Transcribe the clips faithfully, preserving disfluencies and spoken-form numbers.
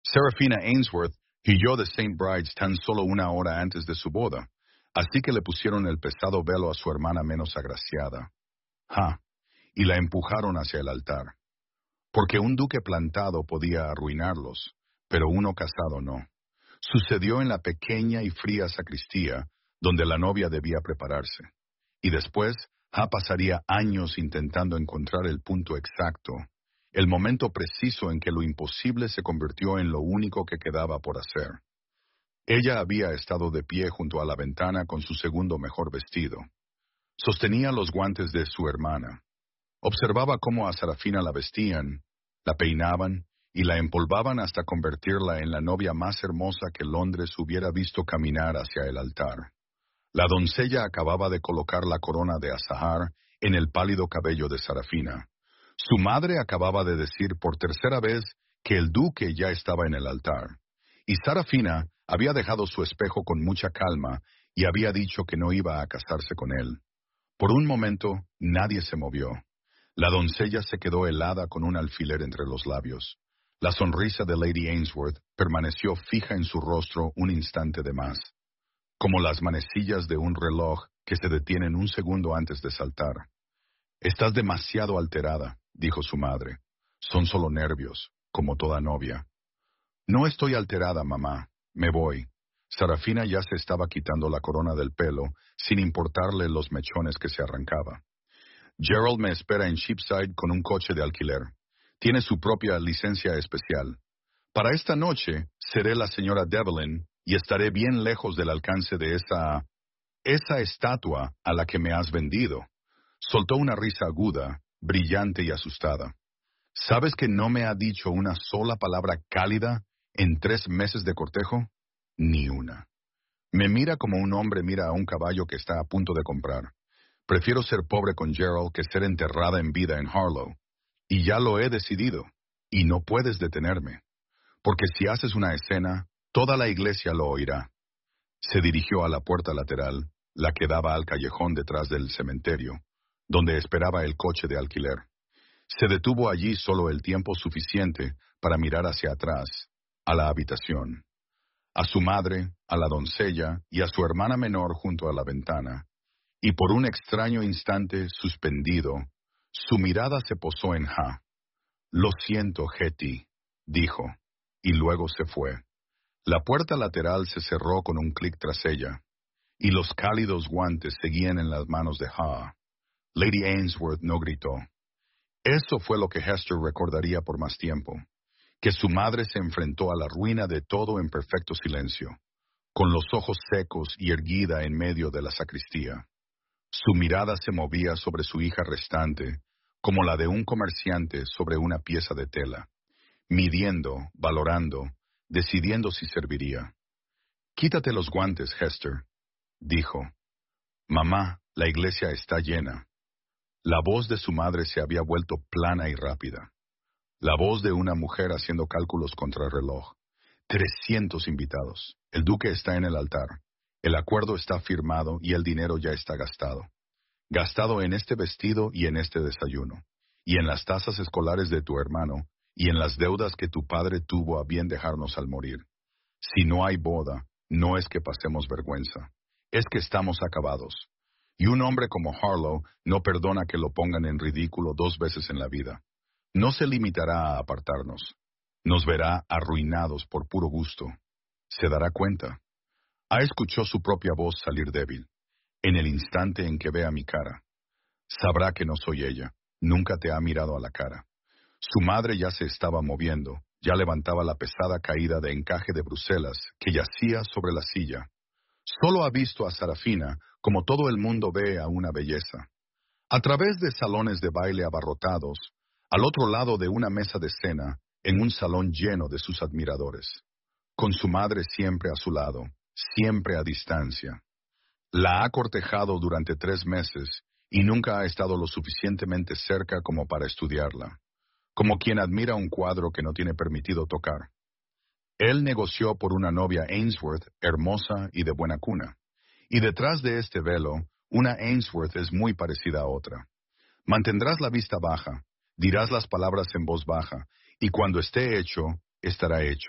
Serafina Ainsworth huyó de Saint Bride's tan solo una hora antes de su boda, así que le pusieron el pesado velo a su hermana menos agraciada. Ja, y la empujaron hacia el altar. Porque un duque plantado podía arruinarlos, pero uno casado no. Sucedió en la pequeña y fría sacristía, donde la novia debía prepararse. Y después, Ha pasaría años intentando encontrar el punto exacto, el momento preciso en que lo imposible se convirtió en lo único que quedaba por hacer. Ella había estado de pie junto a la ventana con su segundo mejor vestido. Sostenía los guantes de su hermana. Observaba cómo a Serafina la vestían, la peinaban y la empolvaban hasta convertirla en la novia más hermosa que Londres hubiera visto caminar hacia el altar. La doncella acababa de colocar la corona de azahar en el pálido cabello de Serafina. Su madre acababa de decir por tercera vez que el duque ya estaba en el altar. Y Serafina había dejado su espejo con mucha calma y había dicho que no iba a casarse con él. Por un momento, nadie se movió. La doncella se quedó helada con un alfiler entre los labios. La sonrisa de Lady Ainsworth permaneció fija en su rostro un instante de más, como las manecillas de un reloj que se detienen un segundo antes de saltar. «Estás demasiado alterada», dijo su madre. «Son solo nervios, como toda novia». «No estoy alterada, mamá. Me voy». Serafina ya se estaba quitando la corona del pelo, sin importarle los mechones que se arrancaba. «Gerald me espera en Cheapside con un coche de alquiler. Tiene su propia licencia especial. Para esta noche seré la señora Devlin y estaré bien lejos del alcance de esa... esa estatua a la que me has vendido». Soltó una risa aguda, brillante y asustada. «¿Sabes que no me ha dicho una sola palabra cálida en tres meses de cortejo? Ni una. Me mira como un hombre mira a un caballo que está a punto de comprar. Prefiero ser pobre con Gerald que ser enterrada en vida en Harlow. Y ya lo he decidido, y no puedes detenerme. Porque si haces una escena, toda la iglesia lo oirá». Se dirigió a la puerta lateral, la que daba al callejón detrás del cementerio, donde esperaba el coche de alquiler. Se detuvo allí solo el tiempo suficiente para mirar hacia atrás, a la habitación, a su madre, a la doncella y a su hermana menor junto a la ventana, y por un extraño instante suspendido, su mirada se posó en Ha. «Lo siento, Hetty», dijo, y luego se fue. La puerta lateral se cerró con un clic tras ella, y los cálidos guantes seguían en las manos de Ha. Lady Ainsworth no gritó. Eso fue lo que Hester recordaría por más tiempo, que su madre se enfrentó a la ruina de todo en perfecto silencio, con los ojos secos y erguida en medio de la sacristía. Su mirada se movía sobre su hija restante, como la de un comerciante sobre una pieza de tela, midiendo, valorando, decidiendo si serviría. «Quítate los guantes, Hester», dijo. «Mamá, la iglesia está llena». La voz de su madre se había vuelto plana y rápida. La voz de una mujer haciendo cálculos contra el reloj. Trescientos invitados. El duque está en el altar. El acuerdo está firmado y el dinero ya está gastado. Gastado en este vestido y en este desayuno. Y en las tasas escolares de tu hermano. Y en las deudas que tu padre tuvo a bien dejarnos al morir. Si no hay boda, no es que pasemos vergüenza. Es que estamos acabados. Y un hombre como Harlow no perdona que lo pongan en ridículo dos veces en la vida. No se limitará a apartarnos. Nos verá arruinados por puro gusto. Se dará cuenta. Ha escuchado su propia voz salir débil. En el instante en que vea mi cara. Sabrá que no soy ella. Nunca te ha mirado a la cara. Su madre ya se estaba moviendo. Ya levantaba la pesada caída de encaje de Bruselas que yacía sobre la silla. Solo ha visto a Serafina como todo el mundo ve a una belleza. A través de salones de baile abarrotados, al otro lado de una mesa de cena, en un salón lleno de sus admiradores. Con su madre siempre a su lado, siempre a distancia. La ha cortejado durante tres meses y nunca ha estado lo suficientemente cerca como para estudiarla. Como quien admira un cuadro que no tiene permitido tocar. Él negoció por una novia Ainsworth, hermosa y de buena cuna. Y detrás de este velo, una Ainsworth es muy parecida a otra. Mantendrás la vista baja, dirás las palabras en voz baja, y cuando esté hecho, estará hecho.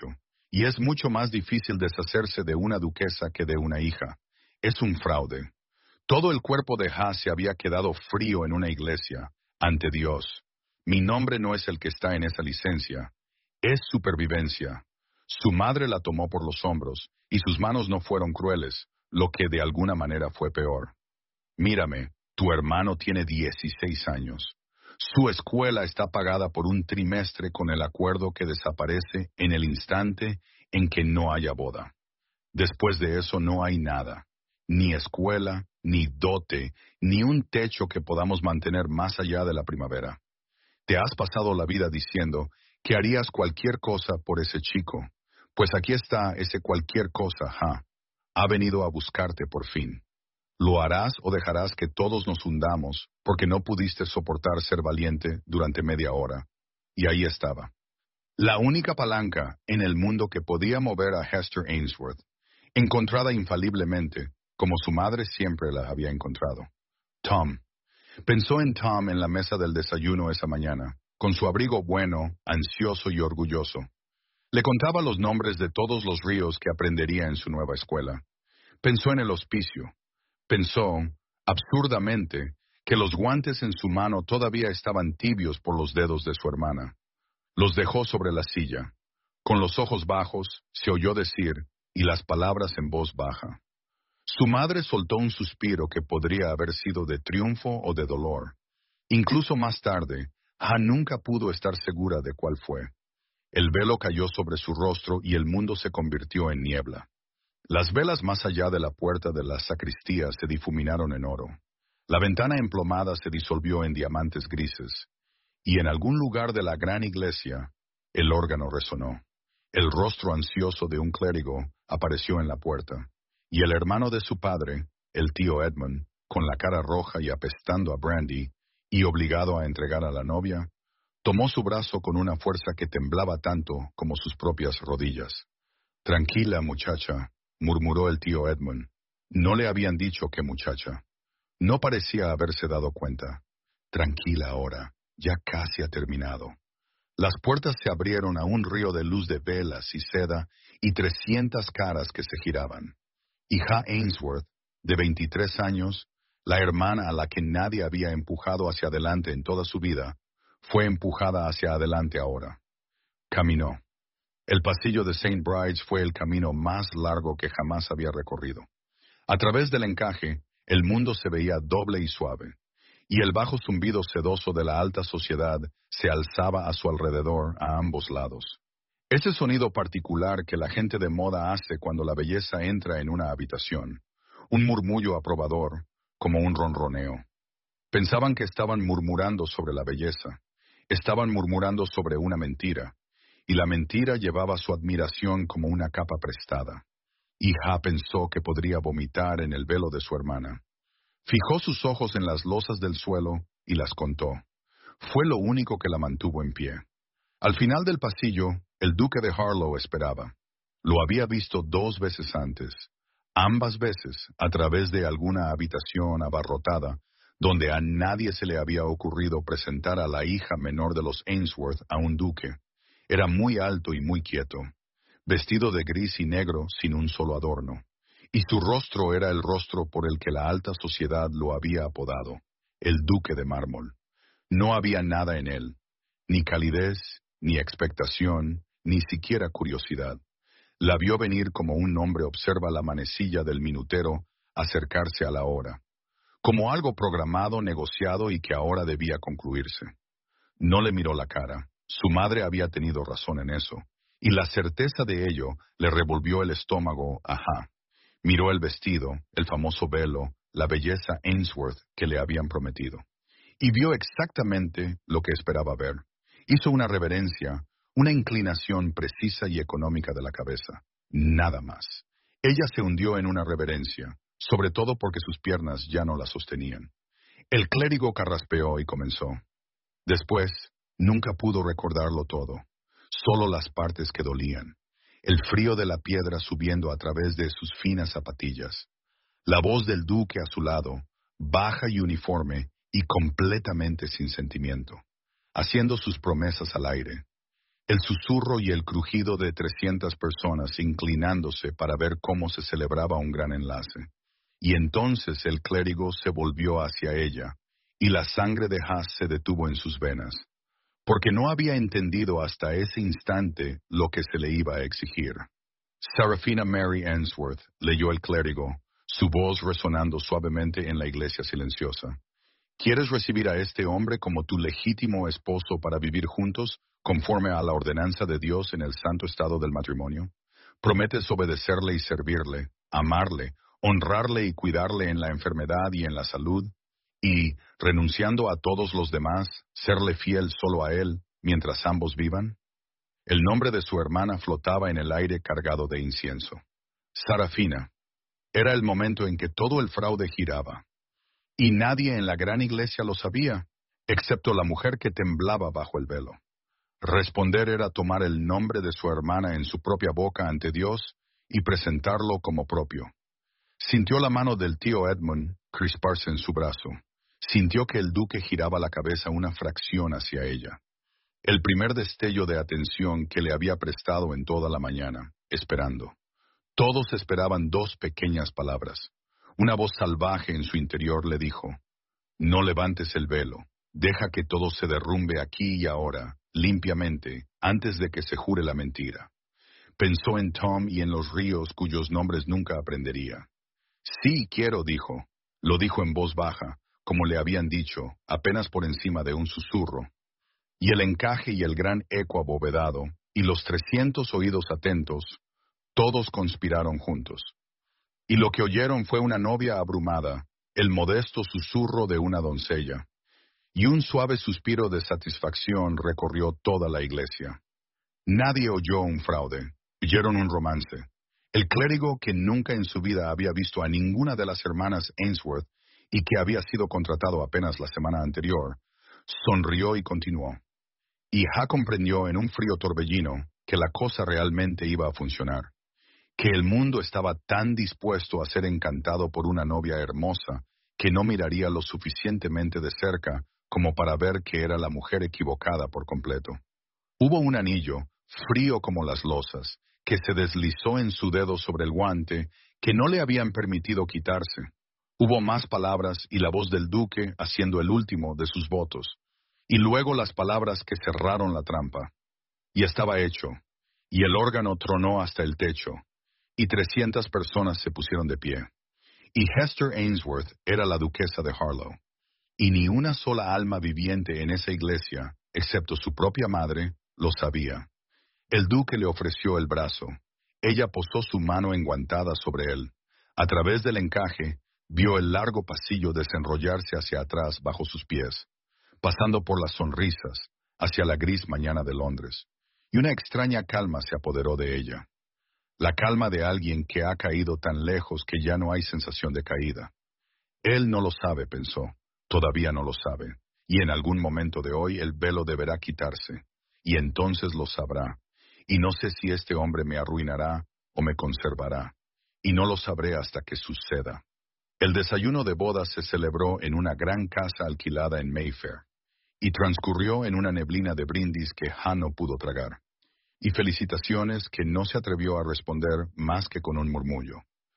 y es mucho más difícil deshacerse de una duquesa que de una hija. Es un fraude. Todo el cuerpo de Ha se había quedado frío en una iglesia, ante Dios. Mi nombre no es el que está en esa licencia. Es supervivencia. Su madre la tomó por los hombros, y sus manos no fueron crueles, lo que de alguna manera fue peor. Mírame, tu hermano tiene dieciséis años. Su escuela está pagada por un trimestre con el acuerdo que desaparece en el instante en que no haya boda. Después de eso no hay nada. Ni escuela, ni dote, ni un techo que podamos mantener más allá de la primavera. Te has pasado la vida diciendo que harías cualquier cosa por ese chico. Pues aquí está ese cualquier cosa, Ha. Ha venido a buscarte por fin. ¿Lo harás o dejarás que todos nos hundamos porque no pudiste soportar ser valiente durante media hora? Y ahí estaba. La única palanca en el mundo que podía mover a Hester Ainsworth, encontrada infaliblemente, como su madre siempre la había encontrado. Tom. Pensó en Tom en la mesa del desayuno esa mañana, con su abrigo bueno, ansioso y orgulloso. Le contaba los nombres de todos los ríos que aprendería en su nueva escuela. Pensó en el hospicio. Pensó, absurdamente, que los guantes en su mano todavía estaban tibios por los dedos de su hermana. Los dejó sobre la silla. Con los ojos bajos, se oyó decir, y las palabras en voz baja. Su madre soltó un suspiro que podría haber sido de triunfo o de dolor. Incluso más tarde, Ha nunca pudo estar segura de cuál fue. El velo cayó sobre su rostro y el mundo se convirtió en niebla. Las velas más allá de la puerta de la sacristía se difuminaron en oro. La ventana emplomada se disolvió en diamantes grises. Y en algún lugar de la gran iglesia, el órgano resonó. El rostro ansioso de un clérigo apareció en la puerta. Y el hermano de su padre, el tío Edmund, con la cara roja y apestando a brandy, y obligado a entregar a la novia, tomó su brazo con una fuerza que temblaba tanto como sus propias rodillas. «Tranquila, muchacha», murmuró el tío Edmund. No le habían dicho qué muchacha. No parecía haberse dado cuenta. «Tranquila ahora, ya casi ha terminado». Las puertas se abrieron a un río de luz de velas y seda y trescientas caras que se giraban. Y Ha Ainsworth, de veintitrés años, la hermana a la que nadie había empujado hacia adelante en toda su vida, fue empujada hacia adelante ahora. Caminó. El pasillo de Saint Bride's fue el camino más largo que jamás había recorrido. A través del encaje, el mundo se veía doble y suave, y el bajo zumbido sedoso de la alta sociedad se alzaba a su alrededor a ambos lados. Ese sonido particular que la gente de moda hace cuando la belleza entra en una habitación, un murmullo aprobador, como un ronroneo. Pensaban que estaban murmurando sobre la belleza, estaban murmurando sobre una mentira, y la mentira llevaba su admiración como una capa prestada. Y Ha pensó que podría vomitar en el velo de su hermana. Fijó sus ojos en las losas del suelo y las contó. Fue lo único que la mantuvo en pie. Al final del pasillo, el duque de Harlow esperaba. Lo había visto dos veces antes, ambas veces a través de alguna habitación abarrotada, donde a nadie se le había ocurrido presentar a la hija menor de los Ainsworth a un duque. Era muy alto y muy quieto, vestido de gris y negro sin un solo adorno, y su rostro era el rostro por el que la alta sociedad lo había apodado, el duque de mármol. No había nada en él, ni calidez, ni expectación, ni siquiera curiosidad. La vio venir como un hombre observa la manecilla del minutero acercarse a la hora, como algo programado, negociado y que ahora debía concluirse. No le miró la cara. Su madre había tenido razón en eso, y la certeza de ello le revolvió el estómago a Ha. Miró el vestido, el famoso velo, la belleza Ainsworth que le habían prometido, y vio exactamente lo que esperaba ver. Hizo una reverencia, una inclinación precisa y económica de la cabeza. Nada más. Ella se hundió en una reverencia, sobre todo porque sus piernas ya no la sostenían. El clérigo carraspeó y comenzó. Después, nunca pudo recordarlo todo, solo las partes que dolían, el frío de la piedra subiendo a través de sus finas zapatillas, la voz del duque a su lado, baja y uniforme y completamente sin sentimiento, haciendo sus promesas al aire. el susurro y el crujido de trescientas personas inclinándose para ver cómo se celebraba un gran enlace. Y entonces el clérigo se volvió hacia ella, y la sangre de Haas se detuvo en sus venas, porque no había entendido hasta ese instante lo que se le iba a exigir. Seraphina Mary Ainsworth, leyó el clérigo, su voz resonando suavemente en la iglesia silenciosa. ¿Quieres recibir a este hombre como tu legítimo esposo para vivir juntos, conforme a la ordenanza de Dios en el santo estado del matrimonio? ¿Prometes obedecerle y servirle, amarle, honrarle y cuidarle en la enfermedad y en la salud, y, renunciando a todos los demás, serle fiel solo a él, mientras ambos vivan? El nombre de su hermana flotaba en el aire cargado de incienso. Sarafina. Era el momento en que todo el fraude giraba. Y nadie en la gran iglesia lo sabía, excepto la mujer que temblaba bajo el velo. Responder era tomar el nombre de su hermana en su propia boca ante Dios y presentarlo como propio. Sintió la mano del tío Edmund crisparse en su brazo. Sintió que el duque giraba la cabeza una fracción hacia ella. El primer destello de atención que le había prestado en toda la mañana, esperando. Todos esperaban dos pequeñas palabras. Una voz salvaje en su interior le dijo: no levantes el velo, deja que todo se derrumbe aquí y ahora, limpiamente, antes de que se jure la mentira. Pensó en Tom y en los ríos cuyos nombres nunca aprendería. Sí, quiero, dijo. Lo dijo en voz baja, como le habían dicho, apenas por encima de un susurro. Y el encaje y el gran eco abovedado, y los trescientos oídos atentos, todos conspiraron juntos. Y lo que oyeron fue una novia abrumada, el modesto susurro de una doncella, y un suave suspiro de satisfacción recorrió toda la iglesia. Nadie oyó un fraude, oyeron un romance. El clérigo, que nunca en su vida había visto a ninguna de las hermanas Ainsworth y que había sido contratado apenas la semana anterior, sonrió y continuó. Y Ha comprendió en un frío torbellino que la cosa realmente iba a funcionar, que el mundo estaba tan dispuesto a ser encantado por una novia hermosa que no miraría lo suficientemente de cerca como para ver que era la mujer equivocada por completo. Hubo un anillo, frío como las losas, que se deslizó en su dedo sobre el guante, que no le habían permitido quitarse. Hubo más palabras y la voz del duque haciendo el último de sus votos, y luego las palabras que cerraron la trampa. Y estaba hecho, y el órgano tronó hasta el techo, y trescientas personas se pusieron de pie. Y Hester Ainsworth era la duquesa de Harlow. Y ni una sola alma viviente en esa iglesia, excepto su propia madre, lo sabía. El duque le ofreció el brazo. Ella posó su mano enguantada sobre él. A través del encaje, vio el largo pasillo desenrollarse hacia atrás bajo sus pies, pasando por las sonrisas, hacia la gris mañana de Londres. Y una extraña calma se apoderó de ella. La calma de alguien que ha caído tan lejos que ya no hay sensación de caída. Él no lo sabe, pensó. Todavía no lo sabe. Y en algún momento de hoy el velo deberá quitarse. Y entonces lo sabrá. Y no sé si este hombre me arruinará o me conservará. Y no lo sabré hasta que suceda. El desayuno de bodas se celebró en una gran casa alquilada en Mayfair. Y transcurrió en una neblina de brindis que Ha no pudo tragar. Y felicitaciones que no se atrevió a responder más que con un murmullo.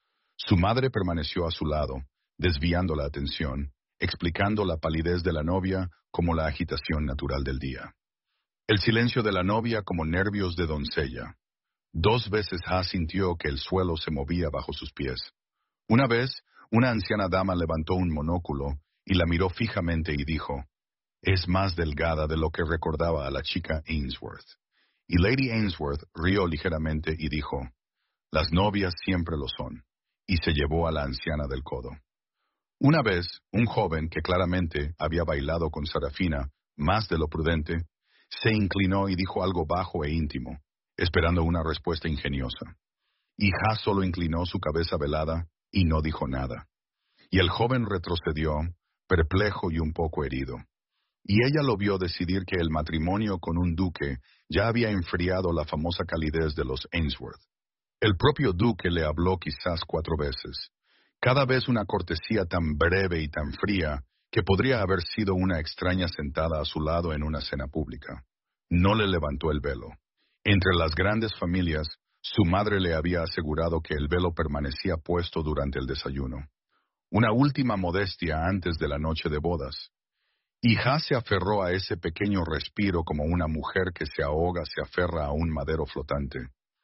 Su madre permaneció a su lado, desviando la atención, explicando la palidez de la novia como la agitación natural del día. El silencio de la novia como nervios de doncella. Dos veces Ha sintió que el suelo se movía bajo sus pies. Una vez, una anciana dama levantó un monóculo y la miró fijamente y dijo: «Es más delgada de lo que recordaba a la chica Ainsworth». Y Lady Ainsworth rió ligeramente y dijo: «Las novias siempre lo son», y se llevó a la anciana del codo. Una vez, un joven que claramente había bailado con Sarafina, más de lo prudente, se inclinó y dijo algo bajo e íntimo, esperando una respuesta ingeniosa. Y Ha solo inclinó su cabeza velada y no dijo nada. Y el joven retrocedió, perplejo y un poco herido. Y ella lo vio decidir que el matrimonio con un duque ya había enfriado la famosa calidez de los Ainsworth. El propio duque le habló quizás cuatro veces, cada vez una cortesía tan breve y tan fría que podría haber sido una extraña sentada a su lado en una cena pública. No le levantó el velo. Entre las grandes familias, su madre le había asegurado que el velo permanecía puesto durante el desayuno. Una última modestia antes de la noche de bodas. Y Ha se aferró a ese pequeño respiro como una mujer que se ahoga se aferra a un madero flotante.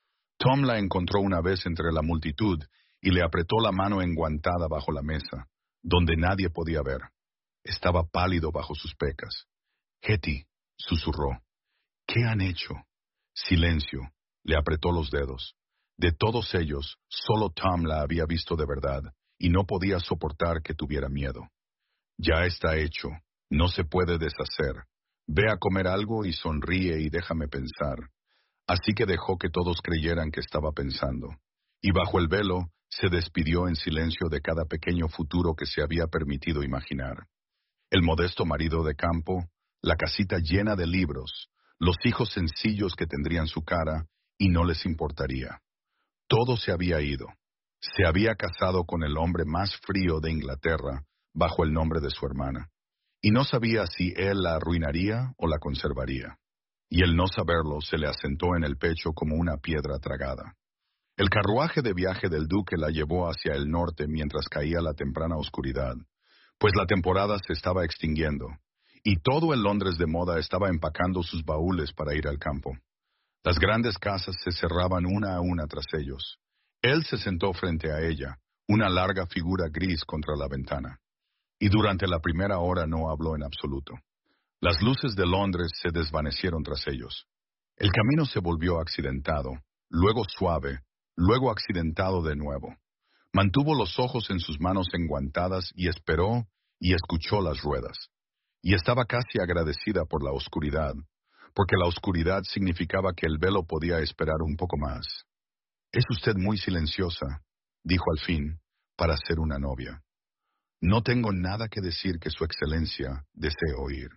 Tom la encontró una vez entre la multitud y le apretó la mano enguantada bajo la mesa, donde nadie podía ver. Estaba pálido bajo sus pecas. Hetty, susurró. ¿Qué han hecho? Silencio. Le apretó los dedos. De todos ellos, solo Tom la había visto de verdad, y no podía soportar que tuviera miedo. Ya está hecho. No se puede deshacer. Ve a comer algo y sonríe y déjame pensar. Así que dejó que todos creyeran que estaba pensando. Y bajo el velo, se despidió en silencio de cada pequeño futuro que se había permitido imaginar. El modesto marido de campo, la casita llena de libros, los hijos sencillos que tendrían su cara, y no les importaría. Todo se había ido. Se había casado con el hombre más frío de Inglaterra, bajo el nombre de su hermana. Y no sabía si él la arruinaría o la conservaría. Y el no saberlo se le asentó en el pecho como una piedra tragada. El carruaje de viaje del duque la llevó hacia el norte mientras caía la temprana oscuridad, pues la temporada se estaba extinguiendo, y todo el Londres de moda estaba empacando sus baúles para ir al campo. Las grandes casas se cerraban una a una tras ellos. Él se sentó frente a ella, una larga figura gris contra la ventana, y durante la primera hora no habló en absoluto. Las luces de Londres se desvanecieron tras ellos. El camino se volvió accidentado, luego suave, luego accidentado de nuevo. Mantuvo los ojos en sus manos enguantadas y esperó y escuchó las ruedas. Y estaba casi agradecida por la oscuridad, porque la oscuridad significaba que el velo podía esperar un poco más. «Es usted muy silenciosa», dijo al fin, «para ser una novia. No tengo nada que decir que su excelencia desee oír».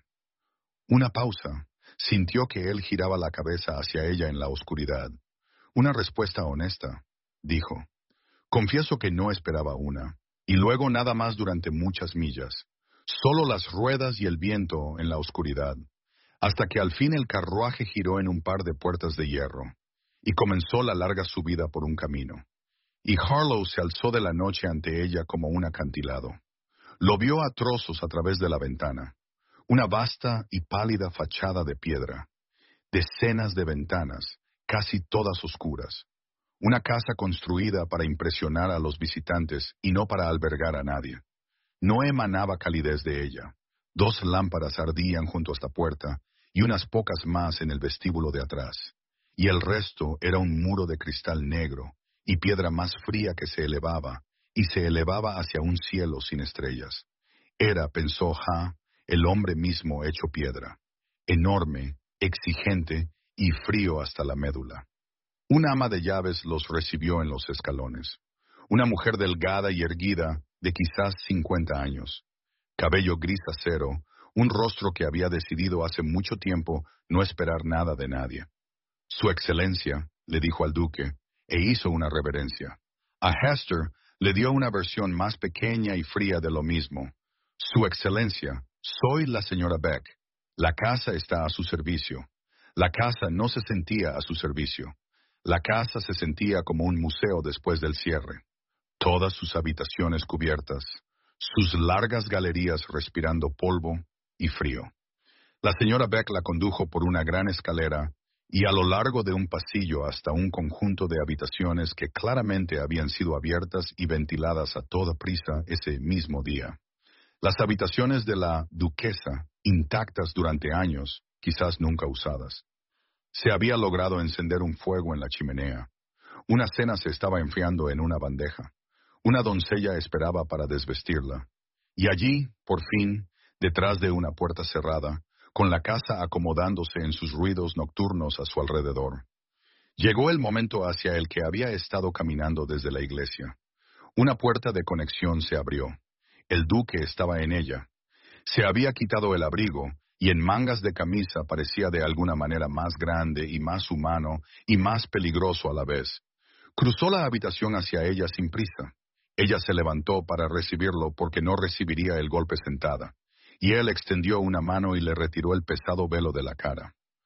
Una pausa. Sintió que él giraba la cabeza hacia ella en la oscuridad. «Una respuesta honesta», dijo. «Confieso que no esperaba una». Y luego nada más durante muchas millas. Solo las ruedas y el viento en la oscuridad. Hasta que al fin el carruaje giró en un par de puertas de hierro. Y comenzó la larga subida por un camino. Y Harlow se alzó de la noche ante ella como un acantilado. Lo vio a trozos a través de la ventana. Una vasta y pálida fachada de piedra. Decenas de ventanas, casi todas oscuras. Una casa construida para impresionar a los visitantes y no para albergar a nadie. No emanaba calidez de ella. Dos lámparas ardían junto a esta puerta y unas pocas más en el vestíbulo de atrás. Y el resto era un muro de cristal negro y piedra más fría que se elevaba, y se elevaba hacia un cielo sin estrellas. Era, pensó Ha, el hombre mismo hecho piedra, enorme, exigente y frío hasta la médula. Una ama de llaves los recibió en los escalones. Una mujer delgada y erguida, de quizás cincuenta años. Cabello gris acero, un rostro que había decidido hace mucho tiempo no esperar nada de nadie. «Su excelencia», le dijo al duque, e hizo una reverencia. A Hester le dio una versión más pequeña y fría de lo mismo. «Su excelencia, soy la señora Beck. La casa está a su servicio». La casa no se sentía a su servicio. La casa se sentía como un museo después del cierre. Todas sus habitaciones cubiertas, sus largas galerías respirando polvo y frío. La señora Beck la condujo por una gran escalera y a lo largo de un pasillo hasta un conjunto de habitaciones que claramente habían sido abiertas y ventiladas a toda prisa ese mismo día. Las habitaciones de la duquesa, intactas durante años, quizás nunca usadas. Se había logrado encender un fuego en la chimenea. Una cena se estaba enfriando en una bandeja. Una doncella esperaba para desvestirla. Y allí, por fin, detrás de una puerta cerrada, con la casa acomodándose en sus ruidos nocturnos a su alrededor. Llegó el momento hacia el que había estado caminando desde la iglesia. Una puerta de conexión se abrió. El duque estaba en ella. Se había quitado el abrigo, y en mangas de camisa parecía de alguna manera más grande y más humano y más peligroso a la vez. Cruzó la habitación hacia ella sin prisa. Ella se levantó para recibirlo porque no recibiría el golpe sentada, y él extendió una mano y le retiró el pesado velo de la cara.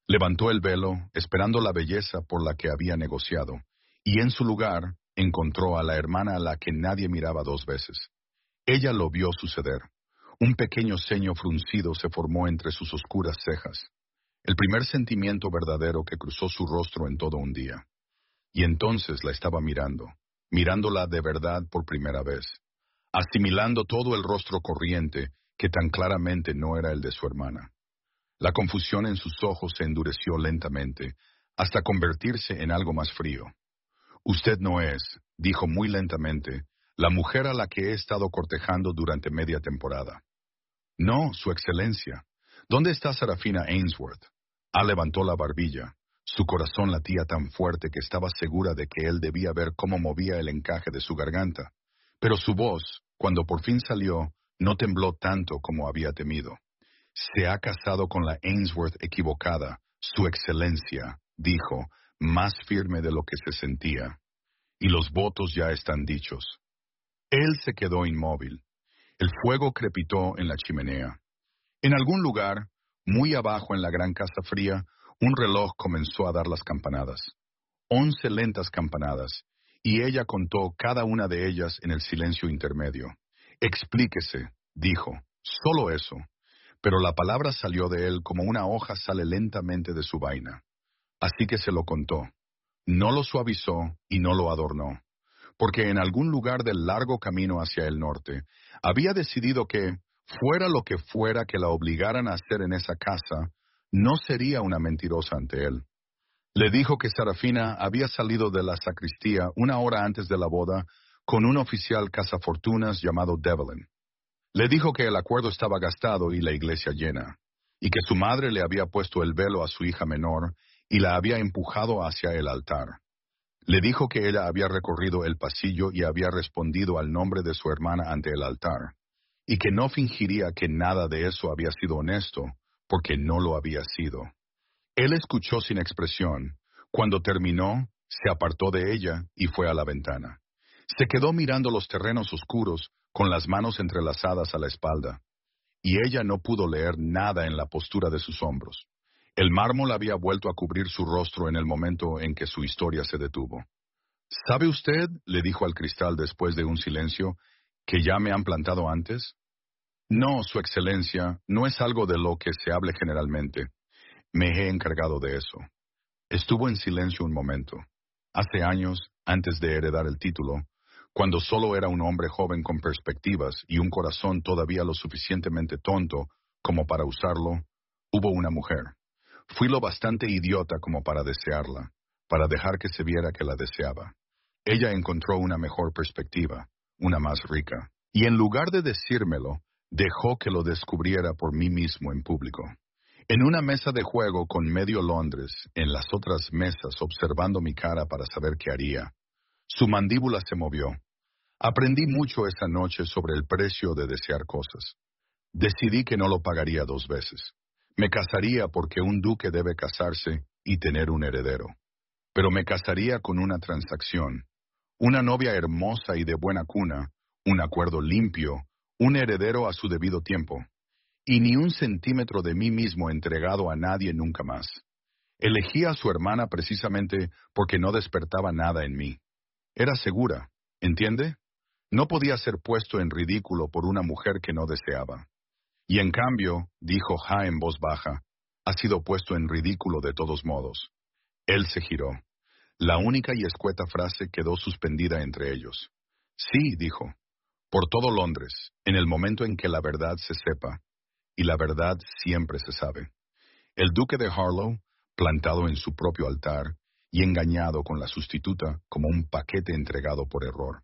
Levantó el velo, esperando la belleza por la que había negociado, y en su lugar encontró a la hermana a la que nadie miraba dos veces. Ella lo vio suceder. Un pequeño ceño fruncido se formó entre sus oscuras cejas, el primer sentimiento verdadero que cruzó su rostro en todo un día. Y entonces la estaba mirando, mirándola de verdad por primera vez, asimilando todo el rostro corriente que tan claramente no era el de su hermana. La confusión en sus ojos se endureció lentamente, hasta convertirse en algo más frío. Usted no es, dijo muy lentamente, la mujer a la que he estado cortejando durante media temporada. No, Su Excelencia. ¿Dónde está Serafina Ainsworth? Ah, levantó la barbilla. Su corazón latía tan fuerte que estaba segura de que él debía ver cómo movía el encaje de su garganta. Pero su voz, cuando por fin salió, no tembló tanto como había temido. Se ha casado con la Ainsworth equivocada, Su Excelencia, dijo, más firme de lo que se sentía. Y los votos ya están dichos. Él se quedó inmóvil. El fuego crepitó en la chimenea. En algún lugar, muy abajo en la gran casa fría, un reloj comenzó a dar las campanadas. Once lentas campanadas, y ella contó cada una de ellas en el silencio intermedio. Explíquese, dijo, solo eso. Pero la palabra salió de él como una hoja sale lentamente de su vaina. Así que se lo contó. No lo suavizó y no lo adornó, porque en algún lugar del largo camino hacia el norte, había decidido que, fuera lo que fuera que la obligaran a hacer en esa casa, no sería una mentirosa ante él. Le dijo que Serafina había salido de la sacristía una hora antes de la boda con un oficial cazafortunas llamado Devlin. Le dijo que el acuerdo estaba gastado y la iglesia llena, y que su madre le había puesto el velo a su hija menor y la había empujado hacia el altar. Le dijo que ella había recorrido el pasillo y había respondido al nombre de su hermana ante el altar, y que no fingiría que nada de eso había sido honesto, porque no lo había sido. Él escuchó sin expresión. Cuando terminó, se apartó de ella y fue a la ventana. Se quedó mirando los terrenos oscuros, con las manos entrelazadas a la espalda, y ella no pudo leer nada en la postura de sus hombros. El mármol había vuelto a cubrir su rostro en el momento en que su historia se detuvo. ¿Sabe usted, le dijo al cristal después de un silencio, que ya me han plantado antes? No, Su Excelencia, no es algo de lo que se hable generalmente. Me he encargado de eso. Estuvo en silencio un momento. Hace años, antes de heredar el título, cuando solo era un hombre joven con perspectivas y un corazón todavía lo suficientemente tonto como para usarlo, hubo una mujer. Fui lo bastante idiota como para desearla, para dejar que se viera que la deseaba. Ella encontró una mejor perspectiva, una más rica, y en lugar de decírmelo, dejó que lo descubriera por mí mismo en público. En una mesa de juego con medio Londres, en las otras mesas observando mi cara para saber qué haría, su mandíbula se movió. Aprendí mucho esa noche sobre el precio de desear cosas. Decidí que no lo pagaría dos veces. Me casaría porque un duque debe casarse y tener un heredero. Pero me casaría con una transacción. Una novia hermosa y de buena cuna, un acuerdo limpio, un heredero a su debido tiempo. Y ni un centímetro de mí mismo entregado a nadie nunca más. Elegí a su hermana precisamente porque no despertaba nada en mí. Era segura, ¿entiende? No podía ser puesto en ridículo por una mujer que no deseaba. Y en cambio, dijo Ja en voz baja, ha sido puesto en ridículo de todos modos. Él se giró. La única y escueta frase quedó suspendida entre ellos. Sí, dijo, por todo Londres, en el momento en que la verdad se sepa, y la verdad siempre se sabe. El duque de Harlow, plantado en su propio altar, y engañado con la sustituta como un paquete entregado por error.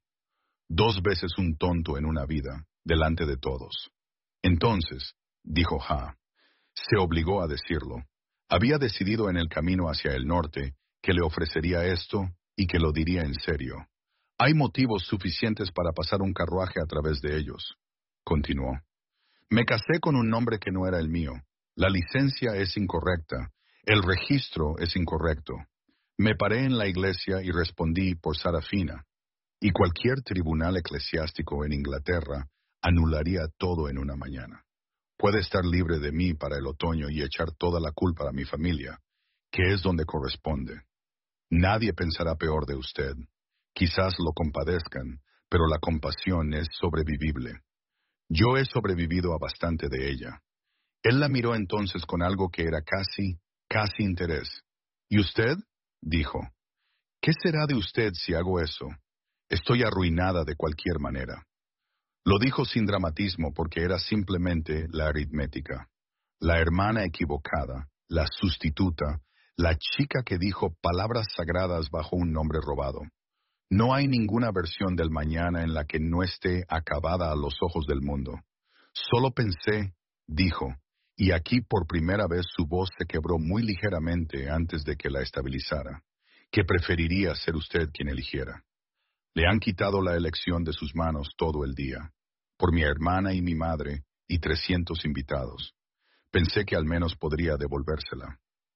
Dos veces un tonto en una vida, delante de todos. Entonces, dijo Ja, se obligó a decirlo. Había decidido en el camino hacia el norte que le ofrecería esto y que lo diría en serio. Hay motivos suficientes para pasar un carruaje a través de ellos. Continuó. Me casé con un nombre que no era el mío. La licencia es incorrecta. El registro es incorrecto. Me paré en la iglesia y respondí por Serafina. Y cualquier tribunal eclesiástico en Inglaterra anularía todo en una mañana. Puede estar libre de mí para el otoño y echar toda la culpa a mi familia, que es donde corresponde. Nadie pensará peor de usted. Quizás lo compadezcan, pero la compasión es sobrevivible. Yo he sobrevivido a bastante de ella. Él la miró entonces con algo que era casi, casi interés. ¿Y usted? Dijo. ¿Qué será de usted si hago eso? Estoy arruinada de cualquier manera. Lo dijo sin dramatismo porque era simplemente la aritmética. La hermana equivocada, la sustituta, la chica que dijo palabras sagradas bajo un nombre robado. No hay ninguna versión del mañana en la que no esté acabada a los ojos del mundo. Solo pensé, dijo, y aquí por primera vez su voz se quebró muy ligeramente antes de que la estabilizara, que preferiría ser usted quien eligiera. Le han quitado la elección de sus manos todo el día, por mi hermana y mi madre y trescientos invitados. Pensé que al menos podría devolvérsela.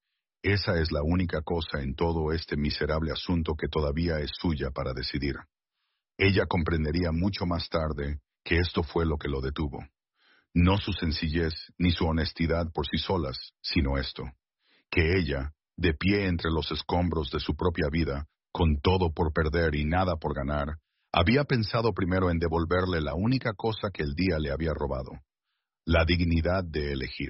Esa es la única cosa en todo este miserable asunto que todavía es suya para decidir. Ella comprendería mucho más tarde que esto fue lo que lo detuvo. No su sencillez ni su honestidad por sí solas, sino esto, que ella, de pie entre los escombros de su propia vida, con todo por perder y nada por ganar, había pensado primero en devolverle la única cosa que el día le había robado, la dignidad de elegir.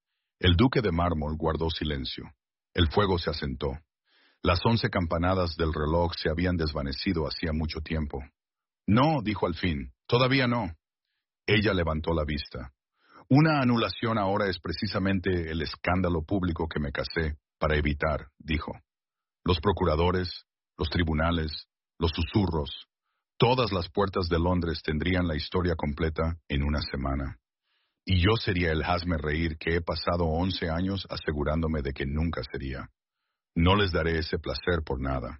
El duque de mármol guardó silencio. El fuego se asentó. Las once campanadas del reloj se habían desvanecido hacía mucho tiempo. No, dijo al fin, todavía no. Ella levantó la vista. Una anulación ahora es precisamente el escándalo público que me casé para evitar, dijo. Los procuradores, los tribunales, los susurros, todas las puertas de Londres tendrían la historia completa en una semana. Y yo sería el hazme reír que he pasado once años asegurándome de que nunca sería. No les daré ese placer por nada.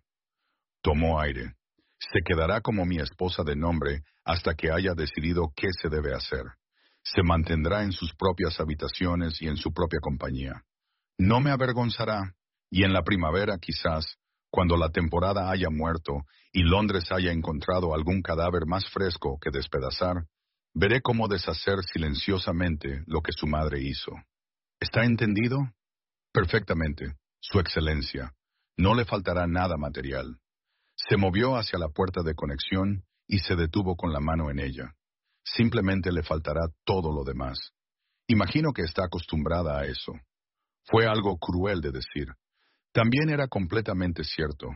Tomó aire. Se quedará como mi esposa de nombre hasta que haya decidido qué se debe hacer. Se mantendrá en sus propias habitaciones y en su propia compañía. No me avergonzará, y en la primavera quizás, cuando la temporada haya muerto y Londres haya encontrado algún cadáver más fresco que despedazar, veré cómo deshacer silenciosamente lo que su madre hizo. ¿Está entendido? Perfectamente, Su Excelencia. No le faltará nada material. Se movió hacia la puerta de conexión y se detuvo con la mano en ella. Simplemente le faltará todo lo demás. Imagino que está acostumbrada a eso. Fue algo cruel de decir. También era completamente cierto.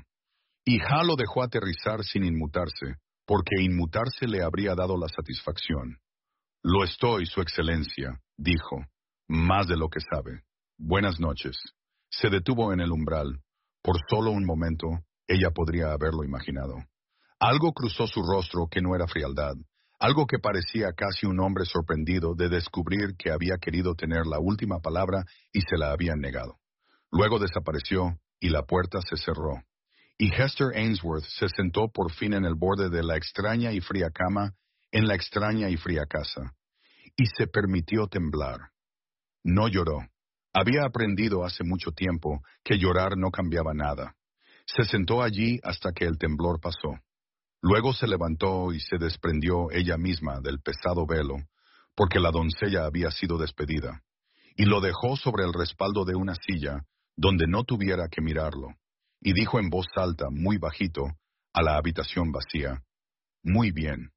Y Ha lo dejó aterrizar sin inmutarse, porque inmutarse le habría dado la satisfacción. Lo estoy, Su Excelencia, dijo, más de lo que sabe. Buenas noches. Se detuvo en el umbral. Por solo un momento, ella podría haberlo imaginado. Algo cruzó su rostro que no era frialdad, algo que parecía casi un hombre sorprendido de descubrir que había querido tener la última palabra y se la habían negado. Luego desapareció y la puerta se cerró. Y Hester Ainsworth se sentó por fin en el borde de la extraña y fría cama, en la extraña y fría casa. Y se permitió temblar. No lloró. Había aprendido hace mucho tiempo que llorar no cambiaba nada. Se sentó allí hasta que el temblor pasó. Luego se levantó y se desprendió ella misma del pesado velo, porque la doncella había sido despedida, y lo dejó sobre el respaldo de una silla, donde no tuviera que mirarlo, y dijo en voz alta, muy bajito, a la habitación vacía, «Muy bien».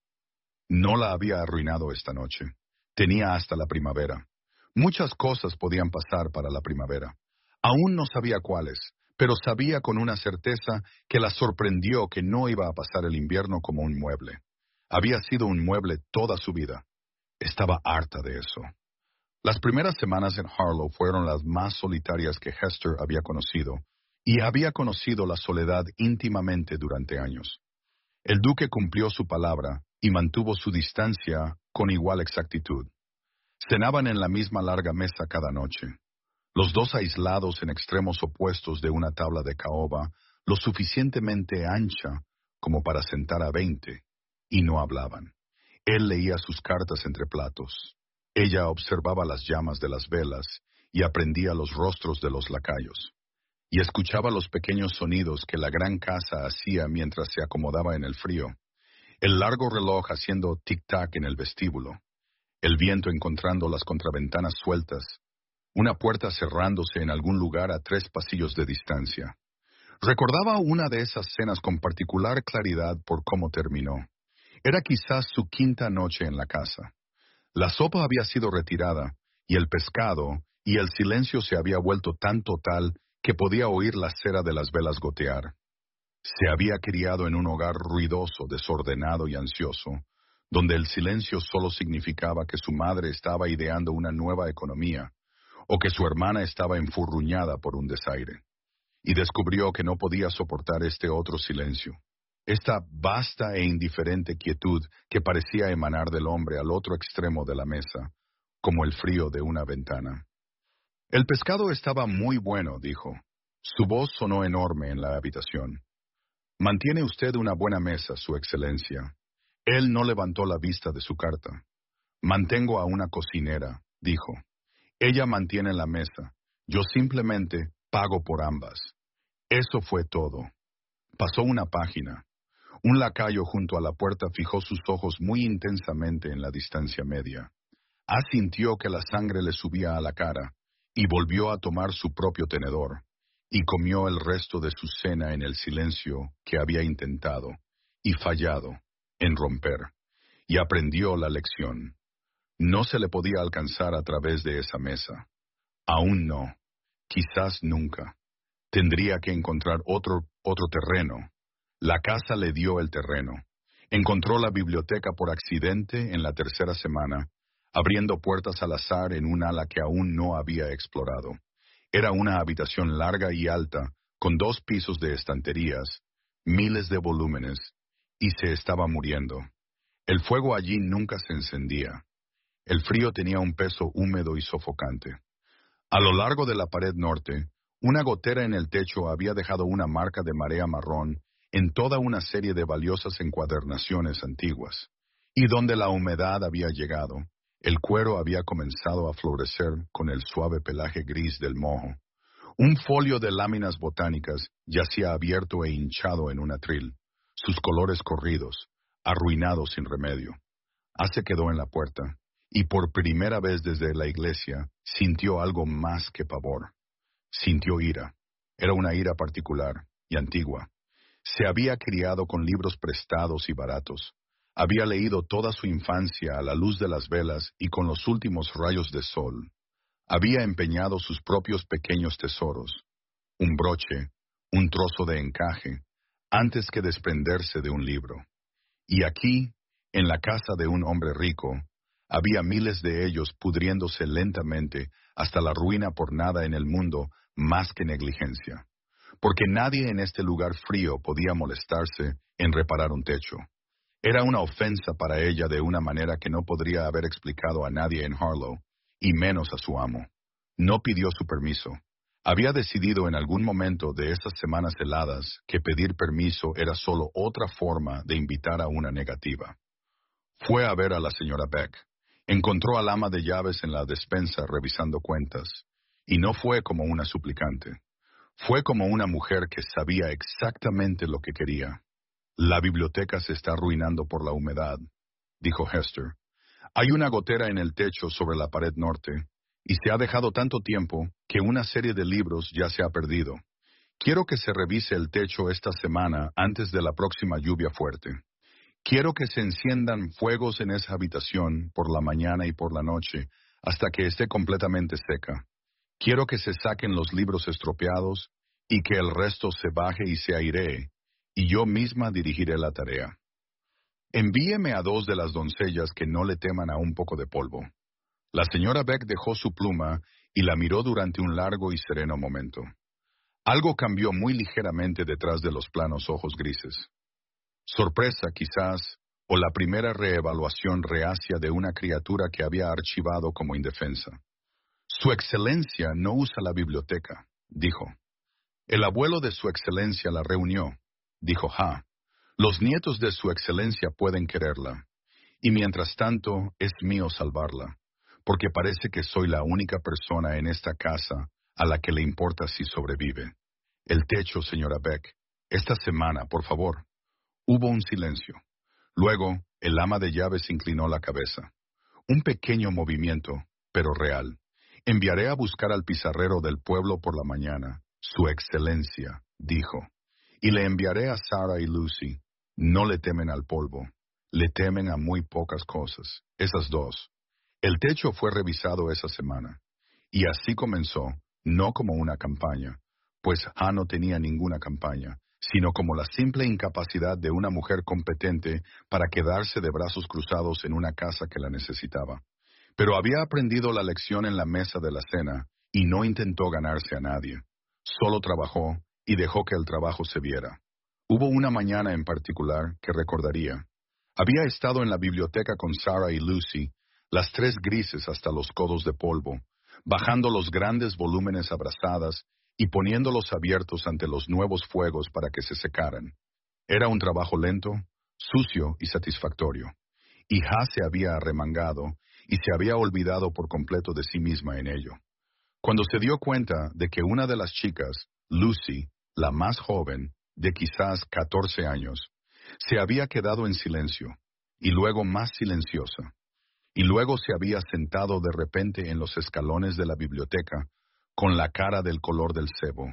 No la había arruinado esta noche. Tenía hasta la primavera. Muchas cosas podían pasar para la primavera. Aún no sabía cuáles, pero sabía con una certeza que la sorprendió que no iba a pasar el invierno como un mueble. Había sido un mueble toda su vida. Estaba harta de eso. Las primeras semanas en Harlow fueron las más solitarias que Hester había conocido, y había conocido la soledad íntimamente durante años. El duque cumplió su palabra y mantuvo su distancia con igual exactitud. Cenaban en la misma larga mesa cada noche. Los dos aislados en extremos opuestos de una tabla de caoba, lo suficientemente ancha como para sentar a veinte, y no hablaban. Él leía sus cartas entre platos. Ella observaba las llamas de las velas y aprendía los rostros de los lacayos. Y escuchaba los pequeños sonidos que la gran casa hacía mientras se acomodaba en el frío. El largo reloj haciendo tic-tac en el vestíbulo. El viento encontrando las contraventanas sueltas. una puerta cerrándose en algún lugar a tres pasillos de distancia. Recordaba una de esas cenas con particular claridad por cómo terminó. Era quizás su quinta noche en la casa. La sopa había sido retirada, y el pescado, y el silencio se había vuelto tan total que podía oír la cera de las velas gotear. Se había criado en un hogar ruidoso, desordenado y ansioso, donde el silencio solo significaba que su madre estaba ideando una nueva economía, o que su hermana estaba enfurruñada por un desaire. Y descubrió que no podía soportar este otro silencio, esta vasta e indiferente quietud que parecía emanar del hombre al otro extremo de la mesa, como el frío de una ventana. El pescado estaba muy bueno, dijo. Su voz sonó enorme en la habitación. Mantiene usted una buena mesa, Su Excelencia. Él no levantó la vista de su carta. Mantengo a una cocinera, dijo. Ella mantiene la mesa. Yo simplemente pago por ambas. Eso fue todo. Pasó una página. Un lacayo junto a la puerta fijó sus ojos muy intensamente en la distancia media. Asintió que la sangre le subía a la cara, y volvió a tomar su propio tenedor, y comió el resto de su cena en el silencio que había intentado, y fallado, en romper, y aprendió la lección. No se le podía alcanzar a través de esa mesa. Aún no. Quizás nunca. Tendría que encontrar otro, otro terreno. La casa le dio el terreno. Encontró la biblioteca por accidente en la tercera semana, abriendo puertas al azar en un ala que aún no había explorado. Era una habitación larga y alta, con dos pisos de estanterías, miles de volúmenes, y se estaba muriendo. El fuego allí nunca se encendía. El frío tenía un peso húmedo y sofocante. A lo largo de la pared norte, una gotera en el techo había dejado una marca de marea marrón en toda una serie de valiosas encuadernaciones antiguas, y donde la humedad había llegado, el cuero había comenzado a florecer con el suave pelaje gris del moho. Un folio de láminas botánicas yacía abierto e hinchado en un atril, sus colores corridos, arruinado sin remedio. Ah, se quedó en la puerta, y por primera vez desde la iglesia sintió algo más que pavor. Sintió ira. Era una ira particular y antigua. Se había criado con libros prestados y baratos. Había leído toda su infancia a la luz de las velas y con los últimos rayos de sol. Había empeñado sus propios pequeños tesoros, un broche, un trozo de encaje, antes que desprenderse de un libro. Y aquí, en la casa de un hombre rico, había miles de ellos pudriéndose lentamente hasta la ruina por nada en el mundo más que negligencia. Porque nadie en este lugar frío podía molestarse en reparar un techo. Era una ofensa para ella de una manera que no podría haber explicado a nadie en Harlow, y menos a su amo. No pidió su permiso. Había decidido en algún momento de esas semanas heladas que pedir permiso era solo otra forma de invitar a una negativa. Fue a ver a la señora Beck. Encontró al ama de llaves en la despensa revisando cuentas, y no fue como una suplicante. Fue como una mujer que sabía exactamente lo que quería. La biblioteca se está arruinando por la humedad, dijo Hester. Hay una gotera en el techo sobre la pared norte, y se ha dejado tanto tiempo que una serie de libros ya se ha perdido. Quiero que se revise el techo esta semana antes de la próxima lluvia fuerte. Quiero que se enciendan fuegos en esa habitación por la mañana y por la noche hasta que esté completamente seca. Quiero que se saquen los libros estropeados y que el resto se baje y se airee, y yo misma dirigiré la tarea. Envíeme a dos de las doncellas que no le teman a un poco de polvo. La señora Beck dejó su pluma y la miró durante un largo y sereno momento. Algo cambió muy ligeramente detrás de los planos ojos grises. Sorpresa, quizás, o la primera reevaluación reacia de una criatura que había archivado como indefensa. Su Excelencia no usa la biblioteca, dijo. El abuelo de Su Excelencia la reunió, dijo Ha. Los nietos de Su Excelencia pueden quererla, y mientras tanto es mío salvarla, porque parece que soy la única persona en esta casa a la que le importa si sobrevive. El techo, señora Beck. Esta semana, por favor. Hubo un silencio. Luego, el ama de llaves inclinó la cabeza. Un pequeño movimiento, pero real. Enviaré a buscar al pizarrero del pueblo por la mañana, su excelencia, dijo. Y le enviaré a Sarah y Lucy. No le temen al polvo, le temen a muy pocas cosas, esas dos. El techo fue revisado esa semana. Y así comenzó, no como una campaña, pues Ha no tenía ninguna campaña, sino como la simple incapacidad de una mujer competente para quedarse de brazos cruzados en una casa que la necesitaba. Pero había aprendido la lección en la mesa de la cena, y no intentó ganarse a nadie. Solo trabajó, y dejó que el trabajo se viera. Hubo una mañana en particular que recordaría. Había estado en la biblioteca con Sarah y Lucy, las tres grises hasta los codos de polvo, bajando los grandes volúmenes abrazadas y poniéndolos abiertos ante los nuevos fuegos para que se secaran. Era un trabajo lento, sucio y satisfactorio. Y Ha se había arremangado y se había olvidado por completo de sí misma en ello. Cuando se dio cuenta de que una de las chicas, Lucy, la más joven, de quizás catorce años, se había quedado en silencio, y luego más silenciosa, y luego se había sentado de repente en los escalones de la biblioteca, con la cara del color del sebo.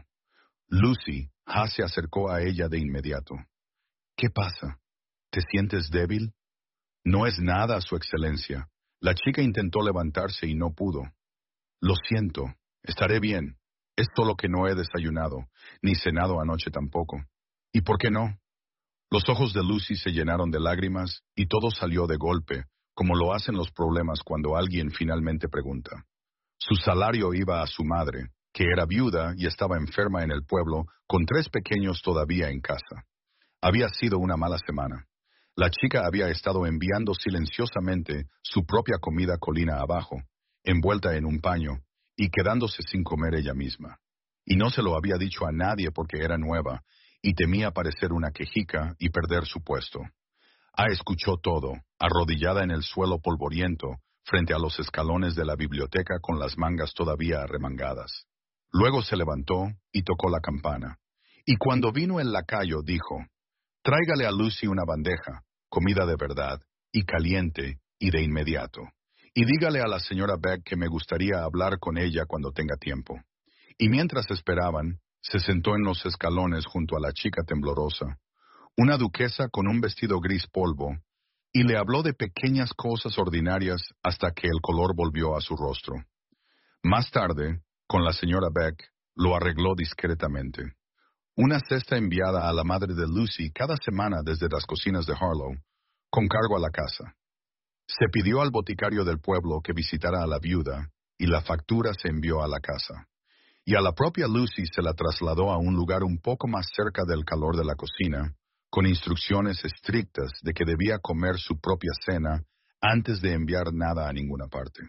Lucy, Ha se acercó a ella de inmediato. ¿Qué pasa? ¿Te sientes débil? No es nada, Su Excelencia. La chica intentó levantarse y no pudo. Lo siento, estaré bien. Es solo que no he desayunado, ni cenado anoche tampoco. ¿Y por qué no? Los ojos de Lucy se llenaron de lágrimas y todo salió de golpe, como lo hacen los problemas cuando alguien finalmente pregunta. Su salario iba a su madre, que era viuda y estaba enferma en el pueblo, con tres pequeños todavía en casa. Había sido una mala semana. La chica había estado enviando silenciosamente su propia comida colina abajo, envuelta en un paño, y quedándose sin comer ella misma. Y no se lo había dicho a nadie porque era nueva, y temía parecer una quejica y perder su puesto. Ha escuchó todo, arrodillada en el suelo polvoriento, frente a los escalones de la biblioteca con las mangas todavía arremangadas. Luego se levantó y tocó la campana. Y cuando vino el lacayo, dijo, «Tráigale a Lucy una bandeja, comida de verdad, y caliente, y de inmediato. Y dígale a la señora Beck que me gustaría hablar con ella cuando tenga tiempo». Y mientras esperaban, se sentó en los escalones junto a la chica temblorosa, una duquesa con un vestido gris polvo, y le habló de pequeñas cosas ordinarias hasta que el color volvió a su rostro. Más tarde, con la señora Beck, lo arregló discretamente. Una cesta enviada a la madre de Lucy cada semana desde las cocinas de Harlow, con cargo a la casa. Se pidió al boticario del pueblo que visitara a la viuda, y la factura se envió a la casa. Y a la propia Lucy se la trasladó a un lugar un poco más cerca del calor de la cocina, con instrucciones estrictas de que debía comer su propia cena antes de enviar nada a ninguna parte.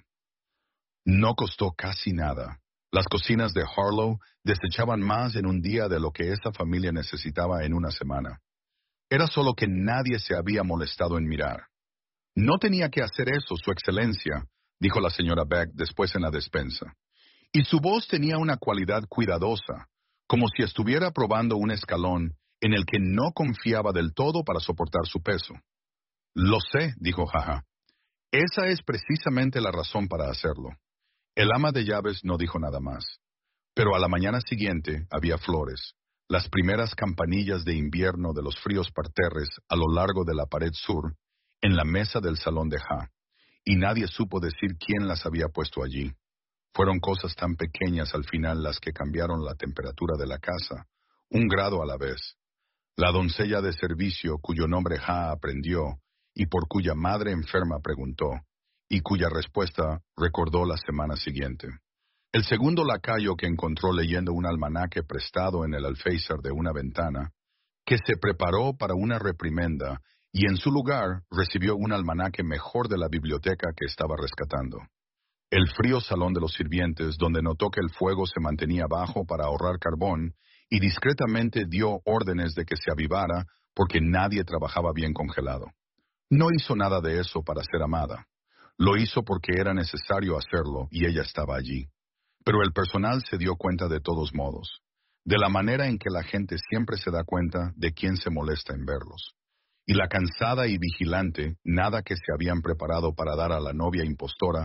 No costó casi nada. Las cocinas de Harlow desechaban más en un día de lo que esa familia necesitaba en una semana. Era solo que nadie se había molestado en mirar. «No tenía que hacer eso, Su Excelencia», dijo la señora Beck después en la despensa. Y su voz tenía una cualidad cuidadosa, como si estuviera probando un escalón en el que no confiaba del todo para soportar su peso. «Lo sé», dijo Ha. «Esa es precisamente la razón para hacerlo». El ama de llaves no dijo nada más. Pero a la mañana siguiente había flores, las primeras campanillas de invierno de los fríos parterres a lo largo de la pared sur, en la mesa del salón de Ha, y nadie supo decir quién las había puesto allí. Fueron cosas tan pequeñas al final las que cambiaron la temperatura de la casa, un grado a la vez. La doncella de servicio cuyo nombre Ha aprendió, y por cuya madre enferma preguntó, y cuya respuesta recordó la semana siguiente. El segundo lacayo que encontró leyendo un almanaque prestado en el alféizar de una ventana, que se preparó para una reprimenda y en su lugar recibió un almanaque mejor de la biblioteca que estaba rescatando. El frío salón de los sirvientes, donde notó que el fuego se mantenía bajo para ahorrar carbón, y discretamente dio órdenes de que se avivara porque nadie trabajaba bien congelado. No hizo nada de eso para ser amada. Lo hizo porque era necesario hacerlo y ella estaba allí. Pero el personal se dio cuenta de todos modos, de la manera en que la gente siempre se da cuenta de quién se molesta en verlos. Y la cansada y vigilante, nada que se habían preparado para dar a la novia impostora,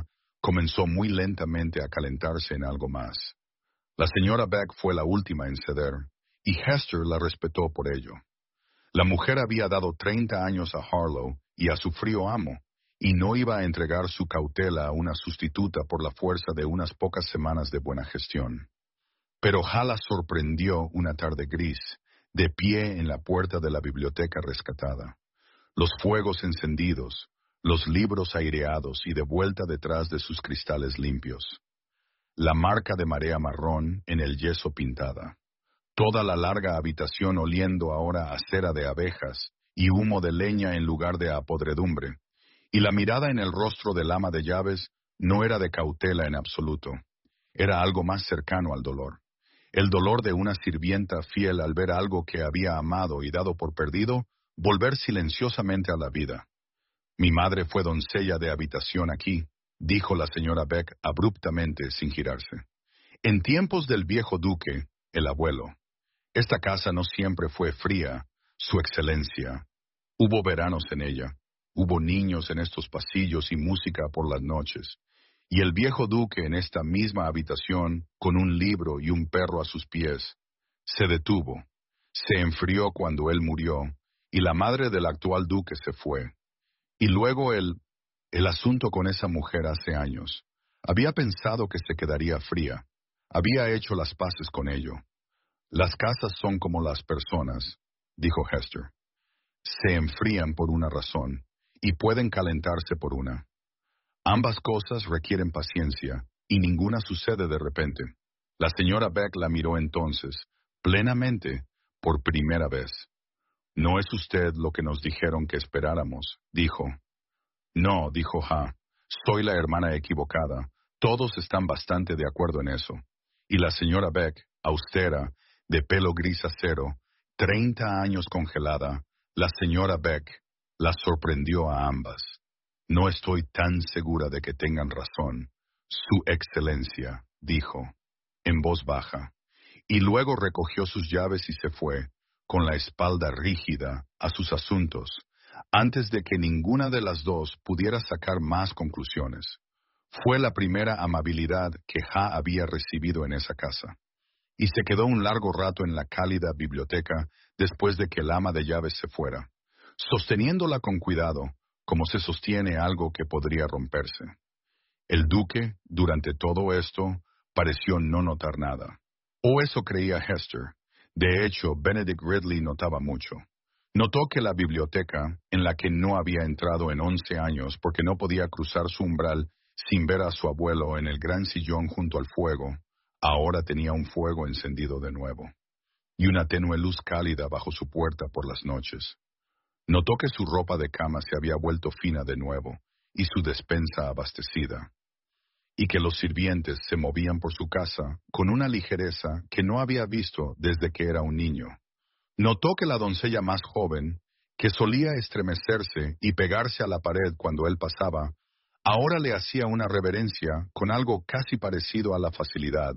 comenzó muy lentamente a calentarse en algo más. La señora Beck fue la última en ceder, y Hester la respetó por ello. La mujer había dado treinta años a Harlow y a su frío amo, y no iba a entregar su cautela a una sustituta por la fuerza de unas pocas semanas de buena gestión. Pero Hal la sorprendió una tarde gris, de pie en la puerta de la biblioteca rescatada. Los fuegos encendidos, los libros aireados y de vuelta detrás de sus cristales limpios. La marca de marea marrón en el yeso pintada. Toda la larga habitación oliendo ahora a cera de abejas y humo de leña en lugar de a podredumbre. Y la mirada en el rostro del ama de llaves no era de cautela en absoluto. Era algo más cercano al dolor. El dolor de una sirvienta fiel al ver algo que había amado y dado por perdido, volver silenciosamente a la vida. Mi madre fue doncella de habitación aquí, dijo la señora Beck abruptamente sin girarse. En tiempos del viejo duque, el abuelo. Esta casa no siempre fue fría, su excelencia. Hubo veranos en ella, hubo niños en estos pasillos y música por las noches. Y el viejo duque en esta misma habitación, con un libro y un perro a sus pies, se detuvo, se enfrió cuando él murió, y la madre del actual duque se fue. Y luego el, el asunto con esa mujer hace años. Había pensado que se quedaría fría. Había hecho las paces con ello. Las casas son como las personas, dijo Hester. Se enfrían por una razón, y pueden calentarse por una. Ambas cosas requieren paciencia, y ninguna sucede de repente. La señora Beck la miró entonces, plenamente, por primera vez. No es usted lo que nos dijeron que esperáramos, dijo. No, dijo Ha, soy la hermana equivocada. Todos están bastante de acuerdo en eso. Y la señora Beck, austera, de pelo gris acero, treinta años congelada, la señora Beck, la sorprendió a ambas. No estoy tan segura de que tengan razón. Su excelencia, dijo, en voz baja, y luego recogió sus llaves y se fue, con la espalda rígida, a sus asuntos, antes de que ninguna de las dos pudiera sacar más conclusiones. Fue la primera amabilidad que Ha había recibido en esa casa, y se quedó un largo rato en la cálida biblioteca después de que el ama de llaves se fuera, sosteniéndola con cuidado, como se sostiene algo que podría romperse. El duque, durante todo esto, pareció no notar nada. O eso creía Hester. De hecho, Benedict Ridley notaba mucho. Notó que la biblioteca, en la que no había entrado en once años porque no podía cruzar su umbral sin ver a su abuelo en el gran sillón junto al fuego, ahora tenía un fuego encendido de nuevo, y una tenue luz cálida bajo su puerta por las noches. Notó que su ropa de cama se había vuelto fina de nuevo, y su despensa abastecida, y que los sirvientes se movían por su casa con una ligereza que no había visto desde que era un niño. Notó que la doncella más joven, que solía estremecerse y pegarse a la pared cuando él pasaba, ahora le hacía una reverencia con algo casi parecido a la facilidad.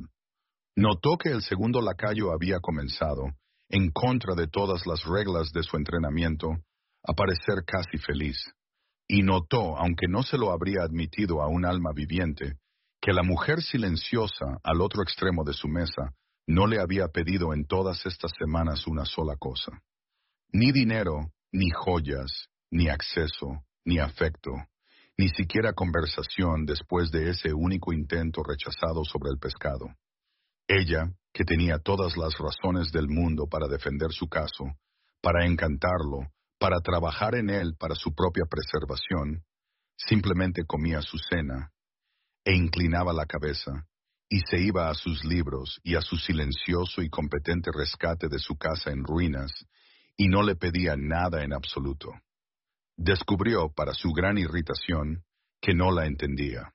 Notó que el segundo lacayo había comenzado, en contra de todas las reglas de su entrenamiento, a parecer casi feliz. Y notó, aunque no se lo habría admitido a un alma viviente, que la mujer silenciosa al otro extremo de su mesa no le había pedido en todas estas semanas una sola cosa. Ni dinero, ni joyas, ni acceso, ni afecto, ni siquiera conversación después de ese único intento rechazado sobre el pescado. Ella, que tenía todas las razones del mundo para defender su caso, para encantarlo, para trabajar en él para su propia preservación, simplemente comía su cena, e inclinaba la cabeza, y se iba a sus libros y a su silencioso y competente rescate de su casa en ruinas, y no le pedía nada en absoluto. Descubrió, para su gran irritación, que no la entendía.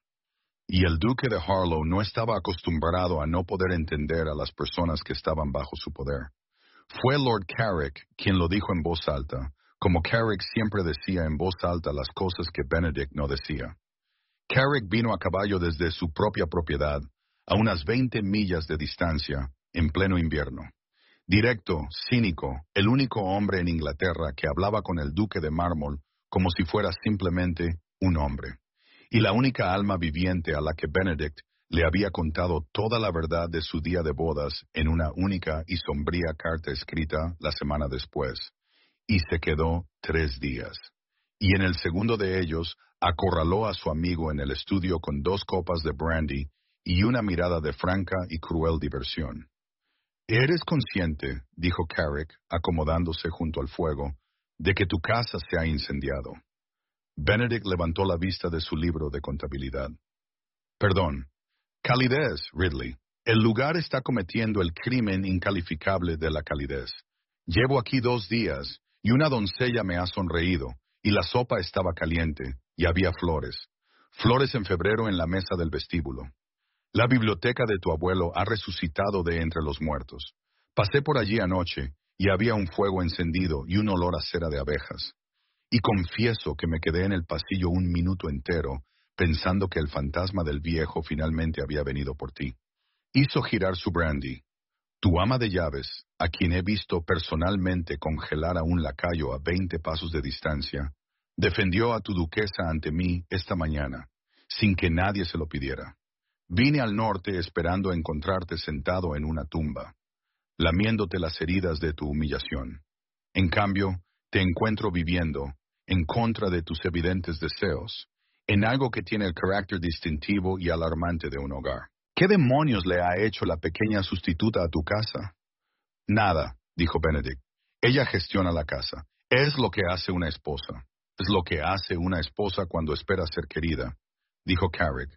Y el duque de Harlow no estaba acostumbrado a no poder entender a las personas que estaban bajo su poder. Fue Lord Carrick quien lo dijo en voz alta, como Carrick siempre decía en voz alta las cosas que Benedict no decía. Carrick vino a caballo desde su propia propiedad, a unas veinte millas de distancia, en pleno invierno. Directo, cínico, el único hombre en Inglaterra que hablaba con el duque de mármol como si fuera simplemente un hombre. y la única alma viviente a la que Benedict le había contado toda la verdad de su día de bodas en una única y sombría carta escrita la semana después, y se quedó tres días. Y en el segundo de ellos acorraló a su amigo en el estudio con dos copas de brandy y una mirada de franca y cruel diversión. «¿Eres consciente», dijo Carrick, acomodándose junto al fuego, «de que tu casa se ha incendiado?» Benedict levantó la vista de su libro de contabilidad. «Perdón. Calidez, Ridley. El lugar está cometiendo el crimen incalificable de la calidez. Llevo aquí dos días, y una doncella me ha sonreído, y la sopa estaba caliente, y había flores. Flores en febrero en la mesa del vestíbulo. La biblioteca de tu abuelo ha resucitado de entre los muertos. Pasé por allí anoche, y había un fuego encendido y un olor a cera de abejas. Y confieso que me quedé en el pasillo un minuto entero, pensando que el fantasma del viejo finalmente había venido por ti. Hizo girar su brandy. Tu ama de llaves, a quien he visto personalmente congelar a un lacayo a veinte pasos de distancia, defendió a tu duquesa ante mí esta mañana, sin que nadie se lo pidiera. Vine al norte esperando encontrarte sentado en una tumba, lamiéndote las heridas de tu humillación. En cambio, te encuentro viviendo, en contra de tus evidentes deseos, en algo que tiene el carácter distintivo y alarmante de un hogar. ¿Qué demonios le ha hecho la pequeña sustituta a tu casa? Nada, dijo Benedict. Ella gestiona la casa. Es lo que hace una esposa. Es lo que hace una esposa cuando espera ser querida, dijo Carrick.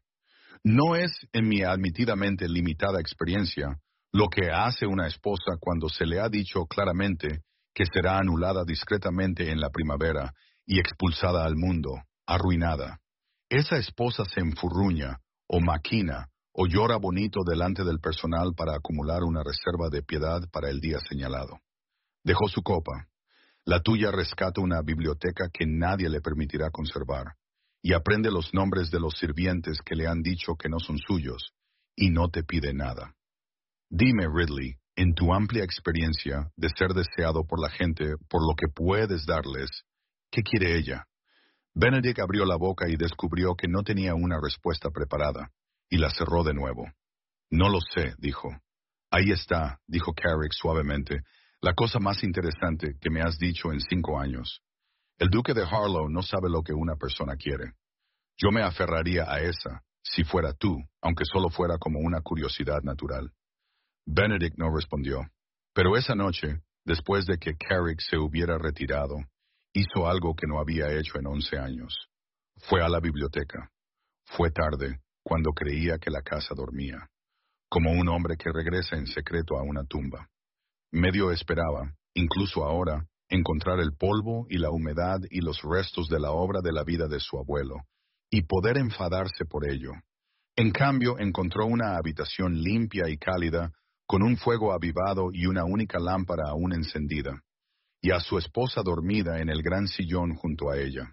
No es, en mi admitidamente limitada experiencia, lo que hace una esposa cuando se le ha dicho claramente que será anulada discretamente en la primavera y expulsada al mundo, arruinada. Esa esposa se enfurruña, o maquina, o llora bonito delante del personal para acumular una reserva de piedad para el día señalado. Dejó su copa. La tuya rescata una biblioteca que nadie le permitirá conservar, y aprende los nombres de los sirvientes que le han dicho que no son suyos, y no te pide nada. Dime, Ridley, en tu amplia experiencia de ser deseado por la gente por lo que puedes darles, ¿qué quiere ella? Benedict abrió la boca y descubrió que no tenía una respuesta preparada, y la cerró de nuevo. No lo sé, dijo. Ahí está, dijo Carrick suavemente, la cosa más interesante que me has dicho en cinco años. El duque de Harlow no sabe lo que una persona quiere. Yo me aferraría a esa, si fuera tú, aunque solo fuera como una curiosidad natural. Benedict no respondió, pero esa noche, después de que Carrick se hubiera retirado, hizo algo que no había hecho en once años. Fue a la biblioteca. Fue tarde, cuando creía que la casa dormía, como un hombre que regresa en secreto a una tumba. Medio esperaba, incluso ahora, encontrar el polvo y la humedad y los restos de la obra de la vida de su abuelo, y poder enfadarse por ello. En cambio, encontró una habitación limpia y cálida, con un fuego avivado y una única lámpara aún encendida, y a su esposa dormida en el gran sillón junto a ella.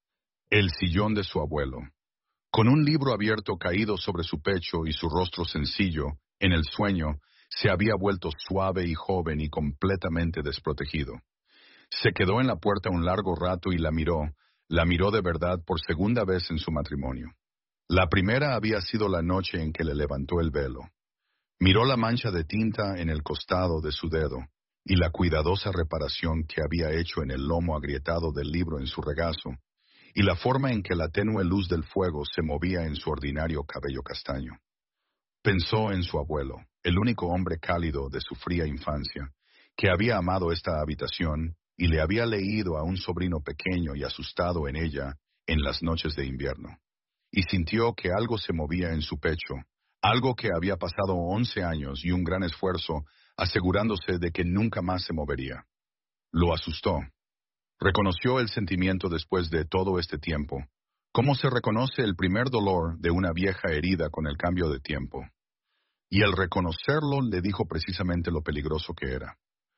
El sillón de su abuelo. Con un libro abierto caído sobre su pecho y su rostro sencillo, en el sueño, se había vuelto suave y joven y completamente desprotegido. Se quedó en la puerta un largo rato y la miró, la miró de verdad por segunda vez en su matrimonio. La primera había sido la noche en que le levantó el velo. Miró la mancha de tinta en el costado de su dedo y la cuidadosa reparación que había hecho en el lomo agrietado del libro en su regazo, y la forma en que la tenue luz del fuego se movía en su ordinario cabello castaño. Pensó en su abuelo, el único hombre cálido de su fría infancia, que había amado esta habitación y le había leído a un sobrino pequeño y asustado en ella en las noches de invierno. Y sintió que algo se movía en su pecho, algo que había pasado once años y un gran esfuerzo asegurándose de que nunca más se movería. Lo asustó. Reconoció el sentimiento después de todo este tiempo, como se reconoce el primer dolor de una vieja herida con el cambio de tiempo. Y al reconocerlo le dijo precisamente lo peligroso que era.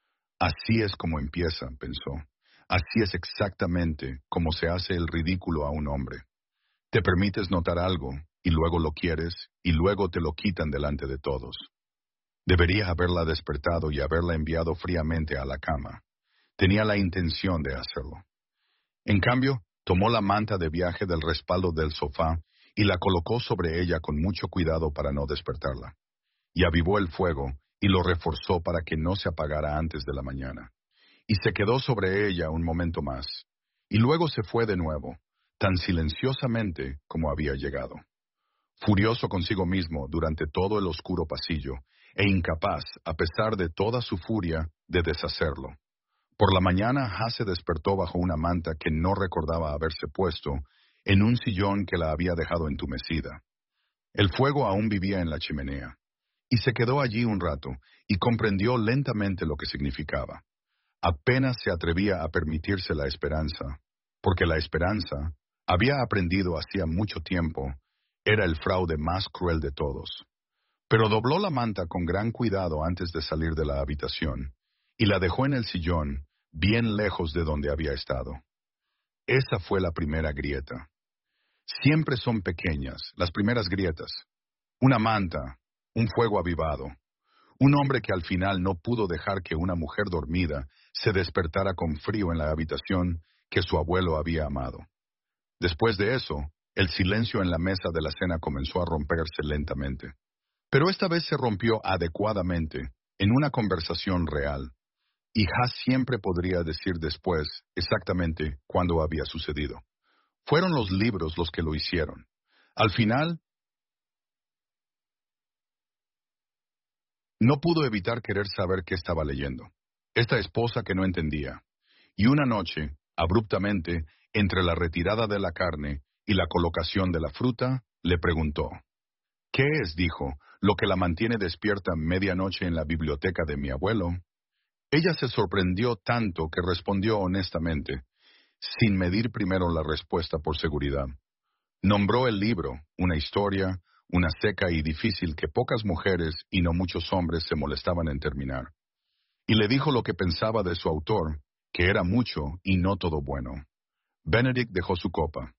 Así es como empieza, pensó. Así es exactamente como se hace el ridículo a un hombre. Te permites notar algo, y luego lo quieres, y luego te lo quitan delante de todos. Debería haberla despertado y haberla enviado fríamente a la cama. Tenía la intención de hacerlo. En cambio, tomó la manta de viaje del respaldo del sofá y la colocó sobre ella con mucho cuidado para no despertarla. Y avivó el fuego y lo reforzó para que no se apagara antes de la mañana. Y se quedó sobre ella un momento más, y luego se fue de nuevo, tan silenciosamente como había llegado. Furioso consigo mismo durante todo el oscuro pasillo, e incapaz, a pesar de toda su furia, de deshacerlo. Por la mañana, Ha se despertó bajo una manta que no recordaba haberse puesto, en un sillón que la había dejado entumecida. El fuego aún vivía en la chimenea, y se quedó allí un rato, y comprendió lentamente lo que significaba. Apenas se atrevía a permitirse la esperanza, porque la esperanza, había aprendido hacía mucho tiempo, era el fraude más cruel de todos. Pero dobló la manta con gran cuidado antes de salir de la habitación, y la dejó en el sillón, bien lejos de donde había estado. Esa fue la primera grieta. Siempre son pequeñas, las primeras grietas. Una manta, un fuego avivado. Un hombre que al final no pudo dejar que una mujer dormida se despertara con frío en la habitación que su abuelo había amado. Después de eso, el silencio en la mesa de la cena comenzó a romperse lentamente. Pero esta vez se rompió adecuadamente, en una conversación real, y Ha siempre podría decir después exactamente cuándo había sucedido. Fueron los libros los que lo hicieron. Al final, no pudo evitar querer saber qué estaba leyendo. Esta esposa que no entendía. Y una noche, abruptamente, entre la retirada de la carne y la colocación de la fruta, le preguntó. ¿Qué es, dijo, lo que la mantiene despierta medianoche en la biblioteca de mi abuelo? Ella se sorprendió tanto que respondió honestamente, sin medir primero la respuesta por seguridad. Nombró el libro, una historia, una seca y difícil que pocas mujeres y no muchos hombres se molestaban en terminar. Y le dijo lo que pensaba de su autor, que era mucho y no todo bueno. Benedict dejó su copa.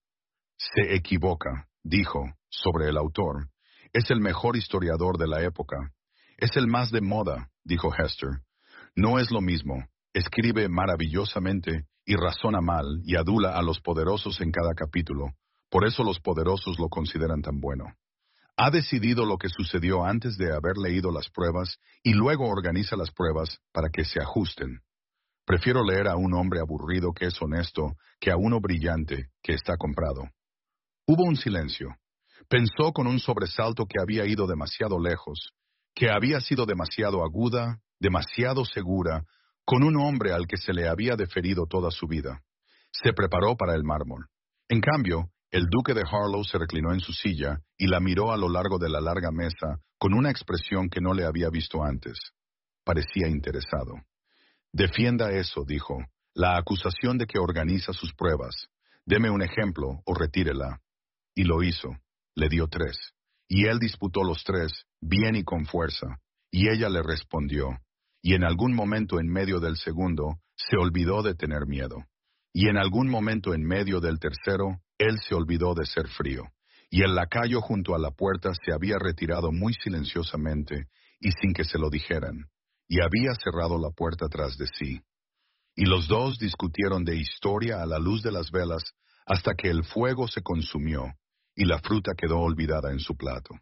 Se equivoca, dijo, sobre el autor. Es el mejor historiador de la época. Es el más de moda, dijo Hester. No es lo mismo. Escribe maravillosamente y razona mal y adula a los poderosos en cada capítulo. Por eso los poderosos lo consideran tan bueno. Ha decidido lo que sucedió antes de haber leído las pruebas y luego organiza las pruebas para que se ajusten. Prefiero leer a un hombre aburrido que es honesto que a uno brillante que está comprado. Hubo un silencio. Pensó con un sobresalto que había ido demasiado lejos, que había sido demasiado aguda, demasiado segura, con un hombre al que se le había deferido toda su vida. Se preparó para el mármol. En cambio, el duque de Harlow se reclinó en su silla y la miró a lo largo de la larga mesa con una expresión que no le había visto antes. Parecía interesado. Defienda eso, dijo, la acusación de que organiza sus pruebas. Deme un ejemplo o retírela. Y lo hizo. Le dio tres. Y él disputó los tres, bien y con fuerza. Y ella le respondió. Y en algún momento en medio del segundo, se olvidó de tener miedo. Y en algún momento en medio del tercero, él se olvidó de ser frío. Y el lacayo junto a la puerta se había retirado muy silenciosamente y sin que se lo dijeran. Y había cerrado la puerta tras de sí. Y los dos discutieron de historia a la luz de las velas hasta que el fuego se consumió y la fruta quedó olvidada en su plato.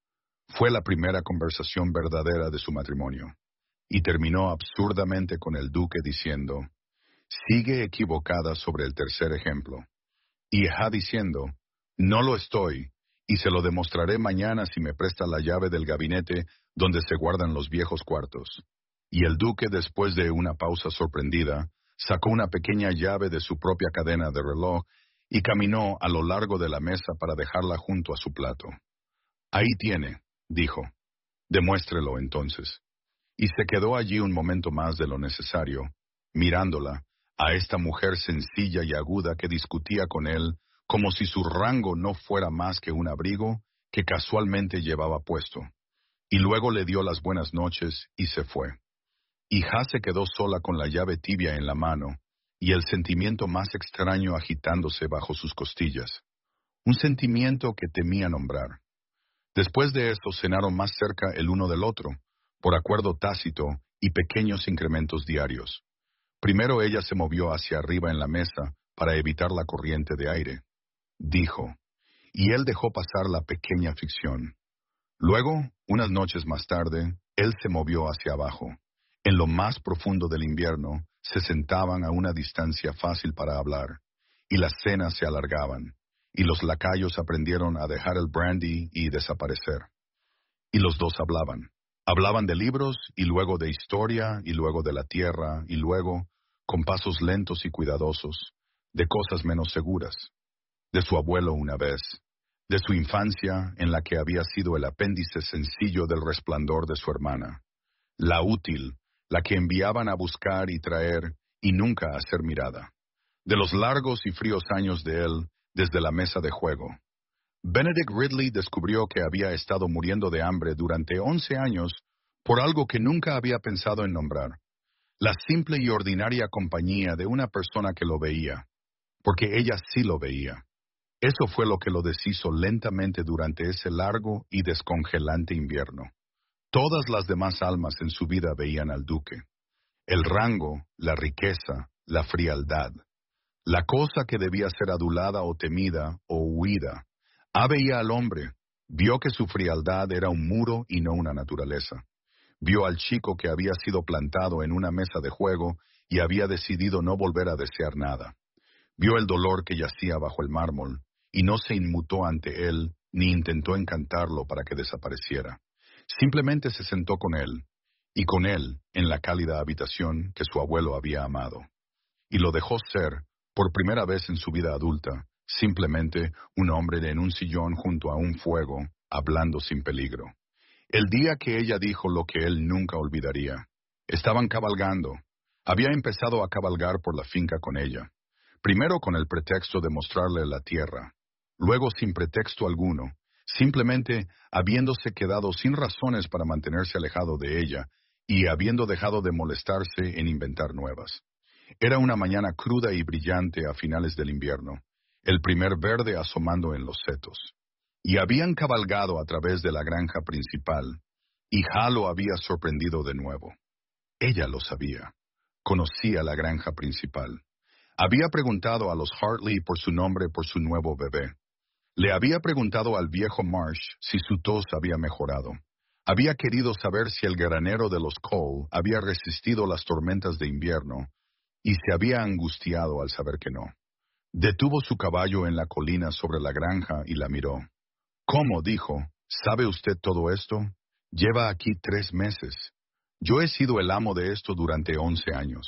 Fue la primera conversación verdadera de su matrimonio, y terminó absurdamente con el duque diciendo, sigue equivocada sobre el tercer ejemplo. Y Ha diciendo, no lo estoy, y se lo demostraré mañana si me presta la llave del gabinete donde se guardan los viejos cuartos. Y el duque, después de una pausa sorprendida, sacó una pequeña llave de su propia cadena de reloj y caminó a lo largo de la mesa para dejarla junto a su plato. Ahí tiene, dijo. Demuéstrelo entonces. Y se quedó allí un momento más de lo necesario, mirándola, a esta mujer sencilla y aguda que discutía con él como si su rango no fuera más que un abrigo que casualmente llevaba puesto. Y luego le dio las buenas noches y se fue. Y Ha se quedó sola con la llave tibia en la mano, y el sentimiento más extraño agitándose bajo sus costillas. Un sentimiento que temía nombrar. Después de eso cenaron más cerca el uno del otro, por acuerdo tácito y pequeños incrementos diarios. Primero ella se movió hacia arriba en la mesa para evitar la corriente de aire. Dijo, y él dejó pasar la pequeña ficción. Luego, unas noches más tarde, él se movió hacia abajo. En lo más profundo del invierno, se sentaban a una distancia fácil para hablar, y las cenas se alargaban, y los lacayos aprendieron a dejar el brandy y desaparecer. Y los dos hablaban. Hablaban de libros, y luego de historia, y luego de la tierra, y luego, con pasos lentos y cuidadosos, de cosas menos seguras. De su abuelo una vez, de su infancia en la que había sido el apéndice sencillo del resplandor de su hermana, la útil, la que enviaban a buscar y traer y nunca a ser mirada, de los largos y fríos años de él desde la mesa de juego. Benedict Ridley descubrió que había estado muriendo de hambre durante once años por algo que nunca había pensado en nombrar, la simple y ordinaria compañía de una persona que lo veía, porque ella sí lo veía. Eso fue lo que lo deshizo lentamente durante ese largo y descongelante invierno. Todas las demás almas en su vida veían al duque. El rango, la riqueza, la frialdad. La cosa que debía ser adulada o temida o huida. Ah, veía al hombre. Vio que su frialdad era un muro y no una naturaleza. Vio al chico que había sido plantado en una mesa de juego y había decidido no volver a desear nada. Vio el dolor que yacía bajo el mármol, y no se inmutó ante él, ni intentó encantarlo para que desapareciera. Simplemente se sentó con él, y con él, en la cálida habitación que su abuelo había amado. Y lo dejó ser, por primera vez en su vida adulta, simplemente un hombre en un sillón junto a un fuego, hablando sin peligro. El día que ella dijo lo que él nunca olvidaría. Estaban cabalgando. Había empezado a cabalgar por la finca con ella. Primero con el pretexto de mostrarle la tierra. Luego sin pretexto alguno, simplemente habiéndose quedado sin razones para mantenerse alejado de ella y habiendo dejado de molestarse en inventar nuevas. Era una mañana cruda y brillante a finales del invierno, el primer verde asomando en los setos. Y habían cabalgado a través de la granja principal, y Hal lo había sorprendido de nuevo. Ella lo sabía. Conocía la granja principal. Había preguntado a los Hartley por su nombre por su nuevo bebé. Le había preguntado al viejo Marsh si su tos había mejorado. Había querido saber si el granero de los Cole había resistido las tormentas de invierno, y se había angustiado al saber que no. Detuvo su caballo en la colina sobre la granja y la miró. ¿Cómo? Dijo. ¿Sabe usted todo esto? Lleva aquí tres meses. Yo he sido el amo de esto durante once años.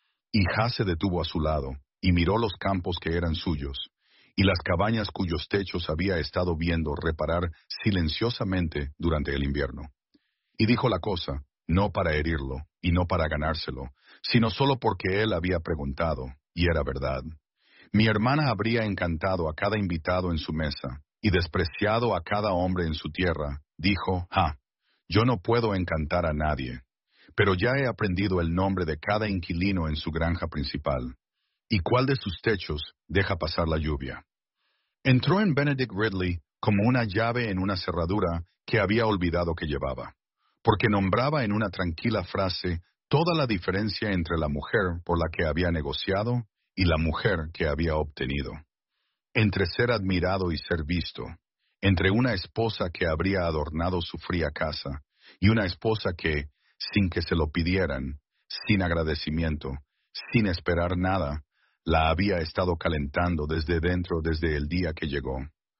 Y Ha se detuvo a su lado, y miró los campos que eran suyos, y las cabañas cuyos techos había estado viendo reparar silenciosamente durante el invierno. Y dijo la cosa, no para herirlo, y no para ganárselo, sino solo porque él había preguntado, y era verdad. Mi hermana habría encantado a cada invitado en su mesa, y despreciado a cada hombre en su tierra, dijo, «Ja, yo no puedo encantar a nadie, pero ya he aprendido el nombre de cada inquilino en su granja principal, y cuál de sus techos deja pasar la lluvia». Entró en Benedict Ridley como una llave en una cerradura que había olvidado que llevaba, porque nombraba en una tranquila frase toda la diferencia entre la mujer por la que había negociado y la mujer que había obtenido. Entre ser admirado y ser visto, entre una esposa que habría adornado su fría casa y una esposa que, sin que se lo pidieran, sin agradecimiento, sin esperar nada, la había estado calentando desde dentro desde el día que llegó.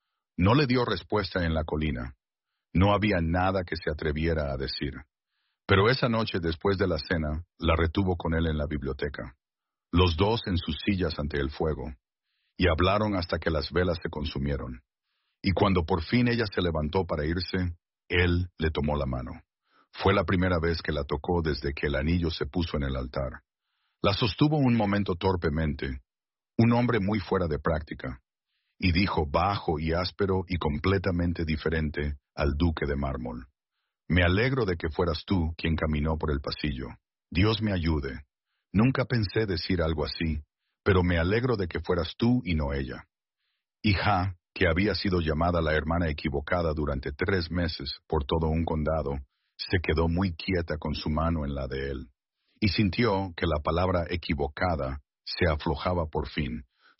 No le dio respuesta en la colina. No había nada que se atreviera a decir. Pero esa noche después de la cena, la retuvo con él en la biblioteca. Los dos en sus sillas ante el fuego. Y hablaron hasta que las velas se consumieron. Y cuando por fin ella se levantó para irse, él le tomó la mano. Fue la primera vez que la tocó desde que el anillo se puso en el altar. La sostuvo un momento torpemente, un hombre muy fuera de práctica, y dijo bajo y áspero y completamente diferente al duque de mármol. Me alegro de que fueras tú quien caminó por el pasillo. Dios me ayude. Nunca pensé decir algo así, pero me alegro de que fueras tú y no ella. Y Ha, que había sido llamada la hermana equivocada durante tres meses por todo un condado, se quedó muy quieta con su mano en la de él, y sintió que la palabra equivocada se aflojaba por fin,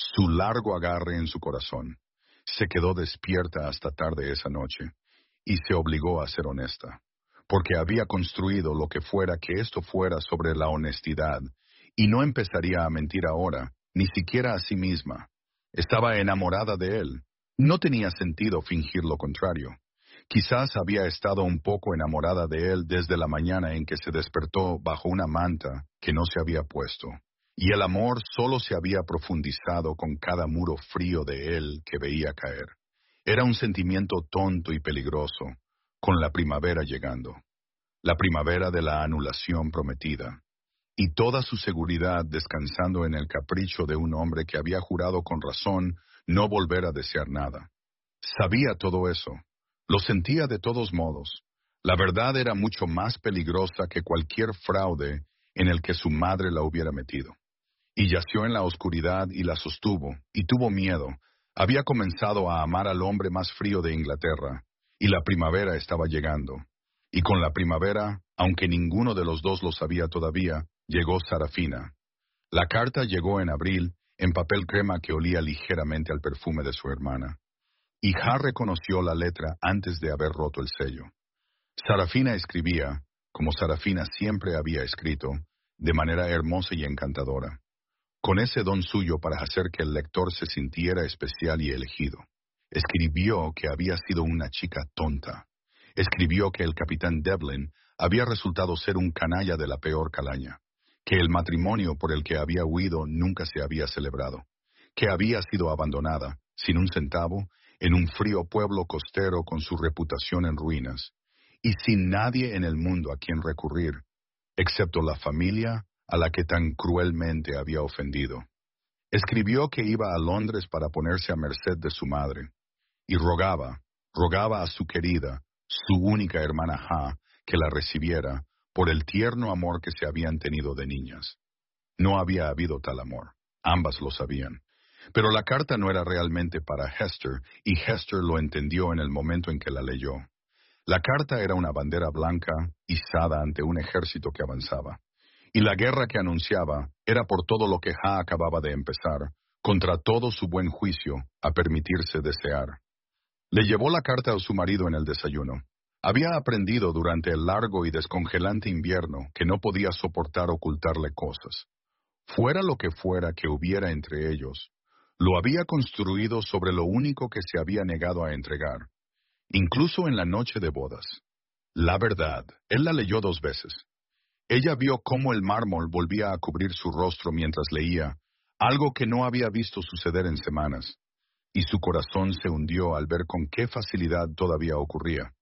su largo agarre en su corazón. Se quedó despierta hasta tarde esa noche, y se obligó a ser honesta, porque había construido lo que fuera que esto fuera sobre la honestidad, y no empezaría a mentir ahora, ni siquiera a sí misma. Estaba enamorada de él. No tenía sentido fingir lo contrario. Quizás había estado un poco enamorada de él desde la mañana en que se despertó bajo una manta que no se había puesto, y el amor solo se había profundizado con cada muro frío de él que veía caer. Era un sentimiento tonto y peligroso, con la primavera llegando, la primavera de la anulación prometida, y toda su seguridad descansando en el capricho de un hombre que había jurado con razón no volver a desear nada. Sabía todo eso. Lo sentía de todos modos. La verdad era mucho más peligrosa que cualquier fraude en el que su madre la hubiera metido. Y yació en la oscuridad y la sostuvo, y tuvo miedo. Había comenzado a amar al hombre más frío de Inglaterra, y la primavera estaba llegando. Y con la primavera, aunque ninguno de los dos lo sabía todavía, llegó Sarafina. La carta llegó en abril, en papel crema que olía ligeramente al perfume de su hermana. Y Ja reconoció la letra antes de haber roto el sello. Sarafina escribía, como Sarafina siempre había escrito, de manera hermosa y encantadora, con ese don suyo para hacer que el lector se sintiera especial y elegido. Escribió que había sido una chica tonta. Escribió que el capitán Devlin había resultado ser un canalla de la peor calaña, que el matrimonio por el que había huido nunca se había celebrado, que había sido abandonada, sin un centavo, en un frío pueblo costero con su reputación en ruinas, y sin nadie en el mundo a quien recurrir, excepto la familia a la que tan cruelmente había ofendido. Escribió que iba a Londres para ponerse a merced de su madre, y rogaba, rogaba a su querida, su única hermana Ja, que la recibiera, por el tierno amor que se habían tenido de niñas. No había habido tal amor, ambas lo sabían. Pero la carta no era realmente para Hester, y Hester lo entendió en el momento en que la leyó. La carta era una bandera blanca izada ante un ejército que avanzaba, y la guerra que anunciaba era por todo lo que Ja acababa de empezar, contra todo su buen juicio, a permitirse desear. Le llevó la carta a su marido en el desayuno. Había aprendido durante el largo y descongelante invierno que no podía soportar ocultarle cosas. Fuera lo que fuera que hubiera entre ellos, lo había construido sobre lo único que se había negado a entregar, incluso en la noche de bodas. La verdad, él la leyó dos veces. Ella vio cómo el mármol volvía a cubrir su rostro mientras leía, algo que no había visto suceder en semanas, y su corazón se hundió al ver con qué facilidad todavía ocurría.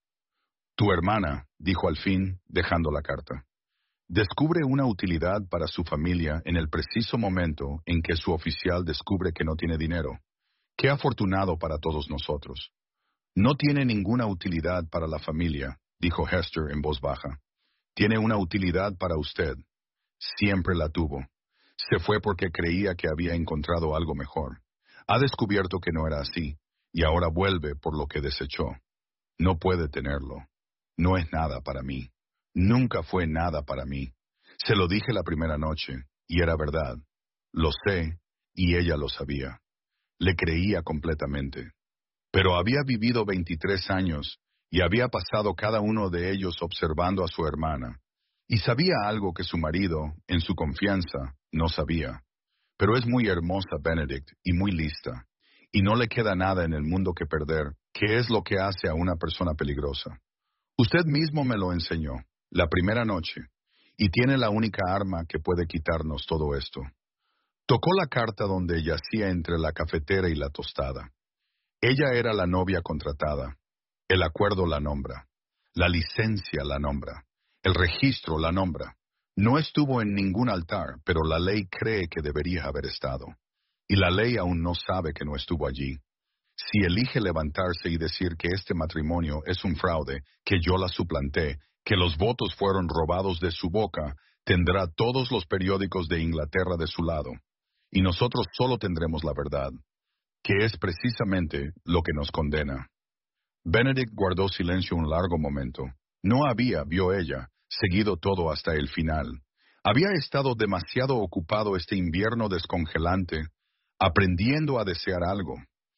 Tu hermana, dijo al fin, dejando la carta, descubre una utilidad para su familia en el preciso momento en que su oficial descubre que no tiene dinero. Qué afortunado para todos nosotros. No tiene ninguna utilidad para la familia, dijo Hester en voz baja. Tiene una utilidad para usted. Siempre la tuvo. Se fue porque creía que había encontrado algo mejor. Ha descubierto que no era así, y ahora vuelve por lo que desechó. No puede tenerlo. No es nada para mí. Nunca fue nada para mí. Se lo dije la primera noche, y era verdad. Lo sé, y ella lo sabía. Le creía completamente. Pero había vivido veintitrés años, y había pasado cada uno de ellos observando a su hermana, y sabía algo que su marido, en su confianza, no sabía. Pero es muy hermosa, Benedict, y muy lista, y no le queda nada en el mundo que perder, que es lo que hace a una persona peligrosa. Usted mismo me lo enseñó, la primera noche, y tiene la única arma que puede quitarnos todo esto. Tocó la carta donde yacía entre la cafetera y la tostada. Ella era la novia contratada. El acuerdo la nombra. La licencia la nombra. El registro la nombra. No estuvo en ningún altar, pero la ley cree que debería haber estado. Y la ley aún no sabe que no estuvo allí. Si elige levantarse y decir que este matrimonio es un fraude, que yo la suplanté, que los votos fueron robados de su boca, tendrá todos los periódicos de Inglaterra de su lado. Y nosotros solo tendremos la verdad, que es precisamente lo que nos condena. Benedict guardó silencio un largo momento. No había, vio ella, seguido todo hasta el final. Había estado demasiado ocupado este invierno descongelante, aprendiendo a desear algo.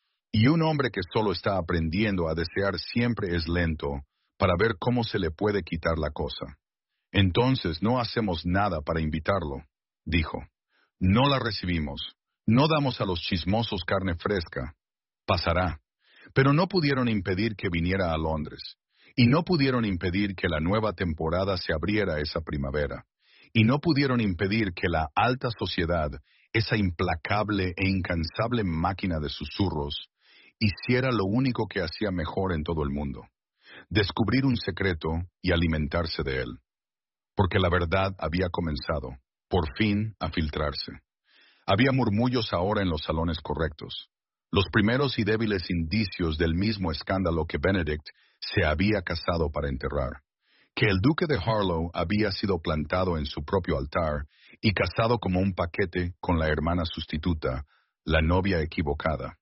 Y un hombre que solo está aprendiendo a desear siempre es lento para ver cómo se le puede quitar la cosa. Entonces no hacemos nada para invitarlo, dijo. No la recibimos. No damos a los chismosos carne fresca. Pasará. Pero no pudieron impedir que viniera a Londres. Y no pudieron impedir que la nueva temporada se abriera esa primavera. Y no pudieron impedir que la alta sociedad, esa implacable e incansable máquina de susurros, hiciera lo único que hacía mejor en todo el mundo: descubrir un secreto y alimentarse de él. Porque la verdad había comenzado, por fin, a filtrarse. Había murmullos ahora en los salones correctos. Los primeros y débiles indicios del mismo escándalo que Benedict se había casado para enterrar. Que el duque de Harlow había sido plantado en su propio altar y casado como un paquete con la hermana sustituta, la novia equivocada.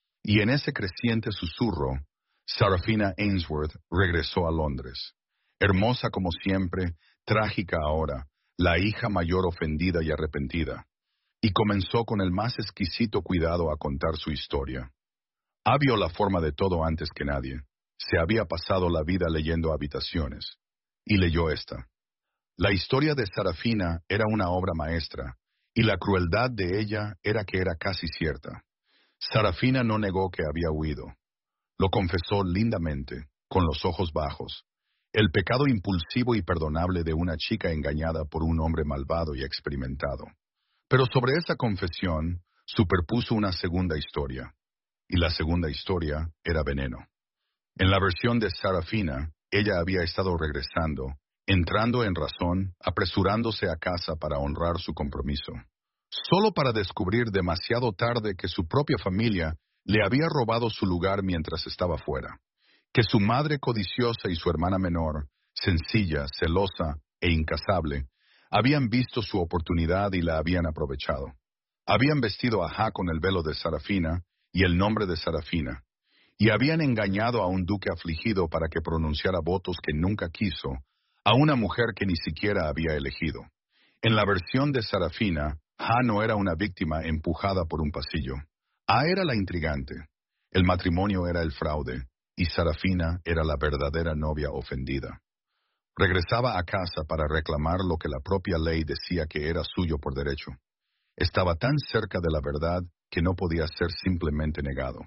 Y en ese creciente susurro, Sarafina Ainsworth regresó a Londres. Hermosa como siempre, trágica ahora, la hija mayor ofendida y arrepentida. Y comenzó con el más exquisito cuidado a contar su historia. Ah, vio la forma de todo antes que nadie. Se había pasado la vida leyendo Habitaciones. Y leyó esta. La historia de Sarafina era una obra maestra, y la crueldad de ella era que era casi cierta. Sarafina no negó que había huido. Lo confesó lindamente, con los ojos bajos. El pecado impulsivo y perdonable de una chica engañada por un hombre malvado y experimentado. Pero sobre esa confesión superpuso una segunda historia, y la segunda historia era veneno. En la versión de Sarafina, ella había estado regresando, entrando en razón, apresurándose a casa para honrar su compromiso, solo para descubrir demasiado tarde que su propia familia le había robado su lugar mientras estaba fuera, que su madre codiciosa y su hermana menor, sencilla, celosa e incasable, habían visto su oportunidad y la habían aprovechado. Habían vestido a Ja con el velo de Sarafina y el nombre de Sarafina, y habían engañado a un duque afligido para que pronunciara votos que nunca quiso, a una mujer que ni siquiera había elegido. En la versión de Sarafina, Ja no era una víctima empujada por un pasillo. A era la intrigante. El matrimonio era el fraude, y Sarafina era la verdadera novia ofendida. Regresaba a casa para reclamar lo que la propia ley decía que era suyo por derecho. Estaba tan cerca de la verdad que no podía ser simplemente negado.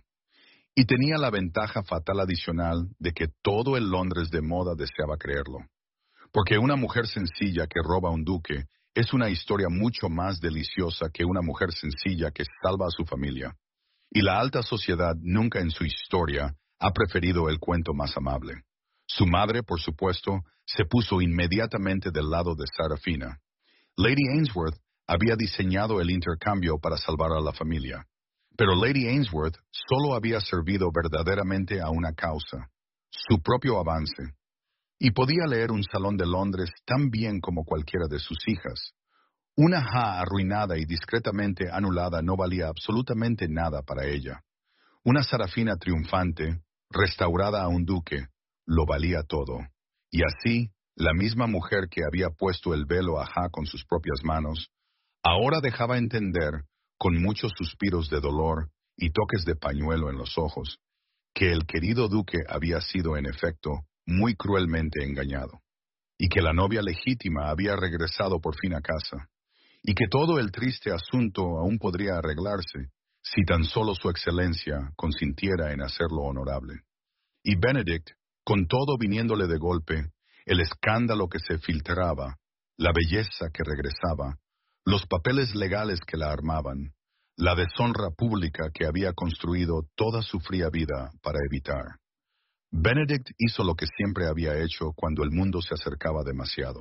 Y tenía la ventaja fatal adicional de que todo el Londres de moda deseaba creerlo. Porque una mujer sencilla que roba a un duque es una historia mucho más deliciosa que una mujer sencilla que salva a su familia. Y la alta sociedad nunca en su historia ha preferido el cuento más amable. Su madre, por supuesto, se puso inmediatamente del lado de Sarafina. Lady Ainsworth había diseñado el intercambio para salvar a la familia. Pero Lady Ainsworth solo había servido verdaderamente a una causa, su propio avance. Y podía leer un salón de Londres tan bien como cualquiera de sus hijas. Una Ja arruinada y discretamente anulada no valía absolutamente nada para ella. Una Sarafina triunfante, restaurada a un duque, lo valía todo. Y así, la misma mujer que había puesto el velo a Ja con sus propias manos, ahora dejaba entender, con muchos suspiros de dolor y toques de pañuelo en los ojos, que el querido duque había sido en efecto muy cruelmente engañado, y que la novia legítima había regresado por fin a casa, y que todo el triste asunto aún podría arreglarse si tan solo su excelencia consintiera en hacerlo honorable. Y Benedict, con todo viniéndole de golpe, el escándalo que se filtraba, la belleza que regresaba, los papeles legales que la armaban, la deshonra pública que había construido toda su fría vida para evitar. Benedict hizo lo que siempre había hecho cuando el mundo se acercaba demasiado.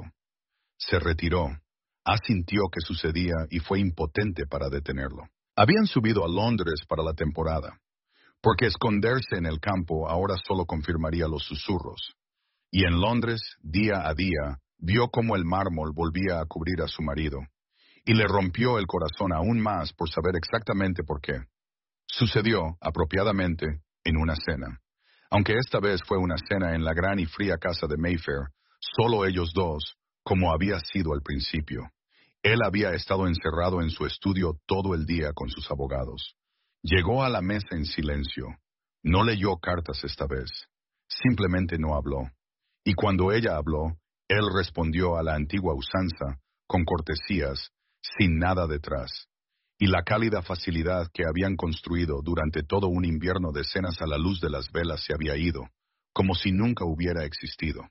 Se retiró, asintió que sucedía y fue impotente para detenerlo. Habían subido a Londres para la temporada, porque esconderse en el campo ahora solo confirmaría los susurros. Y en Londres, día a día, vio cómo el mármol volvía a cubrir a su marido, y le rompió el corazón aún más por saber exactamente por qué. Sucedió, apropiadamente, en una cena. Aunque esta vez fue una cena en la gran y fría casa de Mayfair, solo ellos dos, como había sido al principio. Él había estado encerrado en su estudio todo el día con sus abogados. Llegó a la mesa en silencio. No leyó cartas esta vez. Simplemente no habló. Y cuando ella habló, él respondió a la antigua usanza, con cortesías, sin nada detrás. Y la cálida facilidad que habían construido durante todo un invierno de cenas a la luz de las velas se había ido, como si nunca hubiera existido.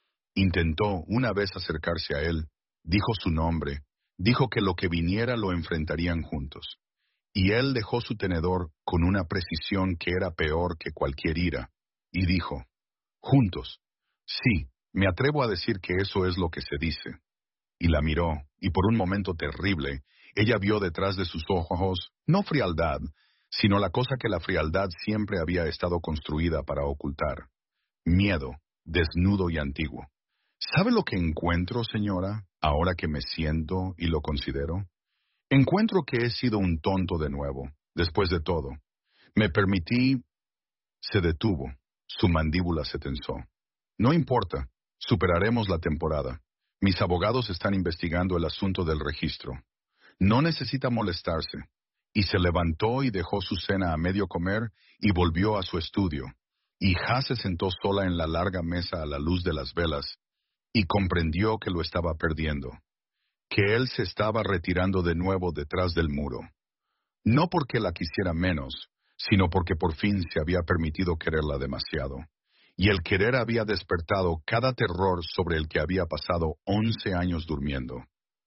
Intentó una vez acercarse a él, dijo su nombre, dijo que lo que viniera lo enfrentarían juntos. Y él dejó su tenedor con una precisión que era peor que cualquier ira, y dijo, «Juntos. Sí, me atrevo a decir que eso es lo que se dice». Y la miró, y por un momento terrible, ella vio detrás de sus ojos, no frialdad, sino la cosa que la frialdad siempre había estado construida para ocultar. Miedo, desnudo y antiguo. ¿Sabe lo que encuentro, señora, ahora que me siento y lo considero? Encuentro que he sido un tonto de nuevo, después de todo. Me permití... Se detuvo. Su mandíbula se tensó. No importa. Superaremos la temporada. Mis abogados están investigando el asunto del registro. No necesita molestarse. Y se levantó y dejó su cena a medio comer y volvió a su estudio. Y Ha se sentó sola en la larga mesa a la luz de las velas y comprendió que lo estaba perdiendo, que él se estaba retirando de nuevo detrás del muro. No porque la quisiera menos, sino porque por fin se había permitido quererla demasiado. Y el querer había despertado cada terror sobre el que había pasado once años durmiendo.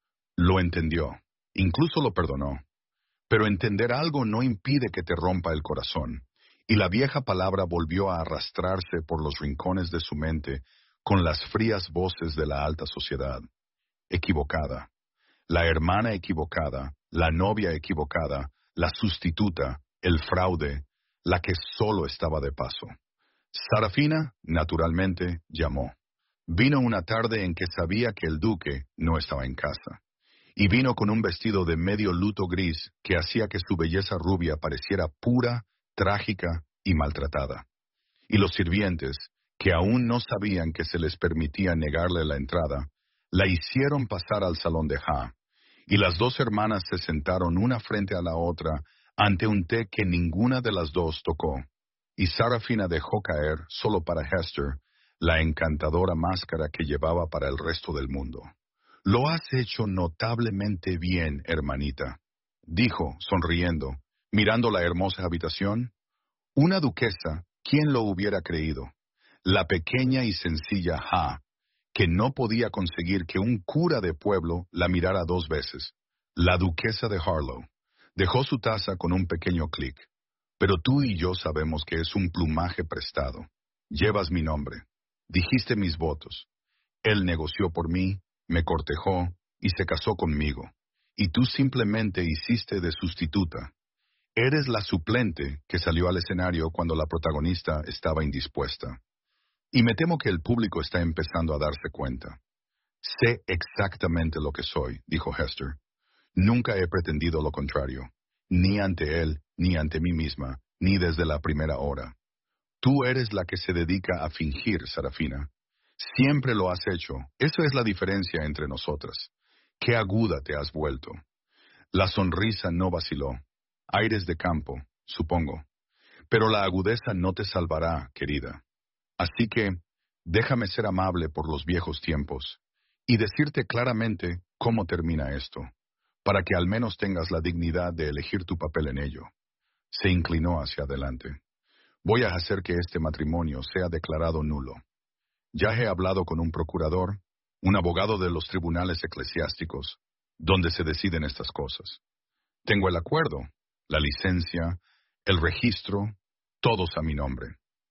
Lo entendió, incluso lo perdonó. Pero entender algo no impide que te rompa el corazón, y la vieja palabra volvió a arrastrarse por los rincones de su mente con las frías voces de la alta sociedad. Equivocada. La hermana equivocada, la novia equivocada, la sustituta, el fraude, la que solo estaba de paso. Sarafina, naturalmente, llamó. Vino una tarde en que sabía que el duque no estaba en casa. Y vino con un vestido de medio luto gris que hacía que su belleza rubia pareciera pura, trágica y maltratada. Y los sirvientes, que aún no sabían que se les permitía negarle la entrada, la hicieron pasar al salón de Ha, y las dos hermanas se sentaron una frente a la otra ante un té que ninguna de las dos tocó, y Sarafina dejó caer, solo para Hester, la encantadora máscara que llevaba para el resto del mundo. «Lo has hecho notablemente bien, hermanita», dijo, sonriendo, mirando la hermosa habitación. Una duquesa, ¿quién lo hubiera creído? La pequeña y sencilla Ha, que no podía conseguir que un cura de pueblo la mirara dos veces. La duquesa de Harlow. Dejó su taza con un pequeño clic. Pero tú y yo sabemos que es un plumaje prestado. Llevas mi nombre. Dijiste mis votos. Él negoció por mí, me cortejó y se casó conmigo. Y tú simplemente hiciste de sustituta. Eres la suplente que salió al escenario cuando la protagonista estaba indispuesta. Y me temo que el público está empezando a darse cuenta. Sé exactamente lo que soy, dijo Hester. Nunca he pretendido lo contrario, ni ante él, ni ante mí misma, ni desde la primera hora. Tú eres la que se dedica a fingir, Sarafina. Siempre lo has hecho. Eso es la diferencia entre nosotras. Qué aguda te has vuelto. La sonrisa no vaciló. Aires de campo, supongo. Pero la agudeza no te salvará, querida. Así que, déjame ser amable por los viejos tiempos y decirte claramente cómo termina esto, para que al menos tengas la dignidad de elegir tu papel en ello. Se inclinó hacia adelante. Voy a hacer que este matrimonio sea declarado nulo. Ya he hablado con un procurador, un abogado de los tribunales eclesiásticos, donde se deciden estas cosas. Tengo el acuerdo, la licencia, el registro, todos a mi nombre.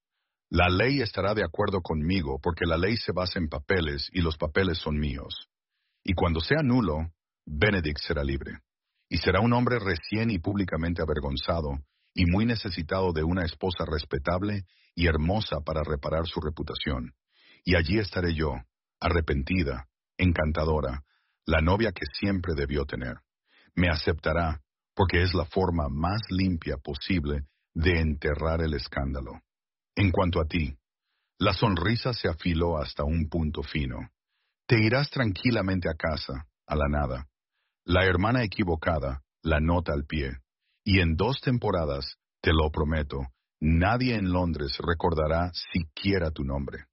La ley estará de acuerdo conmigo porque la ley se basa en papeles y los papeles son míos. Y cuando sea nulo, Benedict será libre. Y será un hombre recién y públicamente avergonzado y muy necesitado de una esposa respetable y hermosa para reparar su reputación. Y allí estaré yo, arrepentida, encantadora, la novia que siempre debió tener. Me aceptará porque es la forma más limpia posible de enterrar el escándalo. En cuanto a ti, la sonrisa se afiló hasta un punto fino. Te irás tranquilamente a casa, a la nada. La hermana equivocada, la nota al pie. Y en dos temporadas, te lo prometo, nadie en Londres recordará siquiera tu nombre.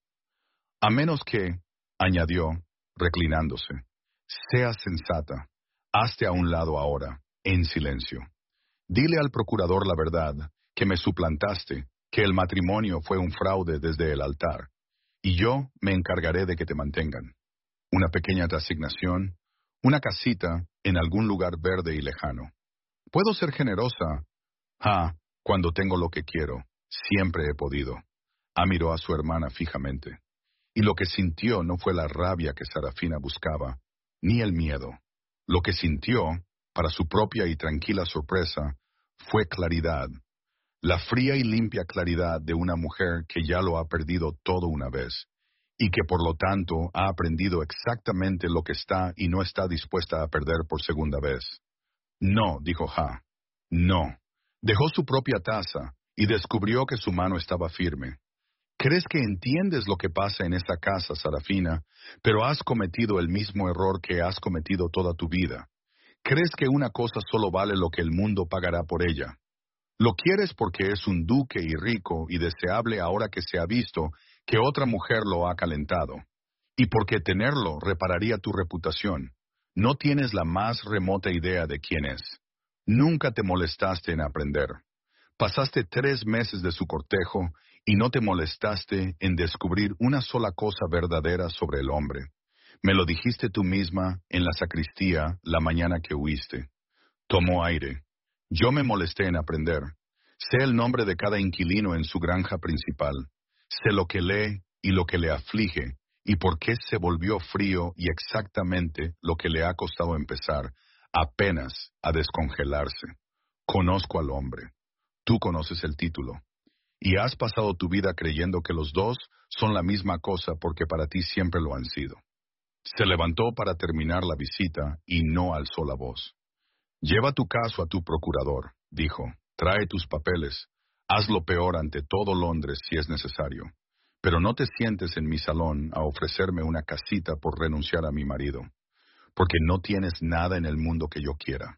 A menos que, añadió, reclinándose, seas sensata, hazte a un lado ahora, en silencio. Dile al procurador la verdad, que me suplantaste, que el matrimonio fue un fraude desde el altar, y yo me encargaré de que te mantengan. Una pequeña resignación, una casita en algún lugar verde y lejano. Puedo ser generosa. Ah, cuando tengo lo que quiero, siempre he podido. Ah, miró a su hermana fijamente. Y lo que sintió no fue la rabia que Sarafina buscaba, ni el miedo. Lo que sintió, para su propia y tranquila sorpresa, fue claridad. La fría y limpia claridad de una mujer que ya lo ha perdido todo una vez, y que por lo tanto ha aprendido exactamente lo que está y no está dispuesta a perder por segunda vez. No, dijo Ha. No. Dejó su propia taza y descubrió que su mano estaba firme. Crees que entiendes lo que pasa en esta casa, Sarafina, pero has cometido el mismo error que has cometido toda tu vida. Crees que una cosa solo vale lo que el mundo pagará por ella. Lo quieres porque es un duque y rico y deseable ahora que se ha visto que otra mujer lo ha calentado. Y porque tenerlo repararía tu reputación. No tienes la más remota idea de quién es. Nunca te molestaste en aprender. Pasaste tres meses de su cortejo y no te molestaste en descubrir una sola cosa verdadera sobre el hombre. Me lo dijiste tú misma en la sacristía la mañana que huiste. Tomó aire. Yo me molesté en aprender. Sé el nombre de cada inquilino en su granja principal. Sé lo que lee y lo que le aflige, y por qué se volvió frío y exactamente lo que le ha costado empezar, apenas a descongelarse. Conozco al hombre. Tú conoces el título. Y has pasado tu vida creyendo que los dos son la misma cosa porque para ti siempre lo han sido. Se levantó para terminar la visita y no alzó la voz. Lleva tu caso a tu procurador, dijo. Trae tus papeles. Haz lo peor ante todo Londres si es necesario. Pero no te sientes en mi salón a ofrecerme una casita por renunciar a mi marido, porque no tienes nada en el mundo que yo quiera.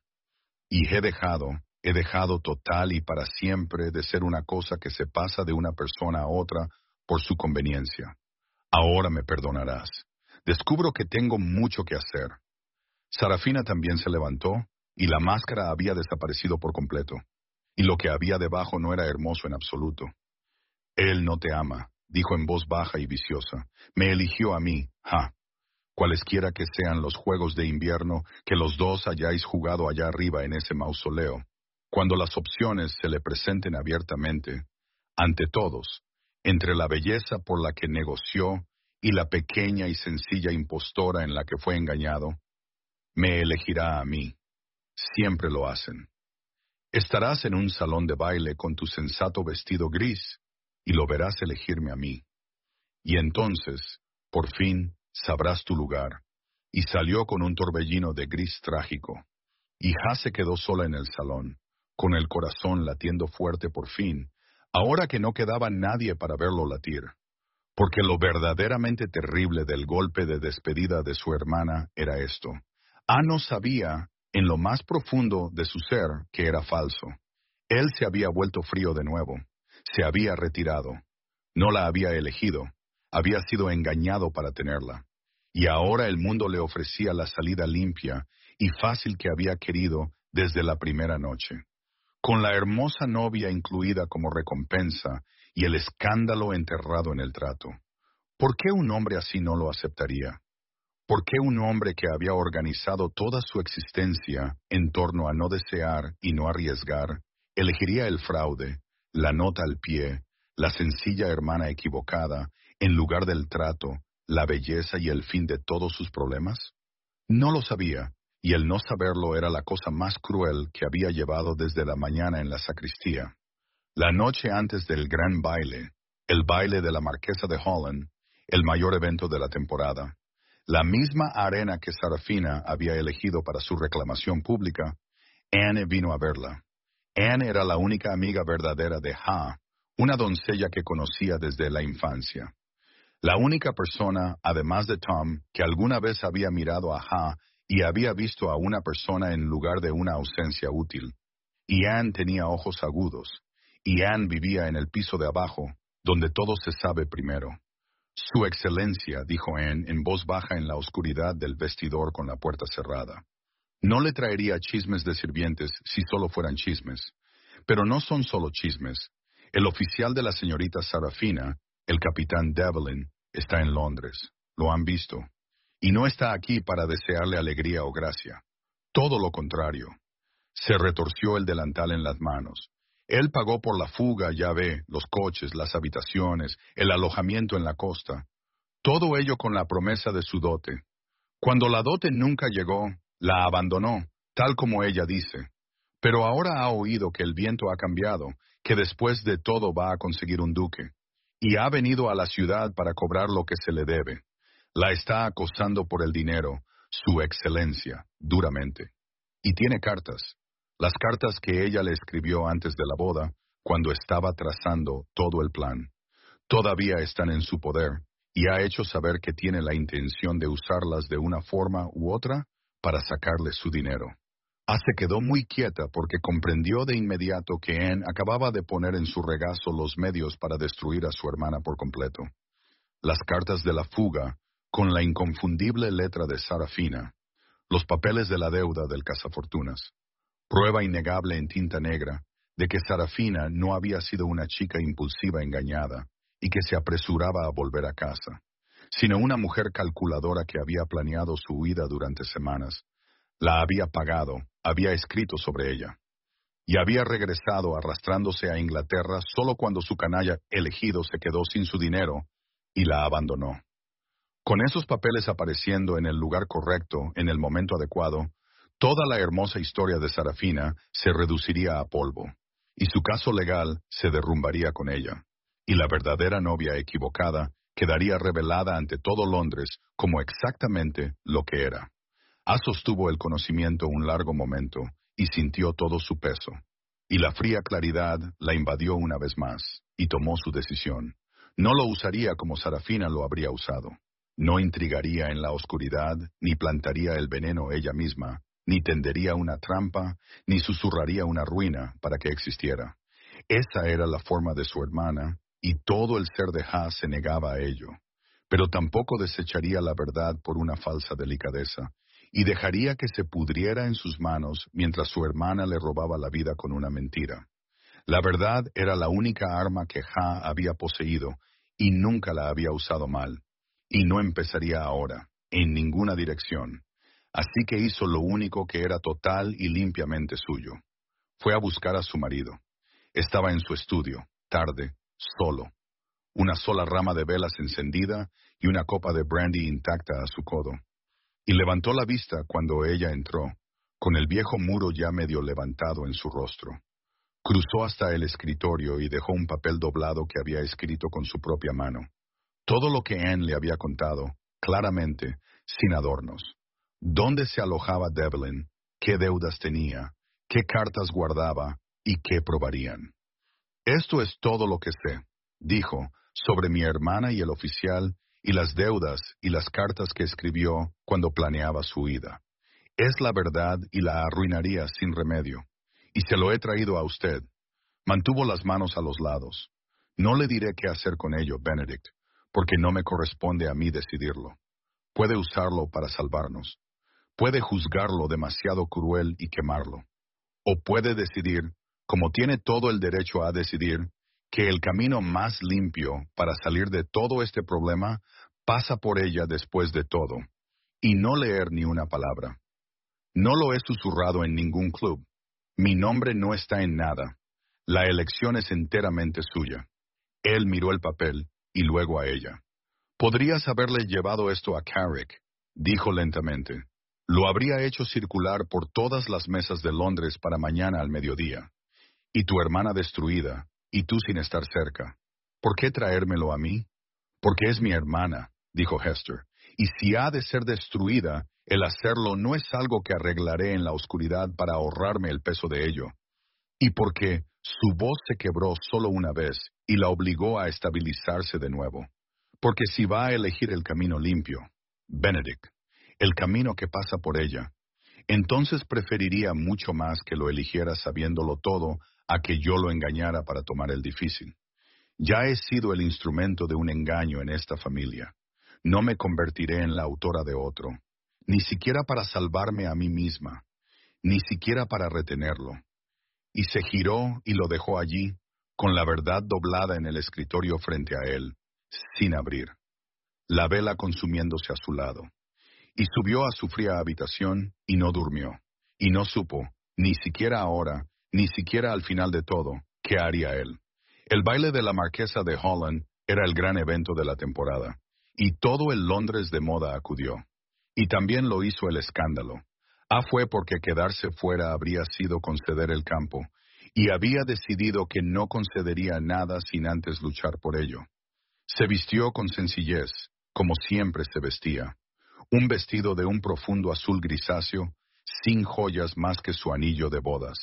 Y he dejado, he dejado total y para siempre de ser una cosa que se pasa de una persona a otra por su conveniencia. Ahora me perdonarás. Descubro que tengo mucho que hacer. Sarafina también se levantó, y la máscara había desaparecido por completo. Y lo que había debajo no era hermoso en absoluto. Él no te ama, dijo en voz baja y viciosa. Me eligió a mí, ja. Cualesquiera que sean los juegos de invierno que los dos hayáis jugado allá arriba en ese mausoleo, cuando las opciones se le presenten abiertamente, ante todos, entre la belleza por la que negoció y la pequeña y sencilla impostora en la que fue engañado, me elegirá a mí. Siempre lo hacen. Estarás en un salón de baile con tu sensato vestido gris, y lo verás elegirme a mí. Y entonces, por fin, sabrás tu lugar. Y salió con un torbellino de gris trágico. Y Ha se quedó sola en el salón, con el corazón latiendo fuerte por fin, ahora que no quedaba nadie para verlo latir. Porque lo verdaderamente terrible del golpe de despedida de su hermana era esto. Ha no sabía en lo más profundo de su ser que era falso. Él se había vuelto frío de nuevo. Se había retirado. No la había elegido. Había sido engañado para tenerla. Y ahora el mundo le ofrecía la salida limpia y fácil que había querido desde la primera noche. Con la hermosa novia incluida como recompensa y el escándalo enterrado en el trato. ¿Por qué un hombre así no lo aceptaría? ¿Por qué un hombre que había organizado toda su existencia en torno a no desear y no arriesgar, elegiría el fraude, la nota al pie, la sencilla hermana equivocada, en lugar del trato, la belleza y el fin de todos sus problemas? No lo sabía, y el no saberlo era la cosa más cruel que había llevado desde la mañana en la sacristía. La noche antes del gran baile, el baile de la Marquesa de Holland, el mayor evento de la temporada, la misma arena que Sarafina había elegido para su reclamación pública, Anne vino a verla. Anne era la única amiga verdadera de Ha, una doncella que conocía desde la infancia. La única persona, además de Tom, que alguna vez había mirado a Ha y había visto a una persona en lugar de una ausencia útil. Y Anne tenía ojos agudos, y Anne vivía en el piso de abajo, donde todo se sabe primero. Su excelencia, dijo Anne en voz baja en la oscuridad del vestidor con la puerta cerrada. No le traería chismes de sirvientes si solo fueran chismes. Pero no son solo chismes. El oficial de la señorita Sarafina, el capitán Devlin, está en Londres. Lo han visto. Y no está aquí para desearle alegría o gracia. Todo lo contrario. Se retorció el delantal en las manos. Él pagó por la fuga, ya ve, los coches, las habitaciones, el alojamiento en la costa. Todo ello con la promesa de su dote. Cuando la dote nunca llegó, la abandonó, tal como ella dice. Pero ahora ha oído que el viento ha cambiado, que después de todo va a conseguir un duque. Y ha venido a la ciudad para cobrar lo que se le debe. La está acosando por el dinero, su excelencia, duramente. Y tiene cartas. Las cartas que ella le escribió antes de la boda, cuando estaba trazando todo el plan. Todavía están en su poder, y ha hecho saber que tiene la intención de usarlas de una forma u otra para sacarle su dinero. Ah, se quedó muy quieta porque comprendió de inmediato que Anne acababa de poner en su regazo los medios para destruir a su hermana por completo. Las cartas de la fuga, con la inconfundible letra de Sarafina, los papeles de la deuda del cazafortunas. Prueba innegable en tinta negra de que Sarafina no había sido una chica impulsiva engañada y que se apresuraba a volver a casa, sino una mujer calculadora que había planeado su huida durante semanas. La había pagado, había escrito sobre ella, y había regresado arrastrándose a Inglaterra solo cuando su canalla elegido se quedó sin su dinero y la abandonó. Con esos papeles apareciendo en el lugar correcto, en el momento adecuado, toda la hermosa historia de Sarafina se reduciría a polvo, y su caso legal se derrumbaría con ella, y la verdadera novia equivocada quedaría revelada ante todo Londres como exactamente lo que era. Ah, sostuvo el conocimiento un largo momento, y sintió todo su peso, y la fría claridad la invadió una vez más, y tomó su decisión. No lo usaría como Sarafina lo habría usado. No intrigaría en la oscuridad, ni plantaría el veneno ella misma, ni tendería una trampa, ni susurraría una ruina para que existiera. Esa era la forma de su hermana, y todo el ser de Ha se negaba a ello. Pero tampoco desecharía la verdad por una falsa delicadeza, y dejaría que se pudriera en sus manos mientras su hermana le robaba la vida con una mentira. La verdad era la única arma que Ha había poseído, y nunca la había usado mal. Y no empezaría ahora, en ninguna dirección. Así que hizo lo único que era total y limpiamente suyo. Fue a buscar a su marido. Estaba en su estudio, tarde, solo. Una sola rama de velas encendida y una copa de brandy intacta a su codo. Y levantó la vista cuando ella entró, con el viejo muro ya medio levantado en su rostro. Cruzó hasta el escritorio y dejó un papel doblado que había escrito con su propia mano. Todo lo que Anne le había contado, claramente, sin adornos. Dónde se alojaba Devlin, qué deudas tenía, qué cartas guardaba y qué probarían. Esto es todo lo que sé, dijo, sobre mi hermana y el oficial, y las deudas y las cartas que escribió cuando planeaba su huida. Es la verdad y la arruinaría sin remedio. Y se lo he traído a usted. Mantuvo las manos a los lados. No le diré qué hacer con ello, Benedict, porque no me corresponde a mí decidirlo. Puede usarlo para salvarnos. Puede juzgarlo demasiado cruel y quemarlo. O puede decidir, como tiene todo el derecho a decidir, que el camino más limpio para salir de todo este problema pasa por ella después de todo, y no leer ni una palabra. No lo he susurrado en ningún club. Mi nombre no está en nada. La elección es enteramente suya. Él miró el papel y luego a ella. Podrías haberle llevado esto a Carrick, dijo lentamente. Lo habría hecho circular por todas las mesas de Londres para mañana al mediodía. Y tu hermana destruida, y tú sin estar cerca. ¿Por qué traérmelo a mí? Porque es mi hermana, dijo Hester, y si ha de ser destruida, el hacerlo no es algo que arreglaré en la oscuridad para ahorrarme el peso de ello. Y porque su voz se quebró solo una vez y la obligó a estabilizarse de nuevo. Porque si va a elegir el camino limpio, Benedict, el camino que pasa por ella, entonces preferiría mucho más que lo eligiera sabiéndolo todo a que yo lo engañara para tomar el difícil. Ya he sido el instrumento de un engaño en esta familia. No me convertiré en la autora de otro, ni siquiera para salvarme a mí misma, ni siquiera para retenerlo. Y se giró y lo dejó allí, con la verdad doblada en el escritorio frente a él, sin abrir, la vela consumiéndose a su lado. Y subió a su fría habitación y no durmió, y no supo, ni siquiera ahora, ni siquiera al final de todo, qué haría él. El baile de la marquesa de Holland era el gran evento de la temporada, y todo el Londres de moda acudió. Y también lo hizo el escándalo. Ah, fue porque quedarse fuera habría sido conceder el campo, y había decidido que no concedería nada sin antes luchar por ello. Se vistió con sencillez, como siempre se vestía. Un vestido de un profundo azul grisáceo, sin joyas más que su anillo de bodas.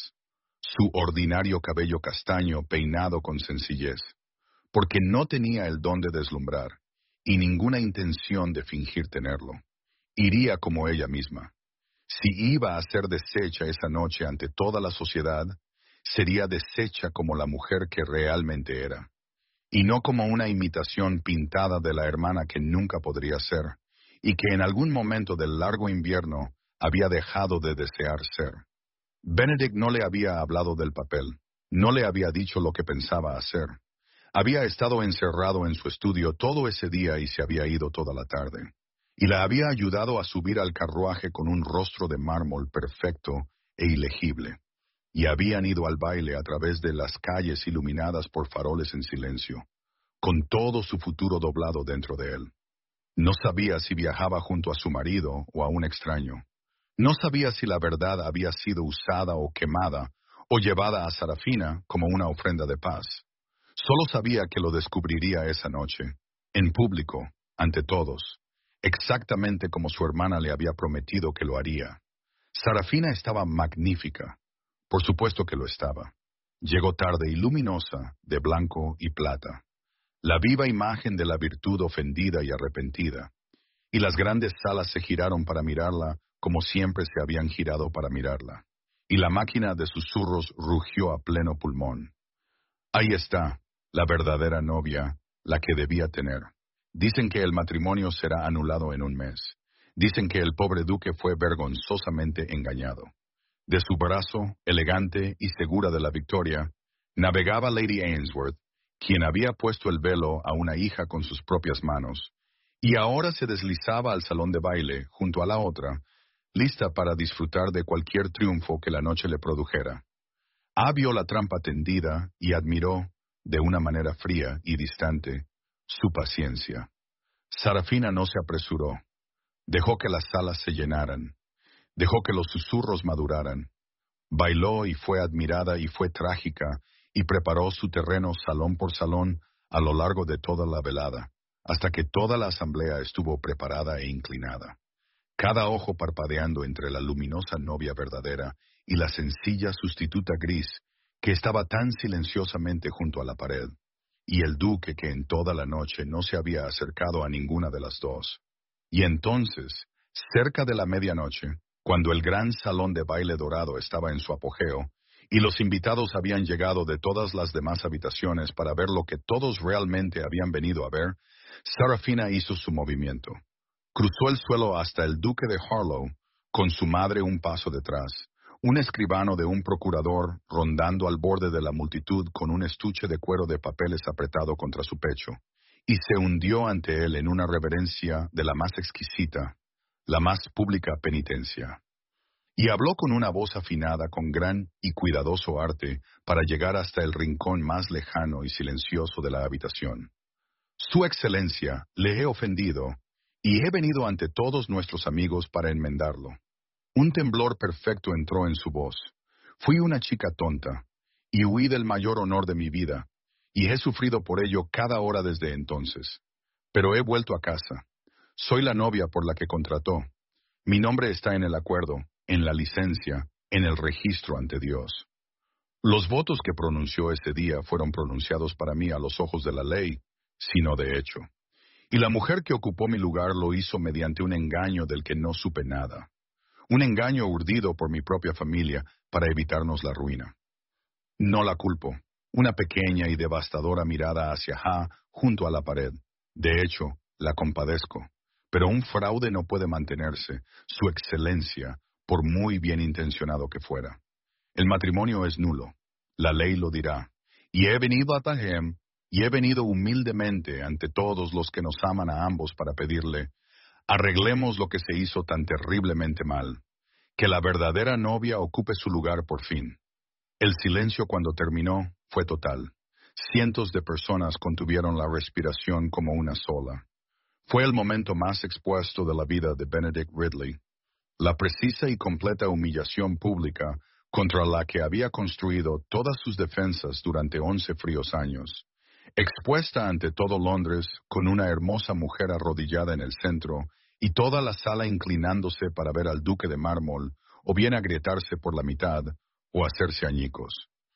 Su ordinario cabello castaño peinado con sencillez, porque no tenía el don de deslumbrar, y ninguna intención de fingir tenerlo. Iría como ella misma. Si iba a ser deshecha esa noche ante toda la sociedad, sería deshecha como la mujer que realmente era, y no como una imitación pintada de la hermana que nunca podría ser, y que en algún momento del largo invierno había dejado de desear ser. Benedict no le había hablado del papel, no le había dicho lo que pensaba hacer. Había estado encerrado en su estudio todo ese día y se había ido toda la tarde. Y la había ayudado a subir al carruaje con un rostro de mármol perfecto e ilegible. Y habían ido al baile a través de las calles iluminadas por faroles en silencio, con todo su futuro doblado dentro de él. No sabía si viajaba junto a su marido o a un extraño. No sabía si la verdad había sido usada o quemada, o llevada a Sarafina como una ofrenda de paz. Solo sabía que lo descubriría esa noche, en público, ante todos, exactamente como su hermana le había prometido que lo haría. Sarafina estaba magnífica. Por supuesto que lo estaba. Llegó tarde y luminosa, de blanco y plata. La viva imagen de la virtud ofendida y arrepentida. Y las grandes salas se giraron para mirarla como siempre se habían girado para mirarla. Y la máquina de susurros rugió a pleno pulmón. Ahí está, la verdadera novia, la que debía tener. Dicen que el matrimonio será anulado en un mes. Dicen que el pobre duque fue vergonzosamente engañado. De su brazo, elegante y segura de la victoria, navegaba Lady Ainsworth, quien había puesto el velo a una hija con sus propias manos, y ahora se deslizaba al salón de baile, junto a la otra, lista para disfrutar de cualquier triunfo que la noche le produjera. Ah, vio la trampa tendida y admiró, de una manera fría y distante, su paciencia. Sarafina no se apresuró. Dejó que las salas se llenaran. Dejó que los susurros maduraran. Bailó y fue admirada y fue trágica, y preparó su terreno salón por salón a lo largo de toda la velada, hasta que toda la asamblea estuvo preparada e inclinada, cada ojo parpadeando entre la luminosa novia verdadera y la sencilla sustituta gris que estaba tan silenciosamente junto a la pared, y el duque que en toda la noche no se había acercado a ninguna de las dos. Y entonces, cerca de la medianoche, cuando el gran salón de baile dorado estaba en su apogeo, y los invitados habían llegado de todas las demás habitaciones para ver lo que todos realmente habían venido a ver, Sarafina hizo su movimiento. Cruzó el suelo hasta el duque de Harlow, con su madre un paso detrás, un escribano de un procurador rondando al borde de la multitud con un estuche de cuero de papeles apretado contra su pecho, y se hundió ante él en una reverencia de la más exquisita, la más pública penitencia. Y habló con una voz afinada con gran y cuidadoso arte para llegar hasta el rincón más lejano y silencioso de la habitación. Su excelencia, le he ofendido, y he venido ante todos nuestros amigos para enmendarlo. Un temblor perfecto entró en su voz. Fui una chica tonta, y huí del mayor honor de mi vida, y he sufrido por ello cada hora desde entonces. Pero he vuelto a casa. Soy la novia por la que contrató. Mi nombre está en el acuerdo, en la licencia, en el registro ante Dios. Los votos que pronunció ese día fueron pronunciados para mí a los ojos de la ley, sino de hecho. Y la mujer que ocupó mi lugar lo hizo mediante un engaño del que no supe nada. Un engaño urdido por mi propia familia para evitarnos la ruina. No la culpo. Una pequeña y devastadora mirada hacia Ja junto a la pared. De hecho, la compadezco. Pero un fraude no puede mantenerse, su excelencia, por muy bien intencionado que fuera. El matrimonio es nulo. La ley lo dirá. Y he venido a Tahem, y he venido humildemente ante todos los que nos aman a ambos para pedirle, arreglemos lo que se hizo tan terriblemente mal. Que la verdadera novia ocupe su lugar por fin. El silencio cuando terminó fue total. Cientos de personas contuvieron la respiración como una sola. Fue el momento más expuesto de la vida de Benedict Ridley. La precisa y completa humillación pública contra la que había construido todas sus defensas durante once fríos años. Expuesta ante todo Londres, con una hermosa mujer arrodillada en el centro, y toda la sala inclinándose para ver al duque de mármol, o bien agrietarse por la mitad, o hacerse añicos.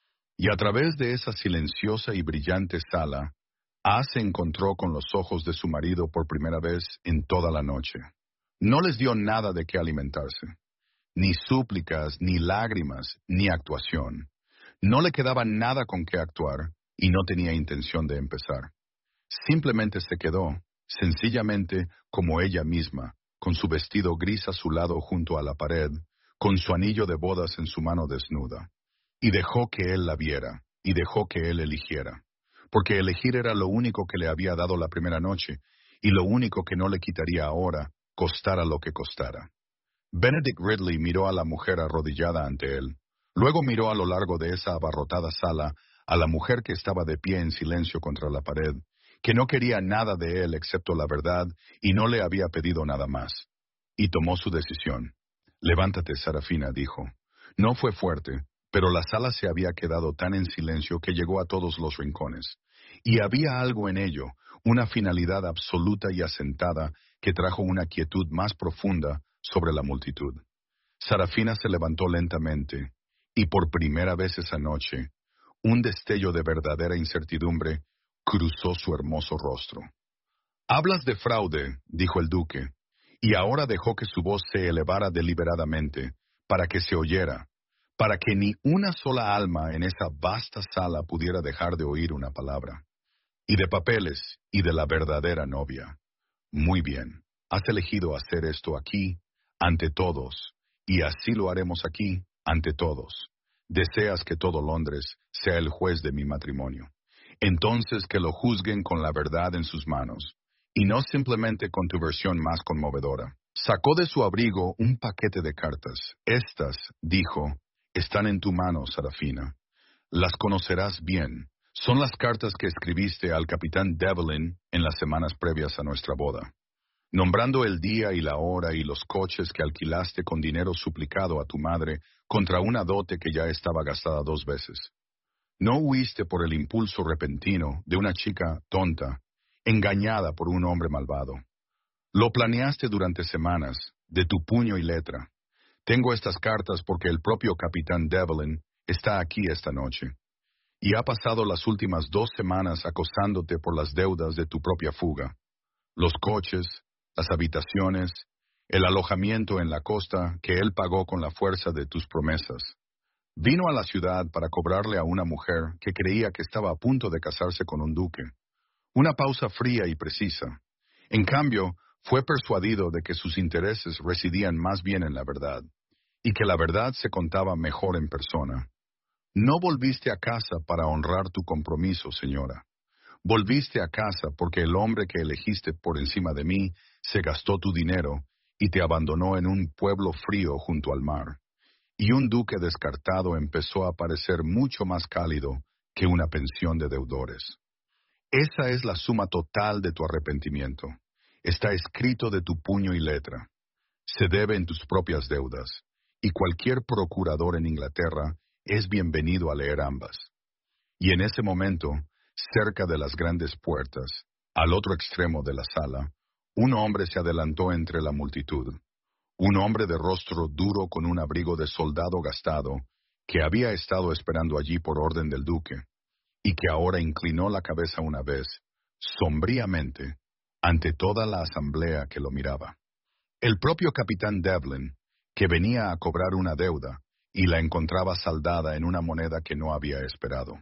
Y a través de esa silenciosa y brillante sala, A se encontró con los ojos de su marido por primera vez en toda la noche. No les dio nada de qué alimentarse. Ni súplicas, ni lágrimas, ni actuación. No le quedaba nada con qué actuar, y no tenía intención de empezar. Simplemente se quedó, sencillamente como ella misma, con su vestido gris azulado junto a la pared, con su anillo de bodas en su mano desnuda. Y dejó que él la viera, y dejó que él eligiera. Porque elegir era lo único que le había dado la primera noche, y lo único que no le quitaría ahora, costara lo que costara. Benedict Ridley miró a la mujer arrodillada ante él. Luego miró a lo largo de esa abarrotada sala a la mujer que estaba de pie en silencio contra la pared, que no quería nada de él excepto la verdad y no le había pedido nada más. Y tomó su decisión. Levántate, Sarafina, dijo. No fue fuerte, pero la sala se había quedado tan en silencio que llegó a todos los rincones. Y había algo en ello, una finalidad absoluta y asentada que trajo una quietud más profunda sobre la multitud. Sarafina se levantó lentamente, y por primera vez esa noche, un destello de verdadera incertidumbre cruzó su hermoso rostro. «Hablas de fraude», dijo el duque, y ahora dejó que su voz se elevara deliberadamente, para que se oyera, para que ni una sola alma en esa vasta sala pudiera dejar de oír una palabra. «Y de papeles, y de la verdadera novia. Muy bien, has elegido hacer esto aquí, ante todos, y así lo haremos aquí, ante todos. Deseas que todo Londres sea el juez de mi matrimonio. Entonces que lo juzguen con la verdad en sus manos, y no simplemente con tu versión más conmovedora». Sacó de su abrigo un paquete de cartas. «Estas», dijo, «están en tu mano, Sarafina. Las conocerás bien. Son las cartas que escribiste al capitán Devlin en las semanas previas a nuestra boda, nombrando el día y la hora y los coches que alquilaste con dinero suplicado a tu madre contra una dote que ya estaba gastada dos veces. No huiste por el impulso repentino de una chica tonta, engañada por un hombre malvado. Lo planeaste durante semanas, de tu puño y letra. Tengo estas cartas porque el propio capitán Devlin está aquí esta noche, y ha pasado las últimas dos semanas acosándote por las deudas de tu propia fuga. Los coches, las habitaciones, el alojamiento en la costa que él pagó con la fuerza de tus promesas. Vino a la ciudad para cobrarle a una mujer que creía que estaba a punto de casarse con un duque. Una pausa fría y precisa. En cambio, fue persuadido de que sus intereses residían más bien en la verdad, y que la verdad se contaba mejor en persona. No volviste a casa para honrar tu compromiso, señora. Volviste a casa porque el hombre que elegiste por encima de mí se gastó tu dinero y te abandonó en un pueblo frío junto al mar. Y un duque descartado empezó a parecer mucho más cálido que una pensión de deudores. Esa es la suma total de tu arrepentimiento. Está escrito de tu puño y letra. Se debe en tus propias deudas, y cualquier procurador en Inglaterra es bienvenido a leer ambas. Y en ese momento, cerca de las grandes puertas, al otro extremo de la sala, un hombre se adelantó entre la multitud. Un hombre de rostro duro con un abrigo de soldado gastado, que había estado esperando allí por orden del duque, y que ahora inclinó la cabeza una vez, sombríamente, ante toda la asamblea que lo miraba. El propio capitán Devlin, que venía a cobrar una deuda, y la encontraba saldada en una moneda que no había esperado.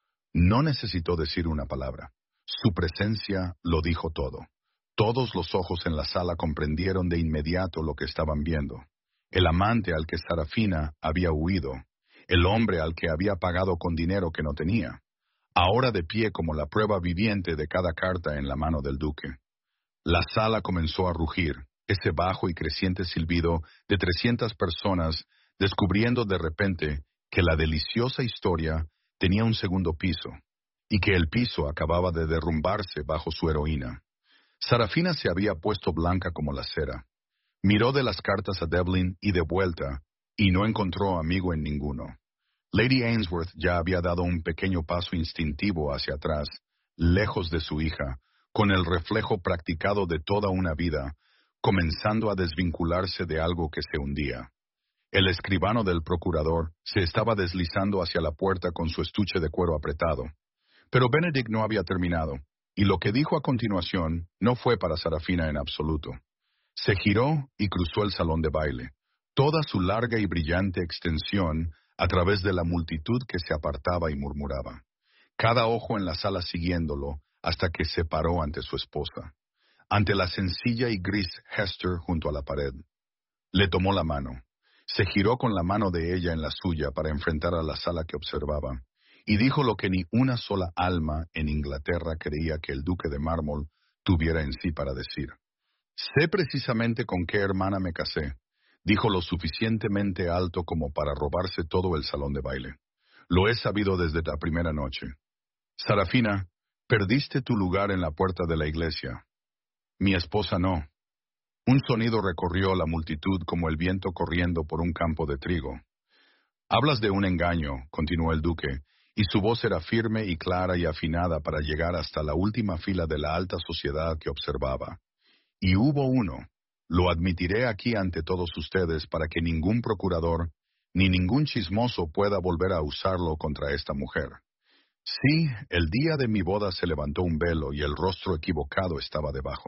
No necesitó decir una palabra. Su presencia lo dijo todo. Todos los ojos en la sala comprendieron de inmediato lo que estaban viendo. El amante al que Sarafina había huido, el hombre al que había pagado con dinero que no tenía, ahora de pie como la prueba viviente de cada carta en la mano del duque. La sala comenzó a rugir, ese bajo y creciente silbido de trescientas personas, descubriendo de repente que la deliciosa historia tenía un segundo piso, y que el piso acababa de derrumbarse bajo su heroína. Sarafina se había puesto blanca como la cera. Miró de las cartas a Devlin y de vuelta, y no encontró amigo en ninguno. Lady Ainsworth ya había dado un pequeño paso instintivo hacia atrás, lejos de su hija, con el reflejo practicado de toda una vida, comenzando a desvincularse de algo que se hundía. El escribano del procurador se estaba deslizando hacia la puerta con su estuche de cuero apretado. Pero Benedict no había terminado, y lo que dijo a continuación no fue para Sarafina en absoluto. Se giró y cruzó el salón de baile, toda su larga y brillante extensión a través de la multitud que se apartaba y murmuraba, cada ojo en la sala siguiéndolo hasta que se paró ante su esposa, ante la sencilla y gris Hester junto a la pared. Le tomó la mano, se giró con la mano de ella en la suya para enfrentar a la sala que observaba, y dijo lo que ni una sola alma en Inglaterra creía que el duque de Mármol tuviera en sí para decir. Sé precisamente con qué hermana me casé, dijo lo suficientemente alto como para robarse todo el salón de baile. Lo he sabido desde la primera noche. Sarafina, perdiste tu lugar en la puerta de la iglesia. Mi esposa no. Un sonido recorrió la multitud como el viento corriendo por un campo de trigo. Hablas de un engaño, continuó el duque, y su voz era firme y clara y afinada para llegar hasta la última fila de la alta sociedad que observaba. Y hubo uno, lo admitiré aquí ante todos ustedes para que ningún procurador ni ningún chismoso pueda volver a usarlo contra esta mujer. Sí, el día de mi boda se levantó un velo y el rostro equivocado estaba debajo.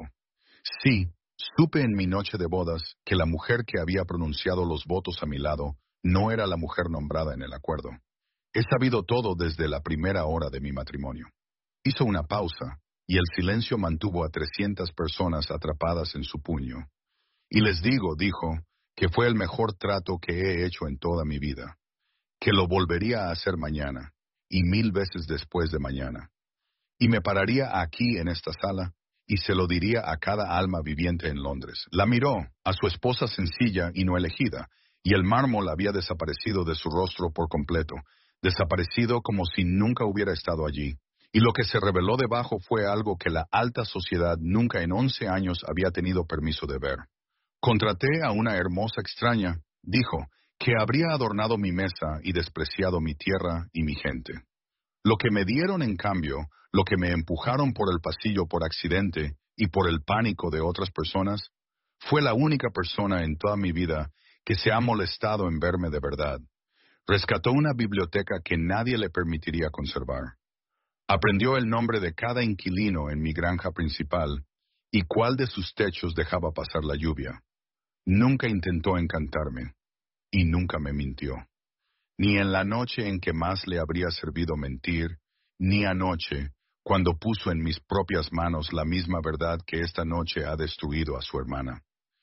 Sí, supe en mi noche de bodas que la mujer que había pronunciado los votos a mi lado no era la mujer nombrada en el acuerdo. He sabido todo desde la primera hora de mi matrimonio. Hizo una pausa, y el silencio mantuvo a trescientas personas atrapadas en su puño. Y les digo, dijo, que fue el mejor trato que he hecho en toda mi vida, que lo volvería a hacer mañana, y mil veces después de mañana. Y me pararía aquí en esta sala, y se lo diría a cada alma viviente en Londres. La miró, a su esposa sencilla y no elegida, y el mármol había desaparecido de su rostro por completo, desaparecido como si nunca hubiera estado allí. Y lo que se reveló debajo fue algo que la alta sociedad nunca en once años había tenido permiso de ver. Contraté a una hermosa extraña, dijo, que habría adornado mi mesa y despreciado mi tierra y mi gente. Lo que me dieron en cambio, lo que me empujaron por el pasillo por accidente y por el pánico de otras personas, fue la única persona en toda mi vida que se ha molestado en verme de verdad. Rescató una biblioteca que nadie le permitiría conservar. Aprendió el nombre de cada inquilino en mi granja principal y cuál de sus techos dejaba pasar la lluvia. Nunca intentó encantarme y nunca me mintió. Ni en la noche en que más le habría servido mentir, ni anoche, cuando puso en mis propias manos la misma verdad que esta noche ha destruido a su hermana.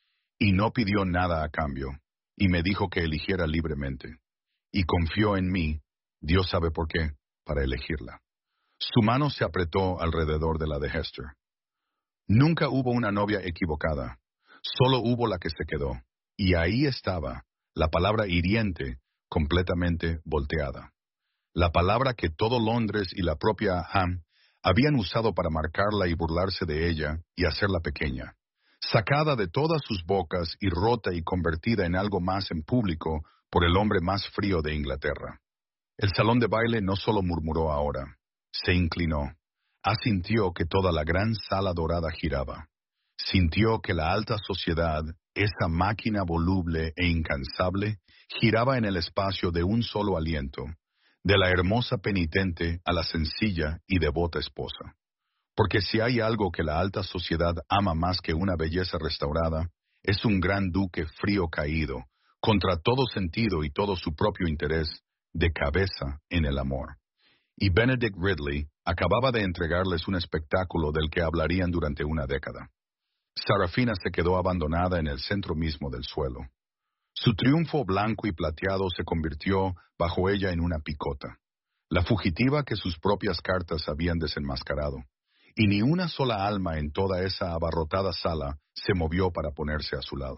Y no pidió nada a cambio, y me dijo que eligiera libremente. Y confió en mí, Dios sabe por qué, para elegirla. Su mano se apretó alrededor de la de Hester. Nunca hubo una novia equivocada, solo hubo la que se quedó, y ahí estaba, la palabra hiriente, completamente volteada. La palabra que todo Londres y la propia Ham habían usado para marcarla y burlarse de ella y hacerla pequeña, sacada de todas sus bocas y rota y convertida en algo más en público por el hombre más frío de Inglaterra. El salón de baile no solo murmuró ahora, se inclinó, asintió que toda la gran sala dorada giraba, sintió que la alta sociedad, esa máquina voluble e incansable, giraba en el espacio de un solo aliento, de la hermosa penitente a la sencilla y devota esposa. Porque si hay algo que la alta sociedad ama más que una belleza restaurada, es un gran duque frío caído, contra todo sentido y todo su propio interés, de cabeza en el amor. Y Benedict Ridley acababa de entregarles un espectáculo del que hablarían durante una década. Sarafina se quedó abandonada en el centro mismo del suelo. Su triunfo blanco y plateado se convirtió bajo ella en una picota, la fugitiva que sus propias cartas habían desenmascarado, y ni una sola alma en toda esa abarrotada sala se movió para ponerse a su lado.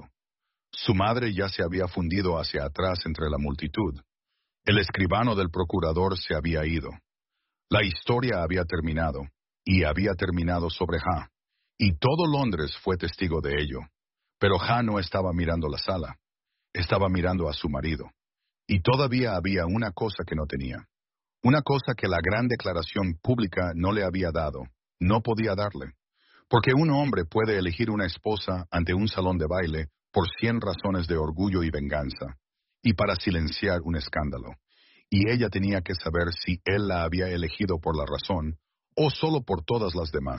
Su madre ya se había fundido hacia atrás entre la multitud. El escribano del procurador se había ido. La historia había terminado, y había terminado sobre Ja, y todo Londres fue testigo de ello. Pero Ja no estaba mirando la sala, estaba mirando a su marido. Y todavía había una cosa que no tenía, una cosa que la gran declaración pública no le había dado, no podía darle. Porque un hombre puede elegir una esposa ante un salón de baile por cien razones de orgullo y venganza, y para silenciar un escándalo. Y ella tenía que saber si él la había elegido por la razón, o solo por todas las demás.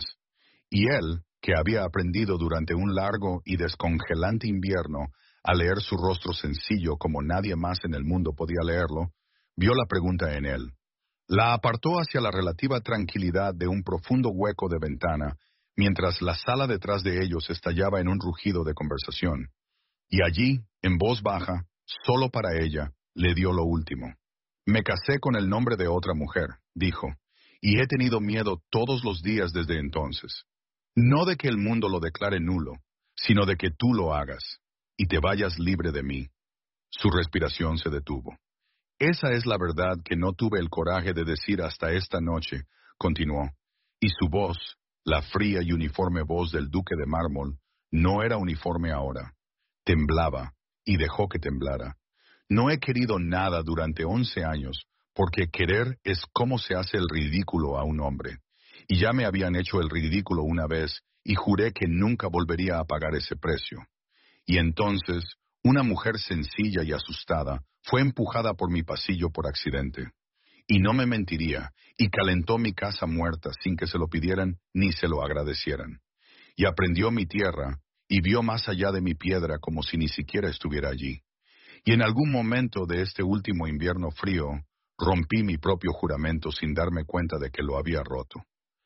Y él, que había aprendido durante un largo y descongelante invierno a leer su rostro sencillo como nadie más en el mundo podía leerlo, vio la pregunta en él. La apartó hacia la relativa tranquilidad de un profundo hueco de ventana, mientras la sala detrás de ellos estallaba en un rugido de conversación. Y allí, en voz baja, solo para ella, le dio lo último. Me casé con el nombre de otra mujer, dijo, y he tenido miedo todos los días desde entonces. No de que el mundo lo declare nulo, sino de que tú lo hagas, y te vayas libre de mí. Su respiración se detuvo. Esa es la verdad que no tuve el coraje de decir hasta esta noche, continuó, y su voz, la fría y uniforme voz del duque de mármol, no era uniforme ahora. Temblaba, y dejó que temblara. No he querido nada durante once años, porque querer es como se hace el ridículo a un hombre. Y ya me habían hecho el ridículo una vez, y juré que nunca volvería a pagar ese precio. Y entonces, una mujer sencilla y asustada fue empujada por mi pasillo por accidente. Y no me mentiría, y calentó mi casa muerta sin que se lo pidieran ni se lo agradecieran. Y aprendió mi tierra, y vio más allá de mi piedra como si ni siquiera estuviera allí. Y en algún momento de este último invierno frío, rompí mi propio juramento sin darme cuenta de que lo había roto.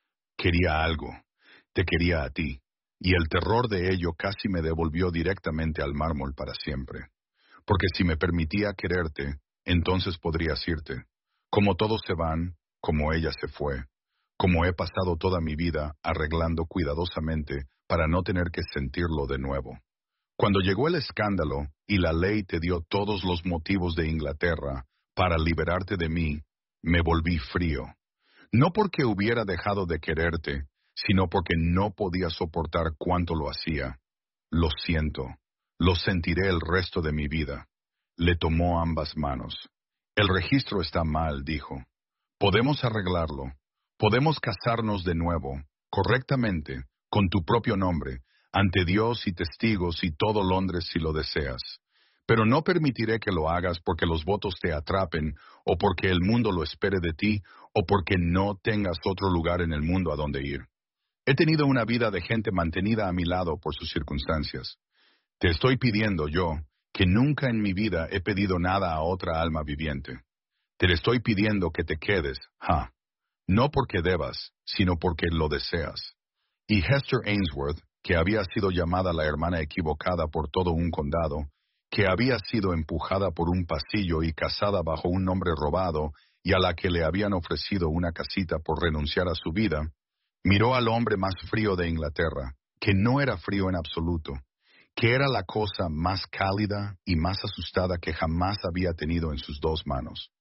Quería algo, te quería a ti, y el terror de ello casi me devolvió directamente al mármol para siempre. Porque si me permitía quererte, entonces podrías irte. Como todos se van, como ella se fue, como he pasado toda mi vida arreglando cuidadosamente para no tener que sentirlo de nuevo. Cuando llegó el escándalo y la ley te dio todos los motivos de Inglaterra para liberarte de mí, me volví frío. No porque hubiera dejado de quererte, sino porque no podía soportar cuánto lo hacía. Lo siento, lo sentiré el resto de mi vida. Le tomó ambas manos. El registro está mal, dijo. Podemos arreglarlo. Podemos casarnos de nuevo, correctamente, con tu propio nombre, ante Dios y testigos y todo Londres si lo deseas. Pero no permitiré que lo hagas porque los votos te atrapen, o porque el mundo lo espere de ti, o porque no tengas otro lugar en el mundo a donde ir. He tenido una vida de gente mantenida a mi lado por sus circunstancias. Te estoy pidiendo yo, que nunca en mi vida he pedido nada a otra alma viviente. Te le estoy pidiendo que te quedes, ja. No porque debas, sino porque lo deseas. Y Hester Ainsworth, que había sido llamada la hermana equivocada por todo un condado, que había sido empujada por un pasillo y casada bajo un nombre robado, y a la que le habían ofrecido una casita por renunciar a su vida, miró al hombre más frío de Inglaterra, que no era frío en absoluto, que era la cosa más cálida y más asustada que jamás había tenido en sus dos manos.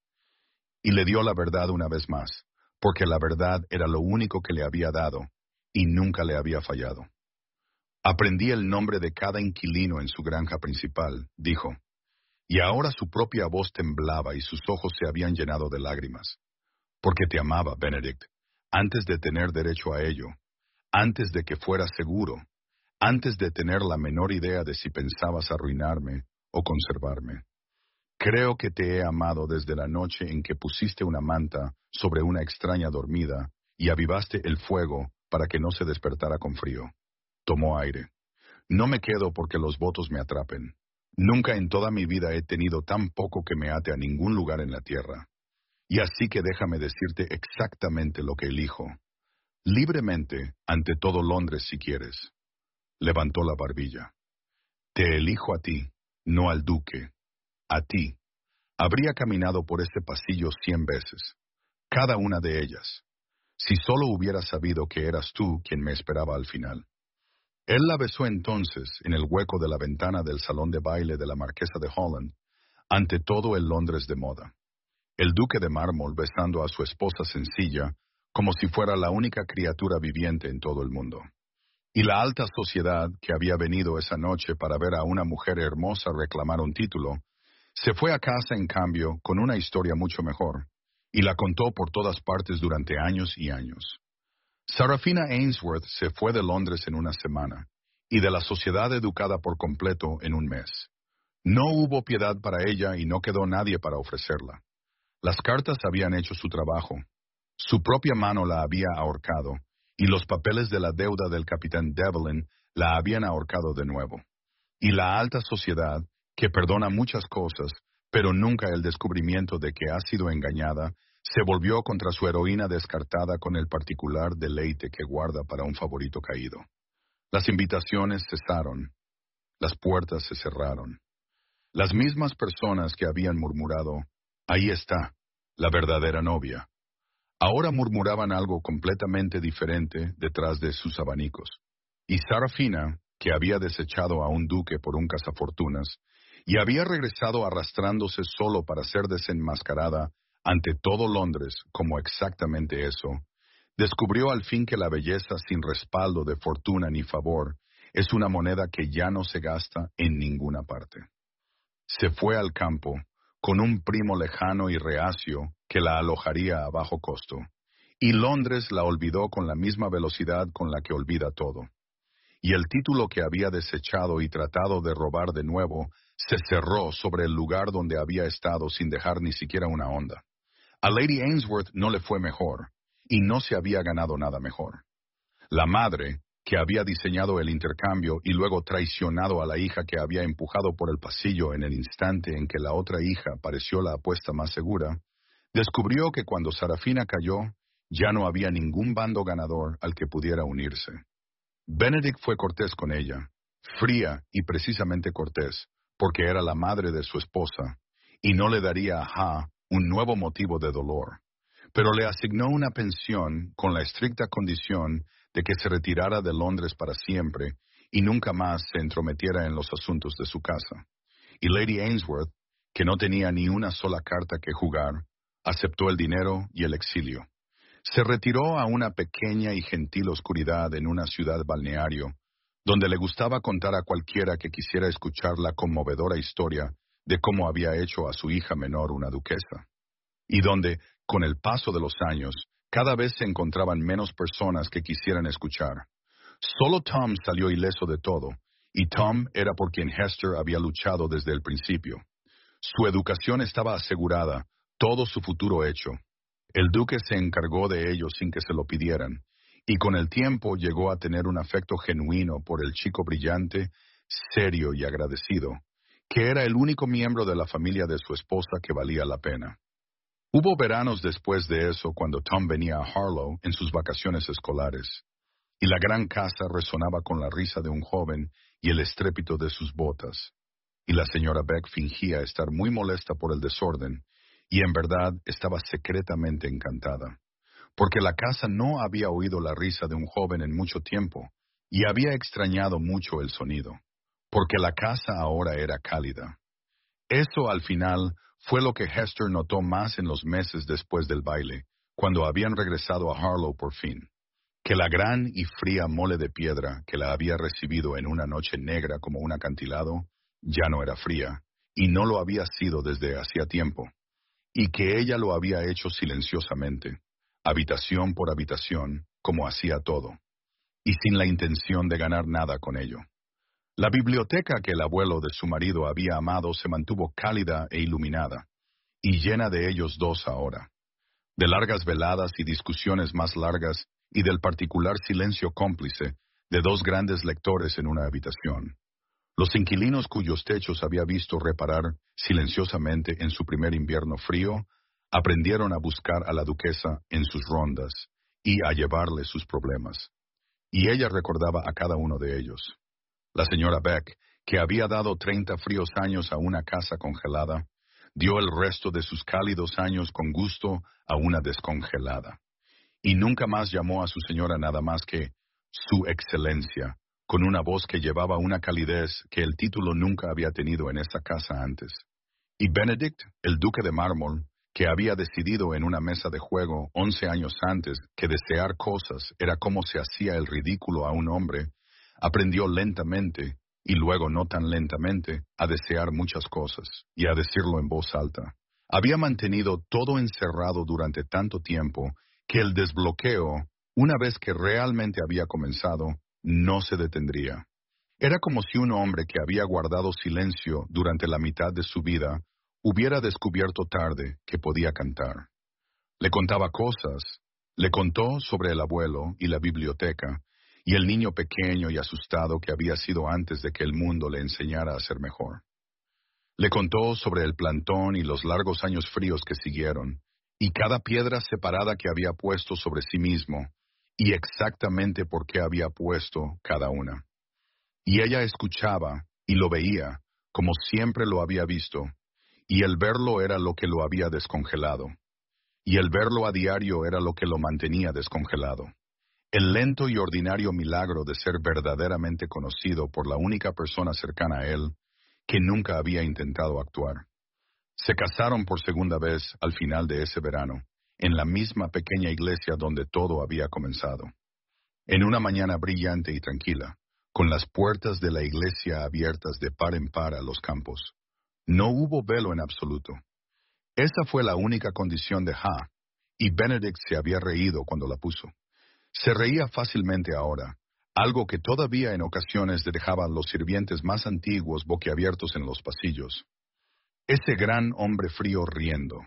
Y le dio la verdad una vez más, porque la verdad era lo único que le había dado, y nunca le había fallado. Aprendí el nombre de cada inquilino en su granja principal, dijo, y ahora su propia voz temblaba y sus ojos se habían llenado de lágrimas. Porque te amaba, Benedict, antes de tener derecho a ello, antes de que fuera seguro, antes de tener la menor idea de si pensabas arruinarme o conservarme. Creo que te he amado desde la noche en que pusiste una manta sobre una extraña dormida y avivaste el fuego para que no se despertara con frío. Tomó aire. No me quedo porque los votos me atrapen. Nunca en toda mi vida he tenido tan poco que me ate a ningún lugar en la tierra. Y así que déjame decirte exactamente lo que elijo. Libremente, ante todo Londres si quieres. Levantó la barbilla. Te elijo a ti, no al duque. A ti. Habría caminado por este pasillo cien veces. Cada una de ellas. Si solo hubiera sabido que eras tú quien me esperaba al final. Él la besó entonces en el hueco de la ventana del salón de baile de la marquesa de Holland, ante todo el Londres de moda. El duque de mármol besando a su esposa sencilla, como si fuera la única criatura viviente en todo el mundo. Y la alta sociedad, que había venido esa noche para ver a una mujer hermosa reclamar un título, se fue a casa en cambio con una historia mucho mejor, y la contó por todas partes durante años y años. Sarafina Ainsworth se fue de Londres en una semana, y de la sociedad educada por completo en un mes. No hubo piedad para ella y no quedó nadie para ofrecerla. Las cartas habían hecho su trabajo. Su propia mano la había ahorcado, y los papeles de la deuda del capitán Devlin la habían ahorcado de nuevo. Y la alta sociedad, que perdona muchas cosas, pero nunca el descubrimiento de que ha sido engañada, se volvió contra su heroína descartada con el particular deleite que guarda para un favorito caído. Las invitaciones cesaron. Las puertas se cerraron. Las mismas personas que habían murmurado, ahí está, la verdadera novia, ahora murmuraban algo completamente diferente detrás de sus abanicos. Y Sarafina, que había desechado a un duque por un cazafortunas, y había regresado arrastrándose solo para ser desenmascarada ante todo Londres como exactamente eso, descubrió al fin que la belleza sin respaldo de fortuna ni favor es una moneda que ya no se gasta en ninguna parte. Se fue al campo con un primo lejano y reacio que la alojaría a bajo costo, y Londres la olvidó con la misma velocidad con la que olvida todo. Y el título que había desechado y tratado de robar de nuevo se cerró sobre el lugar donde había estado sin dejar ni siquiera una onda. A Lady Ainsworth no le fue mejor, y no se había ganado nada mejor. La madre, que había diseñado el intercambio y luego traicionado a la hija que había empujado por el pasillo en el instante en que la otra hija pareció la apuesta más segura, descubrió que cuando Sarafina cayó, ya no había ningún bando ganador al que pudiera unirse. Benedict fue cortés con ella, fría y precisamente cortés, porque era la madre de su esposa, y no le daría a Ha un nuevo motivo de dolor, pero le asignó una pensión con la estricta condición de que se retirara de Londres para siempre y nunca más se entrometiera en los asuntos de su casa. Y Lady Ainsworth, que no tenía ni una sola carta que jugar, aceptó el dinero y el exilio. Se retiró a una pequeña y gentil oscuridad en una ciudad balneario, donde le gustaba contar a cualquiera que quisiera escuchar la conmovedora historia de cómo había hecho a su hija menor una duquesa, y donde, con el paso de los años, cada vez se encontraban menos personas que quisieran escuchar. Solo Tom salió ileso de todo, y Tom era por quien Hester había luchado desde el principio. Su educación estaba asegurada, todo su futuro hecho. El duque se encargó de ello sin que se lo pidieran, y con el tiempo llegó a tener un afecto genuino por el chico brillante, serio y agradecido, que era el único miembro de la familia de su esposa que valía la pena. Hubo veranos después de eso cuando Tom venía a Harlow en sus vacaciones escolares, y la gran casa resonaba con la risa de un joven y el estrépito de sus botas, y la señora Beck fingía estar muy molesta por el desorden, y en verdad estaba secretamente encantada, porque la casa no había oído la risa de un joven en mucho tiempo, y había extrañado mucho el sonido, porque la casa ahora era cálida. Eso al final fue lo que Hester notó más en los meses después del baile, cuando habían regresado a Harlow por fin, que la gran y fría mole de piedra que la había recibido en una noche negra como un acantilado, ya no era fría, y no lo había sido desde hacía tiempo, y que ella lo había hecho silenciosamente, habitación por habitación, como hacía todo, y sin la intención de ganar nada con ello. La biblioteca que el abuelo de su marido había amado se mantuvo cálida e iluminada, y llena de ellos dos ahora. De largas veladas y discusiones más largas, y del particular silencio cómplice de dos grandes lectores en una habitación. Los inquilinos cuyos techos había visto reparar silenciosamente en su primer invierno frío, aprendieron a buscar a la duquesa en sus rondas y a llevarle sus problemas. Y ella recordaba a cada uno de ellos. La señora Beck, que había dado treinta fríos años a una casa congelada, dio el resto de sus cálidos años con gusto a una descongelada. Y nunca más llamó a su señora nada más que Su Excelencia, con una voz que llevaba una calidez que el título nunca había tenido en esta casa antes. Y Benedict, el duque de mármol, que había decidido en una mesa de juego once años antes que desear cosas era como se hacía el ridículo a un hombre, aprendió lentamente, y luego no tan lentamente, a desear muchas cosas, y a decirlo en voz alta. Había mantenido todo encerrado durante tanto tiempo que el desbloqueo, una vez que realmente había comenzado, no se detendría. Era como si un hombre que había guardado silencio durante la mitad de su vida hubiera descubierto tarde que podía cantar. Le contaba cosas, le contó sobre el abuelo y la biblioteca, y el niño pequeño y asustado que había sido antes de que el mundo le enseñara a ser mejor. Le contó sobre el plantón y los largos años fríos que siguieron, y cada piedra separada que había puesto sobre sí mismo, y exactamente por qué había puesto cada una. Y ella escuchaba y lo veía, como siempre lo había visto, y el verlo era lo que lo había descongelado, y el verlo a diario era lo que lo mantenía descongelado. El lento y ordinario milagro de ser verdaderamente conocido por la única persona cercana a él, que nunca había intentado actuar. Se casaron por segunda vez al final de ese verano, en la misma pequeña iglesia donde todo había comenzado. En una mañana brillante y tranquila, con las puertas de la iglesia abiertas de par en par a los campos. No hubo velo en absoluto. Esa fue la única condición de Ha, y Benedict se había reído cuando la puso. Se reía fácilmente ahora, algo que todavía en ocasiones dejaba a los sirvientes más antiguos boquiabiertos en los pasillos. Ese gran hombre frío riendo.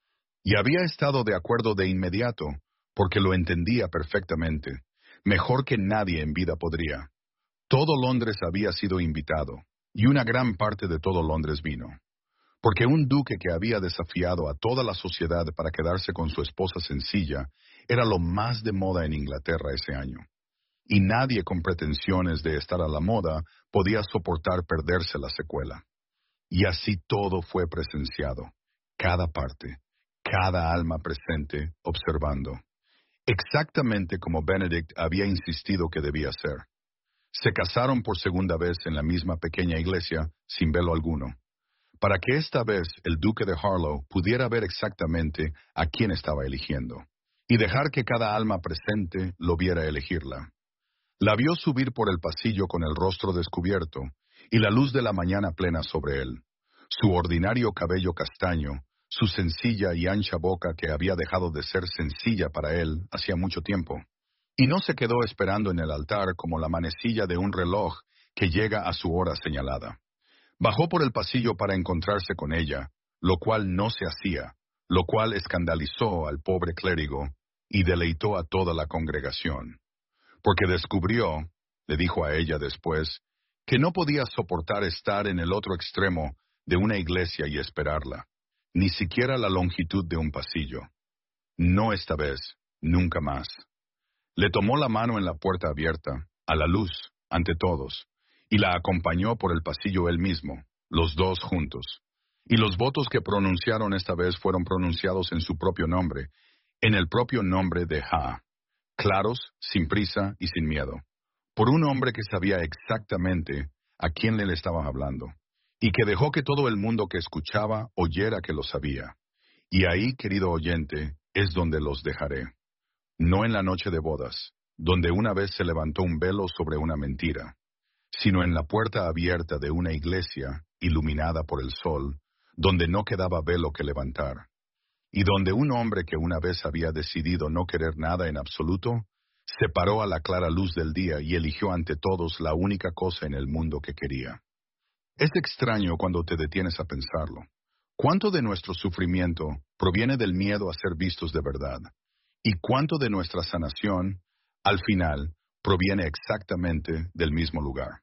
Y había estado de acuerdo de inmediato, porque lo entendía perfectamente, mejor que nadie en vida podría. Todo Londres había sido invitado, y una gran parte de todo Londres vino. Porque un duque que había desafiado a toda la sociedad para quedarse con su esposa sencilla era lo más de moda en Inglaterra ese año. Y nadie con pretensiones de estar a la moda podía soportar perderse la secuela. Y así todo fue presenciado, cada parte, cada alma presente, observando. Exactamente como Benedict había insistido que debía ser. Se casaron por segunda vez en la misma pequeña iglesia, sin velo alguno, para que esta vez el duque de Harlow pudiera ver exactamente a quién estaba eligiendo, y dejar que cada alma presente lo viera elegirla. La vio subir por el pasillo con el rostro descubierto, y la luz de la mañana plena sobre él, su ordinario cabello castaño, su sencilla y ancha boca que había dejado de ser sencilla para él hacía mucho tiempo. Y no se quedó esperando en el altar como la manecilla de un reloj que llega a su hora señalada. Bajó por el pasillo para encontrarse con ella, lo cual no se hacía, lo cual escandalizó al pobre clérigo y deleitó a toda la congregación. Porque descubrió, le dijo a ella después, que no podía soportar estar en el otro extremo de una iglesia y esperarla, ni siquiera la longitud de un pasillo. No esta vez, nunca más. Le tomó la mano en la puerta abierta, a la luz, ante todos, y la acompañó por el pasillo él mismo, los dos juntos. Y los votos que pronunciaron esta vez fueron pronunciados en su propio nombre, en el propio nombre de Ha, claros, sin prisa y sin miedo, por un hombre que sabía exactamente a quién le estaban hablando, y que dejó que todo el mundo que escuchaba oyera que lo sabía. Y ahí, querido oyente, es donde los dejaré. No en la noche de bodas, donde una vez se levantó un velo sobre una mentira, sino en la puerta abierta de una iglesia, iluminada por el sol, donde no quedaba velo que levantar, y donde un hombre que una vez había decidido no querer nada en absoluto, se paró a la clara luz del día y eligió ante todos la única cosa en el mundo que quería. Es extraño cuando te detienes a pensarlo. ¿Cuánto de nuestro sufrimiento proviene del miedo a ser vistos de verdad? ¿Y cuánto de nuestra sanación al final, proviene exactamente del mismo lugar.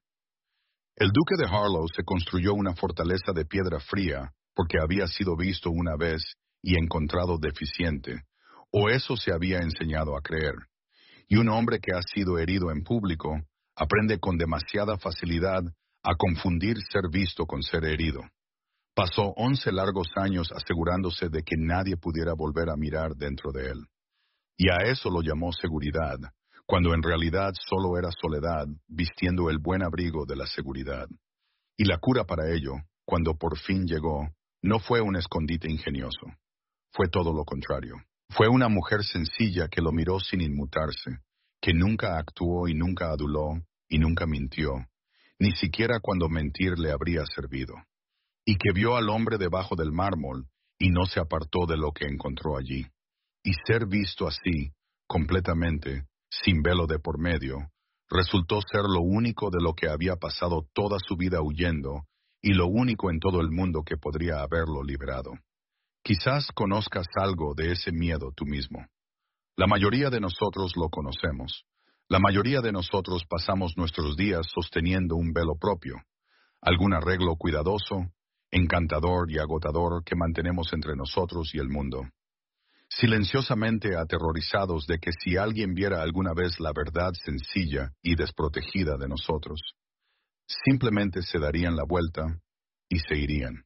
El duque de Harlow se construyó una fortaleza de piedra fría porque había sido visto una vez y encontrado deficiente, o eso se había enseñado a creer. Y un hombre que ha sido herido en público aprende con demasiada facilidad a confundir ser visto con ser herido. Pasó once largos años asegurándose de que nadie pudiera volver a mirar dentro de él. Y a eso lo llamó seguridad, cuando en realidad solo era soledad vistiendo el buen abrigo de la seguridad. Y la cura para ello, cuando por fin llegó, no fue un escondite ingenioso. Fue todo lo contrario. Fue una mujer sencilla que lo miró sin inmutarse, que nunca actuó y nunca aduló y nunca mintió, ni siquiera cuando mentir le habría servido, y que vio al hombre debajo del mármol y no se apartó de lo que encontró allí. Y ser visto así, completamente, sin velo de por medio, resultó ser lo único de lo que había pasado toda su vida huyendo y lo único en todo el mundo que podría haberlo liberado. Quizás conozcas algo de ese miedo tú mismo. La mayoría de nosotros lo conocemos. La mayoría de nosotros pasamos nuestros días sosteniendo un velo propio, algún arreglo cuidadoso, encantador y agotador que mantenemos entre nosotros y el mundo. Silenciosamente aterrorizados de que si alguien viera alguna vez la verdad sencilla y desprotegida de nosotros, simplemente se darían la vuelta y se irían.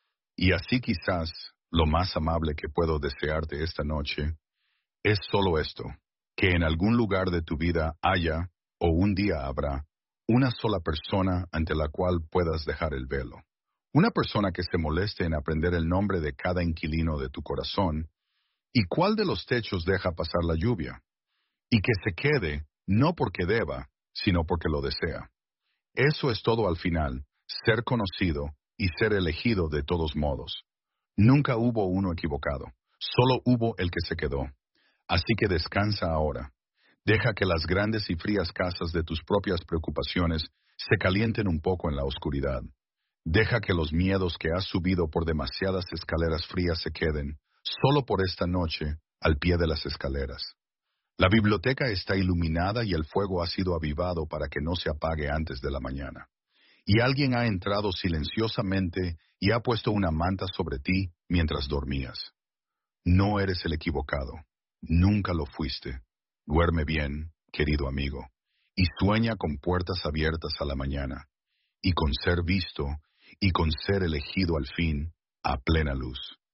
Y así quizás lo más amable que puedo desearte esta noche es solo esto, que en algún lugar de tu vida haya, o un día habrá, una sola persona ante la cual puedas dejar el velo. Una persona que se moleste en aprender el nombre de cada inquilino de tu corazón, y cuál de los techos deja pasar la lluvia, y que se quede no porque deba, sino porque lo desea. Eso es todo al final, ser conocido y ser elegido de todos modos. Nunca hubo uno equivocado, solo hubo el que se quedó. Así que descansa ahora. Deja que las grandes y frías casas de tus propias preocupaciones se calienten un poco en la oscuridad. Deja que los miedos que has subido por demasiadas escaleras frías se queden, solo por esta noche, al pie de las escaleras. La biblioteca está iluminada y el fuego ha sido avivado para que no se apague antes de la mañana. Y alguien ha entrado silenciosamente y ha puesto una manta sobre ti mientras dormías. No eres el equivocado. Nunca lo fuiste. Duerme bien, querido amigo, y sueña con puertas abiertas a la mañana, y con ser visto, y con ser elegido al fin, a plena luz.